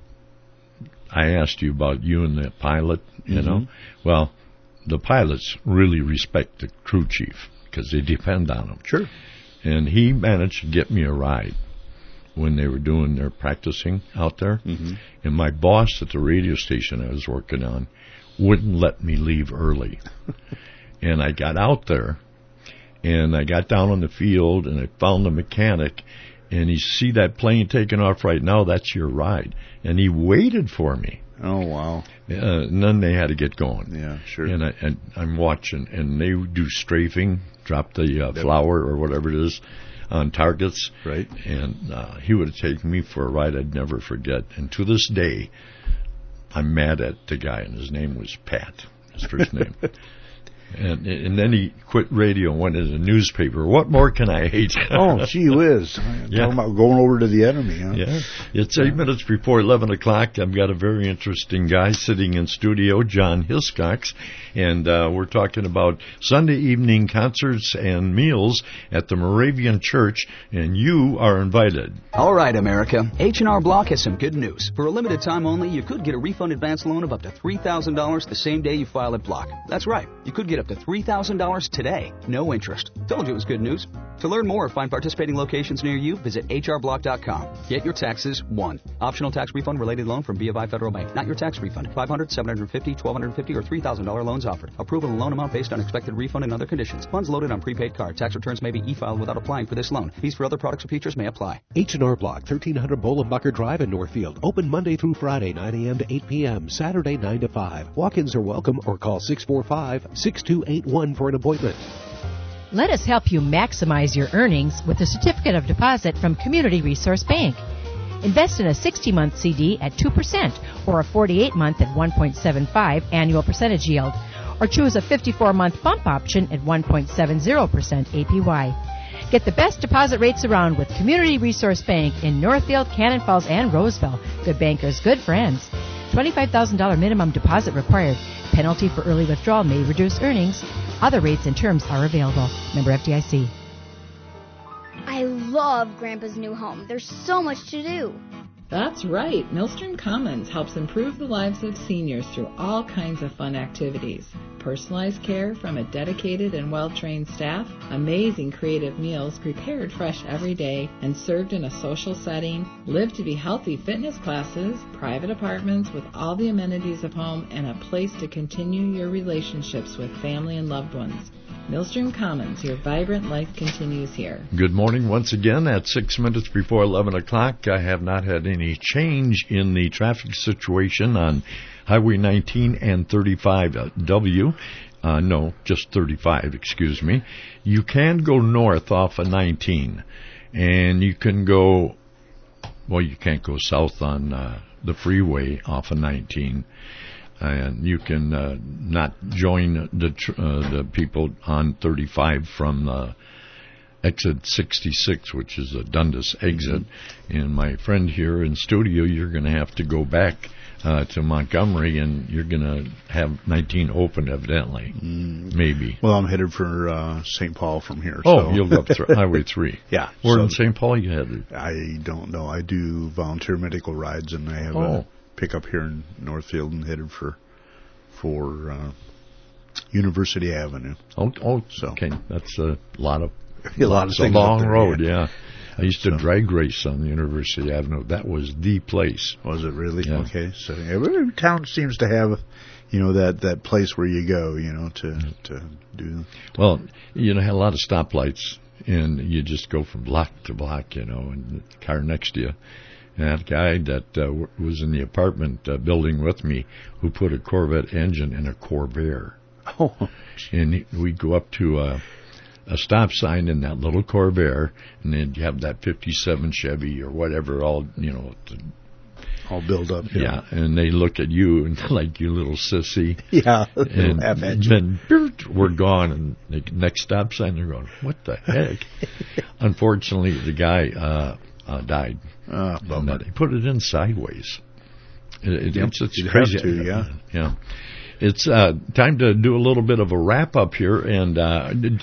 I asked you about you and the pilot, you
mm-hmm.
know. Well, the pilots really respect the crew chief because they depend on him.
Sure.
And he managed to get me a ride when they were doing their practicing out there.
Mm-hmm.
And my boss at the radio station I was working on wouldn't let me leave early. And I got out there, and I got down on the field, and I found the mechanic. And he see that plane taking off right now, that's your ride. And he waited for me.
Oh, wow.
Uh, and then they had to get going.
Yeah, sure.
And, I, and I'm watching, and they do strafing, drop the uh, flower or whatever it is on targets.
Right.
And uh, he would have taken me for a ride I'd never forget. And to this day, I'm mad at the guy, and his name was Pat, his first name. And and then he quit radio and went into the newspaper. What more can I hate?
Oh, gee whiz.
Yeah.
Talking about going over to the enemy, huh?
Yeah. It's eight minutes before eleven o'clock. I've got a very interesting guy sitting in studio, John Hiscox, and uh, we're talking about Sunday evening concerts and meals at the Moravian Church, and you are invited.
All right, America. H and R Block has some good news. For a limited time only, you could get a refund advance loan of up to three thousand dollars the same day you file at Block. That's right. You could get up to three thousand dollars today. No interest. Told you it was good news. To learn more or find participating locations near you, visit H R block dot com. Get your taxes won. Optional tax refund related loan from B of I Federal Bank. Not your tax refund. five hundred dollars, seven hundred fifty dollars, twelve hundred fifty dollars, or three thousand dollars loans offered. Approval and loan amount based on expected refund and other conditions. Funds loaded on prepaid card. Tax returns may be e-filed without applying for this loan. Fees for other products or features may apply.
H and R Block, thirteen hundred Bolenbacher Drive in Northfield. Open Monday through Friday, nine a.m. to eight p.m. Saturday, nine to five. Walk-ins are welcome or call six four five, six two eight one for an appointment.
Let us help you maximize your earnings with a certificate of deposit from Community Resource Bank. Invest in a sixty-month C D at two percent or a forty-eight month at one point seven five annual percentage yield, or choose a fifty-four month bump option at one point seven zero percent A P Y. Get the best deposit rates around with Community Resource Bank in Northfield, Cannon Falls, and Roseville. Good bankers, good friends. twenty-five thousand dollars minimum deposit required. Penalty for early withdrawal may reduce earnings. Other rates and terms are available. Member F D I C.
I love Grandpa's new home. There's so much to do.
That's right. Millstone Commons helps improve the lives of seniors through all kinds of fun activities. personalized care from a dedicated and well-trained staff, amazing creative meals prepared fresh every day and served in a social setting, Live to be Healthy fitness classes, private apartments with all the amenities of home, and a place to continue your relationships with family and loved ones. Millstream Commons, your vibrant life continues here.
Good morning once again at six minutes before eleven o'clock. I have not had any change in the traffic situation on Highway nineteen and thirty-five W. Uh, no, just thirty-five, excuse me. You can go north off of nineteen, and you can go, well, you can't go south on uh, the freeway off of nineteen. And you can uh, not join the tr- uh, the people on thirty-five from uh, exit sixty-six, which is a Dundas exit. Mm-hmm. And my friend here in studio, you're going to have to go back uh, to Montgomery, and you're going to have nineteen open, evidently. Mm. Maybe.
Well, I'm headed for uh, Saint Paul from here.
Oh,
so.
you'll go up th- Highway three.
Yeah.
Where
so
in Saint Paul you headed?
I don't know. I do volunteer medical rides, and I have
oh.
a pick up here in Northfield and headed for for uh, University Avenue.
Oh, oh so. Okay. That's a lot of
a lot of
things. A long
there,
road,
yeah.
yeah. I used to
so.
drag race on University Avenue. That was the place.
Was it really?
Yeah.
Okay. So every town seems to have, you know, that, that place where you go, you know, to to do.
Well, you know, had a lot of stoplights, and you just go from block to block, you know, and the car next to you. And that guy that uh, w- was in the apartment uh, building with me, who put a Corvette engine in a Corvair.
Oh.
And he, we'd go up to a, a stop sign in that little Corvair, and then you have that fifty-seven Chevy or whatever, all, you know. To,
all built up. Yeah.
yeah, and they look at you and like, you little sissy.
Yeah.
And
laugh at you.
then beep, we're gone, and the next stop sign, they're going, what the heck? Unfortunately, the guy uh, uh, died.
Uh,
and he put it in sideways. It, it,
yep.
It's, it's
You'd
crazy.
have to, yeah.
Yeah. It's uh, time to do a little bit of a wrap up here. And uh, did,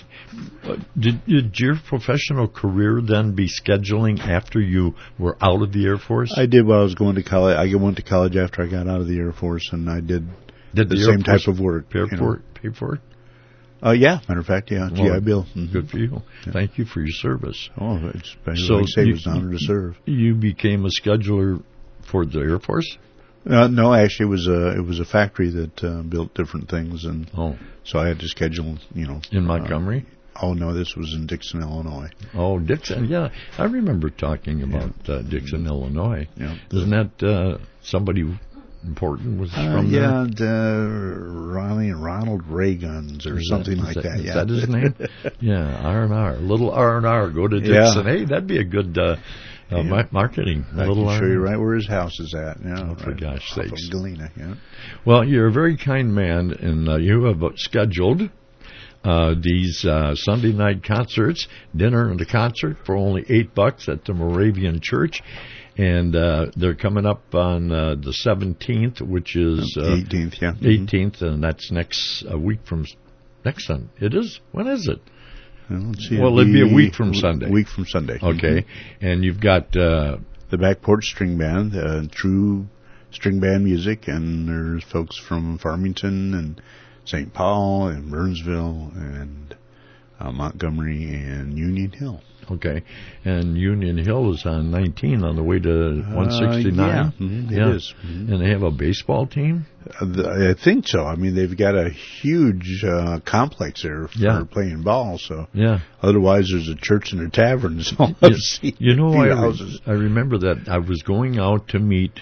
did did your professional career then be scheduling after you were out of the Air Force?
I did while I was going to college. I went to college after I got out of the Air Force, and I did,
did
the,
the
same
Force
type of work.
Pay
you
for it? Pay for it?
Uh, yeah, matter of fact, yeah,
well,
G I Bill. Mm-hmm.
Good for you. Yeah. Thank you for your service.
Oh, it's
so
like I say,
you,
it was an honor to serve.
You became a scheduler for the Air Force?
Uh, no, actually, it was a it was a factory that uh, built different things, and
oh.
so I had to schedule, you know.
In Montgomery?
Uh, oh no, this was in Dixon, Illinois.
Oh, Dixon, yeah, I remember talking about yeah. uh, Dixon, Illinois.
Yeah,
isn't that uh, somebody important was
uh,
from
yeah,
there?
Yeah, Ronnie Ronald Reagans or
is
something
that,
like
that,
that.
Is
yeah.
that his name? Yeah, R and R, little R and R. Go to Dixon.
Yeah.
Hey, that'd be a good. Uh, Uh, yeah. Marketing.
I
little
can show you right where his house is at. Yeah,
oh, for
right
gosh sakes.
Galena, yeah.
Well, you're a very kind man, and uh, you have scheduled uh, these uh, Sunday night concerts, dinner and a concert for only eight bucks at the Moravian Church. And uh, they're coming up on uh, the seventeenth, which is... Uh,
eighteenth, yeah.
eighteenth, and that's next uh, week from... Next Sunday. It is? When is it?
Well, see,
well it'd be a week from Sunday.
week from Sunday.
Okay. Mm-hmm. And you've got... Uh,
the Back Porch String Band, uh, true string band music, and there's folks from Farmington and Saint Paul and Burnsville and uh, Montgomery and Union Hill.
Okay. And Union Hill is on nineteen on the way to one sixty-nine?
Uh, yeah, mm-hmm,
yeah.
it is. Mm-hmm.
And they have a baseball team?
Uh, the, I think so. I mean, they've got a huge uh, complex there for
yeah.
playing ball. So
yeah.
Otherwise, there's a church and a tavern. So
you, you know, I, re- I remember that I was going out to meet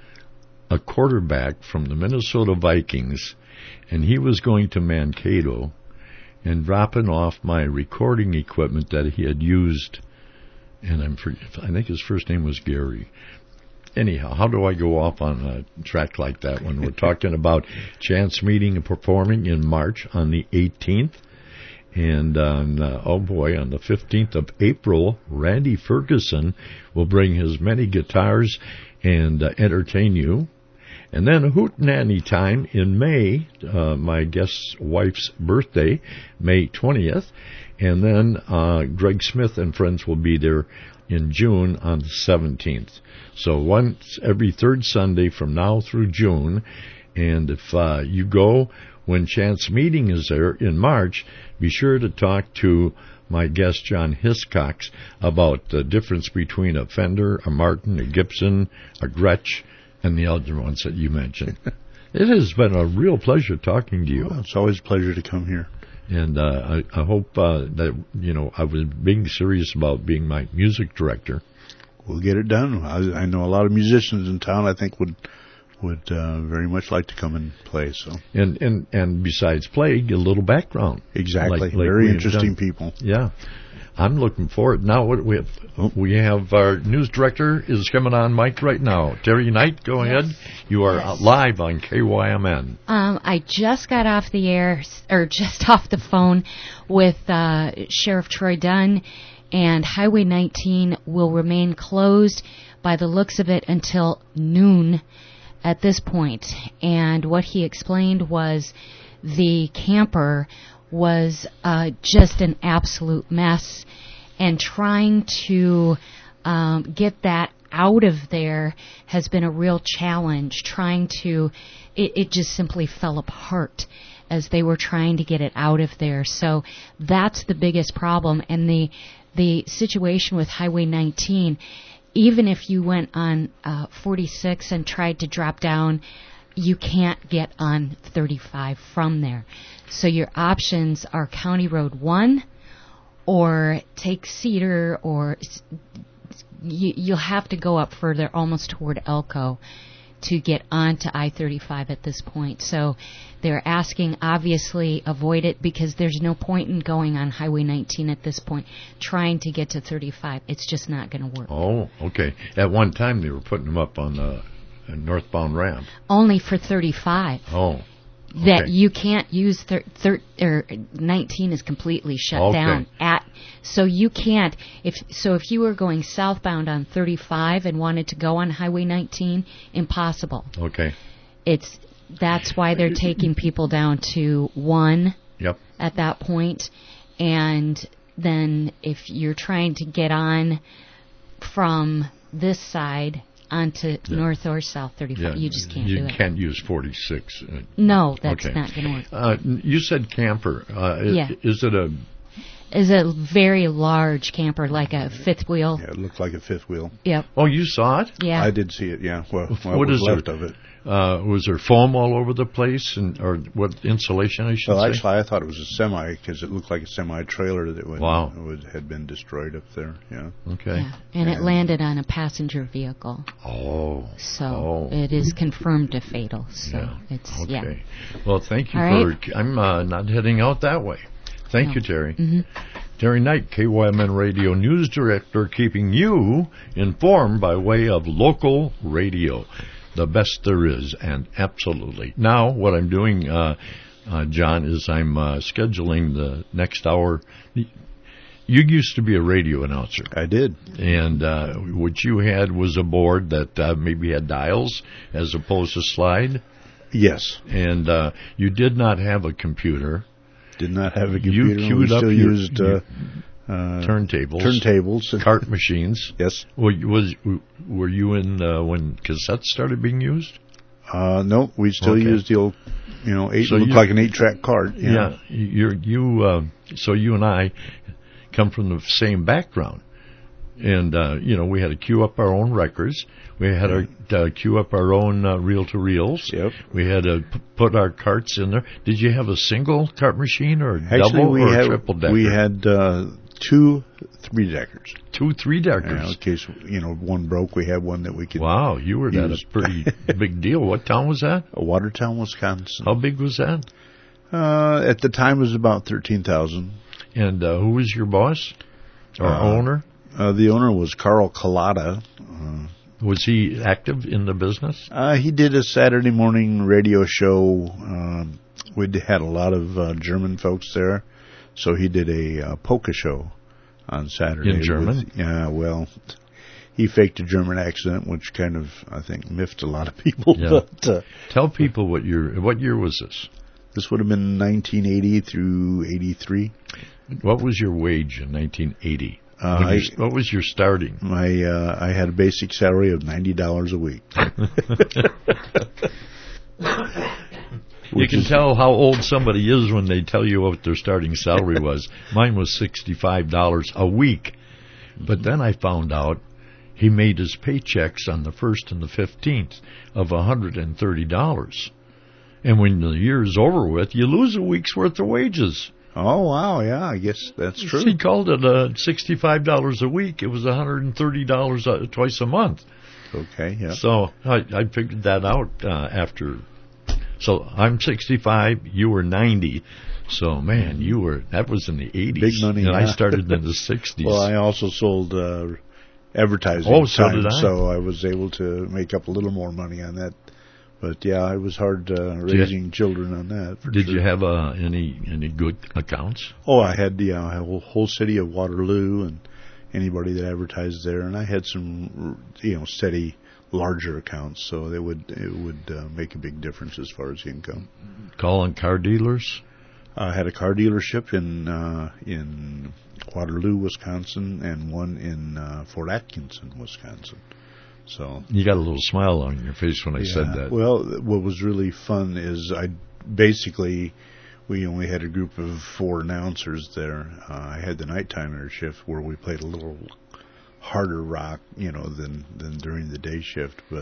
a quarterback from the Minnesota Vikings, and he was going to Mankato and dropping off my recording equipment that he had used, and I'm for, I think his first name was Gary. Anyhow, how do I go off on a track like that when we're talking about Chance meeting and performing in March on the eighteenth? And on, uh, oh boy, on the fifteenth of April, Randy Ferguson will bring his many guitars and uh, entertain you. And then Hootenanny time in May, uh, my guest's wife's birthday, May twentieth. And then uh, Greg Smith and friends will be there in June on the seventeenth. So once every third Sunday from now through June. And if uh, you go when Chance Meeting is there in March, be sure to talk to my guest, John Hiscox, about the difference between a Fender, a Martin, a Gibson, a Gretsch, and the other ones that you mentioned. It has been a real pleasure talking to you.
Well, it's always a pleasure to come here.
And uh, I, I hope uh, that, you know, I was being serious about being my music director.
We'll get it done. I, I know a lot of musicians in town I think would would uh, very much like to come and play. So
And and, and besides play, get a little background.
Exactly.
Like, like
very
we have
interesting
done.
people.
Yeah. I'm looking forward. Now what we have, we have our news director is coming on mic right now. Terry Knight, go
Yes.
ahead. You are
Yes.
live on K Y M N.
Um, I just got off the air, or just off the phone with uh, Sheriff Troy Dunn, and Highway nineteen will remain closed by the looks of it until noon at this point. And what he explained was the camper was uh, just an absolute mess, and trying to um, get that out of there has been a real challenge. Trying to, it, it just simply fell apart as they were trying to get it out of there. So that's the biggest problem. And the the situation with Highway nineteen, even if you went on uh, forty-six and tried to drop down, you can't get on thirty-five from there. So your options are County Road one, or take Cedar, or you, you'll have to go up further, almost toward Elko, to get onto I thirty-five at this point. So they're asking, obviously, avoid it, because there's no point in going on Highway nineteen at this point, trying to get to thirty-five. It's just not going to work.
Oh, okay. At one time they were putting them up on the uh, northbound ramp.
Only for thirty-five.
Oh.
That
Okay.
you can't use thir- thir- or nineteen is completely shut
Okay.
down at, so you can't, if so if you were going southbound on thirty-five and wanted to go on Highway nineteen, impossible.
Okay.
It's that's why they're taking people down to one
Yep.
at that point, and then if you're trying to get on from this side onto
Yeah.
north or south thirty-five,
Yeah,
you just can't
you
do it.
can't use forty-six. Uh,
No, that's
okay.
not going to work.
Uh, you said camper. Uh, i-
Yeah.
Is it a...
Is a very large camper, like a fifth wheel.
Yeah, it looked like a fifth wheel.
Yep.
Oh, you saw it?
Yeah.
I did see it, yeah. Well, what,
What
was
is
left
there?
of it.
Uh, was there foam all over the place, and or what insulation, I should
Well,
say?
actually, I thought it was a semi, because it looked like a semi-trailer that would,
Wow.
would, had been destroyed up there, yeah.
Okay.
Yeah. And it landed on a passenger vehicle.
Oh.
So
Oh.
it is confirmed to fatal. So
Yeah.
it's,
Okay.
yeah.
Well, thank you
All
for...
right.
I'm uh, not heading out that way. Thank
No.
you, Terry.
Mm-hmm.
Terry Knight, K Y M N Radio News Director, keeping you informed by way of local radio. The best there is, and absolutely. Now, what I'm doing, uh, uh, John, is I'm uh, scheduling the next hour. You used to be a radio announcer.
I did.
And uh, what you had was a board that uh, maybe had dials as opposed to slide.
Yes.
And uh, you did not have a computer.
Did not have a
You
computer.
queued
we
up
still
your-
used uh, uh,
turntables,
turntables,
cart machines.
Yes.
Well, was were you in uh, when cassettes started being used?
Uh, no, we still
Okay.
used the old, you know, eight
So
looked
you-
like an eight-track cart.
Yeah,
Yeah.
you're you. Uh, so you and I come from the same background, and uh, you know we had to queue up our own records. We had to uh, queue up our own uh, reel-to-reels.
Yep.
We had to p- put our carts in there. Did you have a single cart machine or a
Actually,
double
we
or
had
a triple decker?
we had uh, two three-deckers.
Two three-deckers.
Yeah, in case, you know, one broke, we had one that we could
Wow, you were that
use.
a pretty big deal. What town was that?
Watertown, Wisconsin.
How big was that?
Uh, at the time, it was about thirteen thousand.
And uh, who was your boss or
Uh,
owner?
Uh, the owner was Carl Collada. Uh,
Was he active in the business?
Uh, he did a Saturday morning radio show. Um, we had a lot of uh, German folks there, so he did a uh, polka show on Saturday.
In German?
with- Yeah, well, he faked a German accent, which kind of, I think, miffed a lot of people.
Yeah.
But uh,
Tell people what year. What year was this?
this would have been nineteen eighty through eighty-three.
What was your wage in nineteen eighty?
Uh,
When
I-
you- what was your starting?
My uh, I had a basic salary of ninety dollars a week.
You can tell how old somebody is when they tell you what their starting salary was. Mine was sixty-five dollars a week. But then I found out he made his paychecks on the first and the fifteenth of one hundred thirty dollars. And when the year is over with, you lose a week's worth of wages.
Oh, wow, yeah, I guess that's true.
He called it uh, sixty-five dollars a week. It was one hundred thirty dollars uh, twice a month.
Okay, yeah.
So I, I figured that out uh, after. So I'm sixty-five, you were ninety. So, man, you were, that was in the eighties.
Big money,
And
yeah.
I started in the sixties.
Well, I also sold uh, advertising
Oh, so
time,
did I.
so I was able to make up a little more money on that. But, yeah, it was hard uh, raising
you,
children on that. For
did
sure.
you have uh, any any good accounts?
Oh, I had the uh, whole, whole city of Waterloo and anybody that advertised there. And I had some, you know, steady larger accounts, so they would it would uh, make a big difference as far as income.
Calling car dealers?
I had a car dealership in uh, in Waterloo, Wisconsin, and one in uh, Fort Atkinson, Wisconsin. So
you got a little smile on your face when I
yeah,
said that.
Well, what was really fun is I basically we only had a group of four announcers there. Uh, I had the nighttime shift where we played a little harder rock, you know, than than during the day shift, but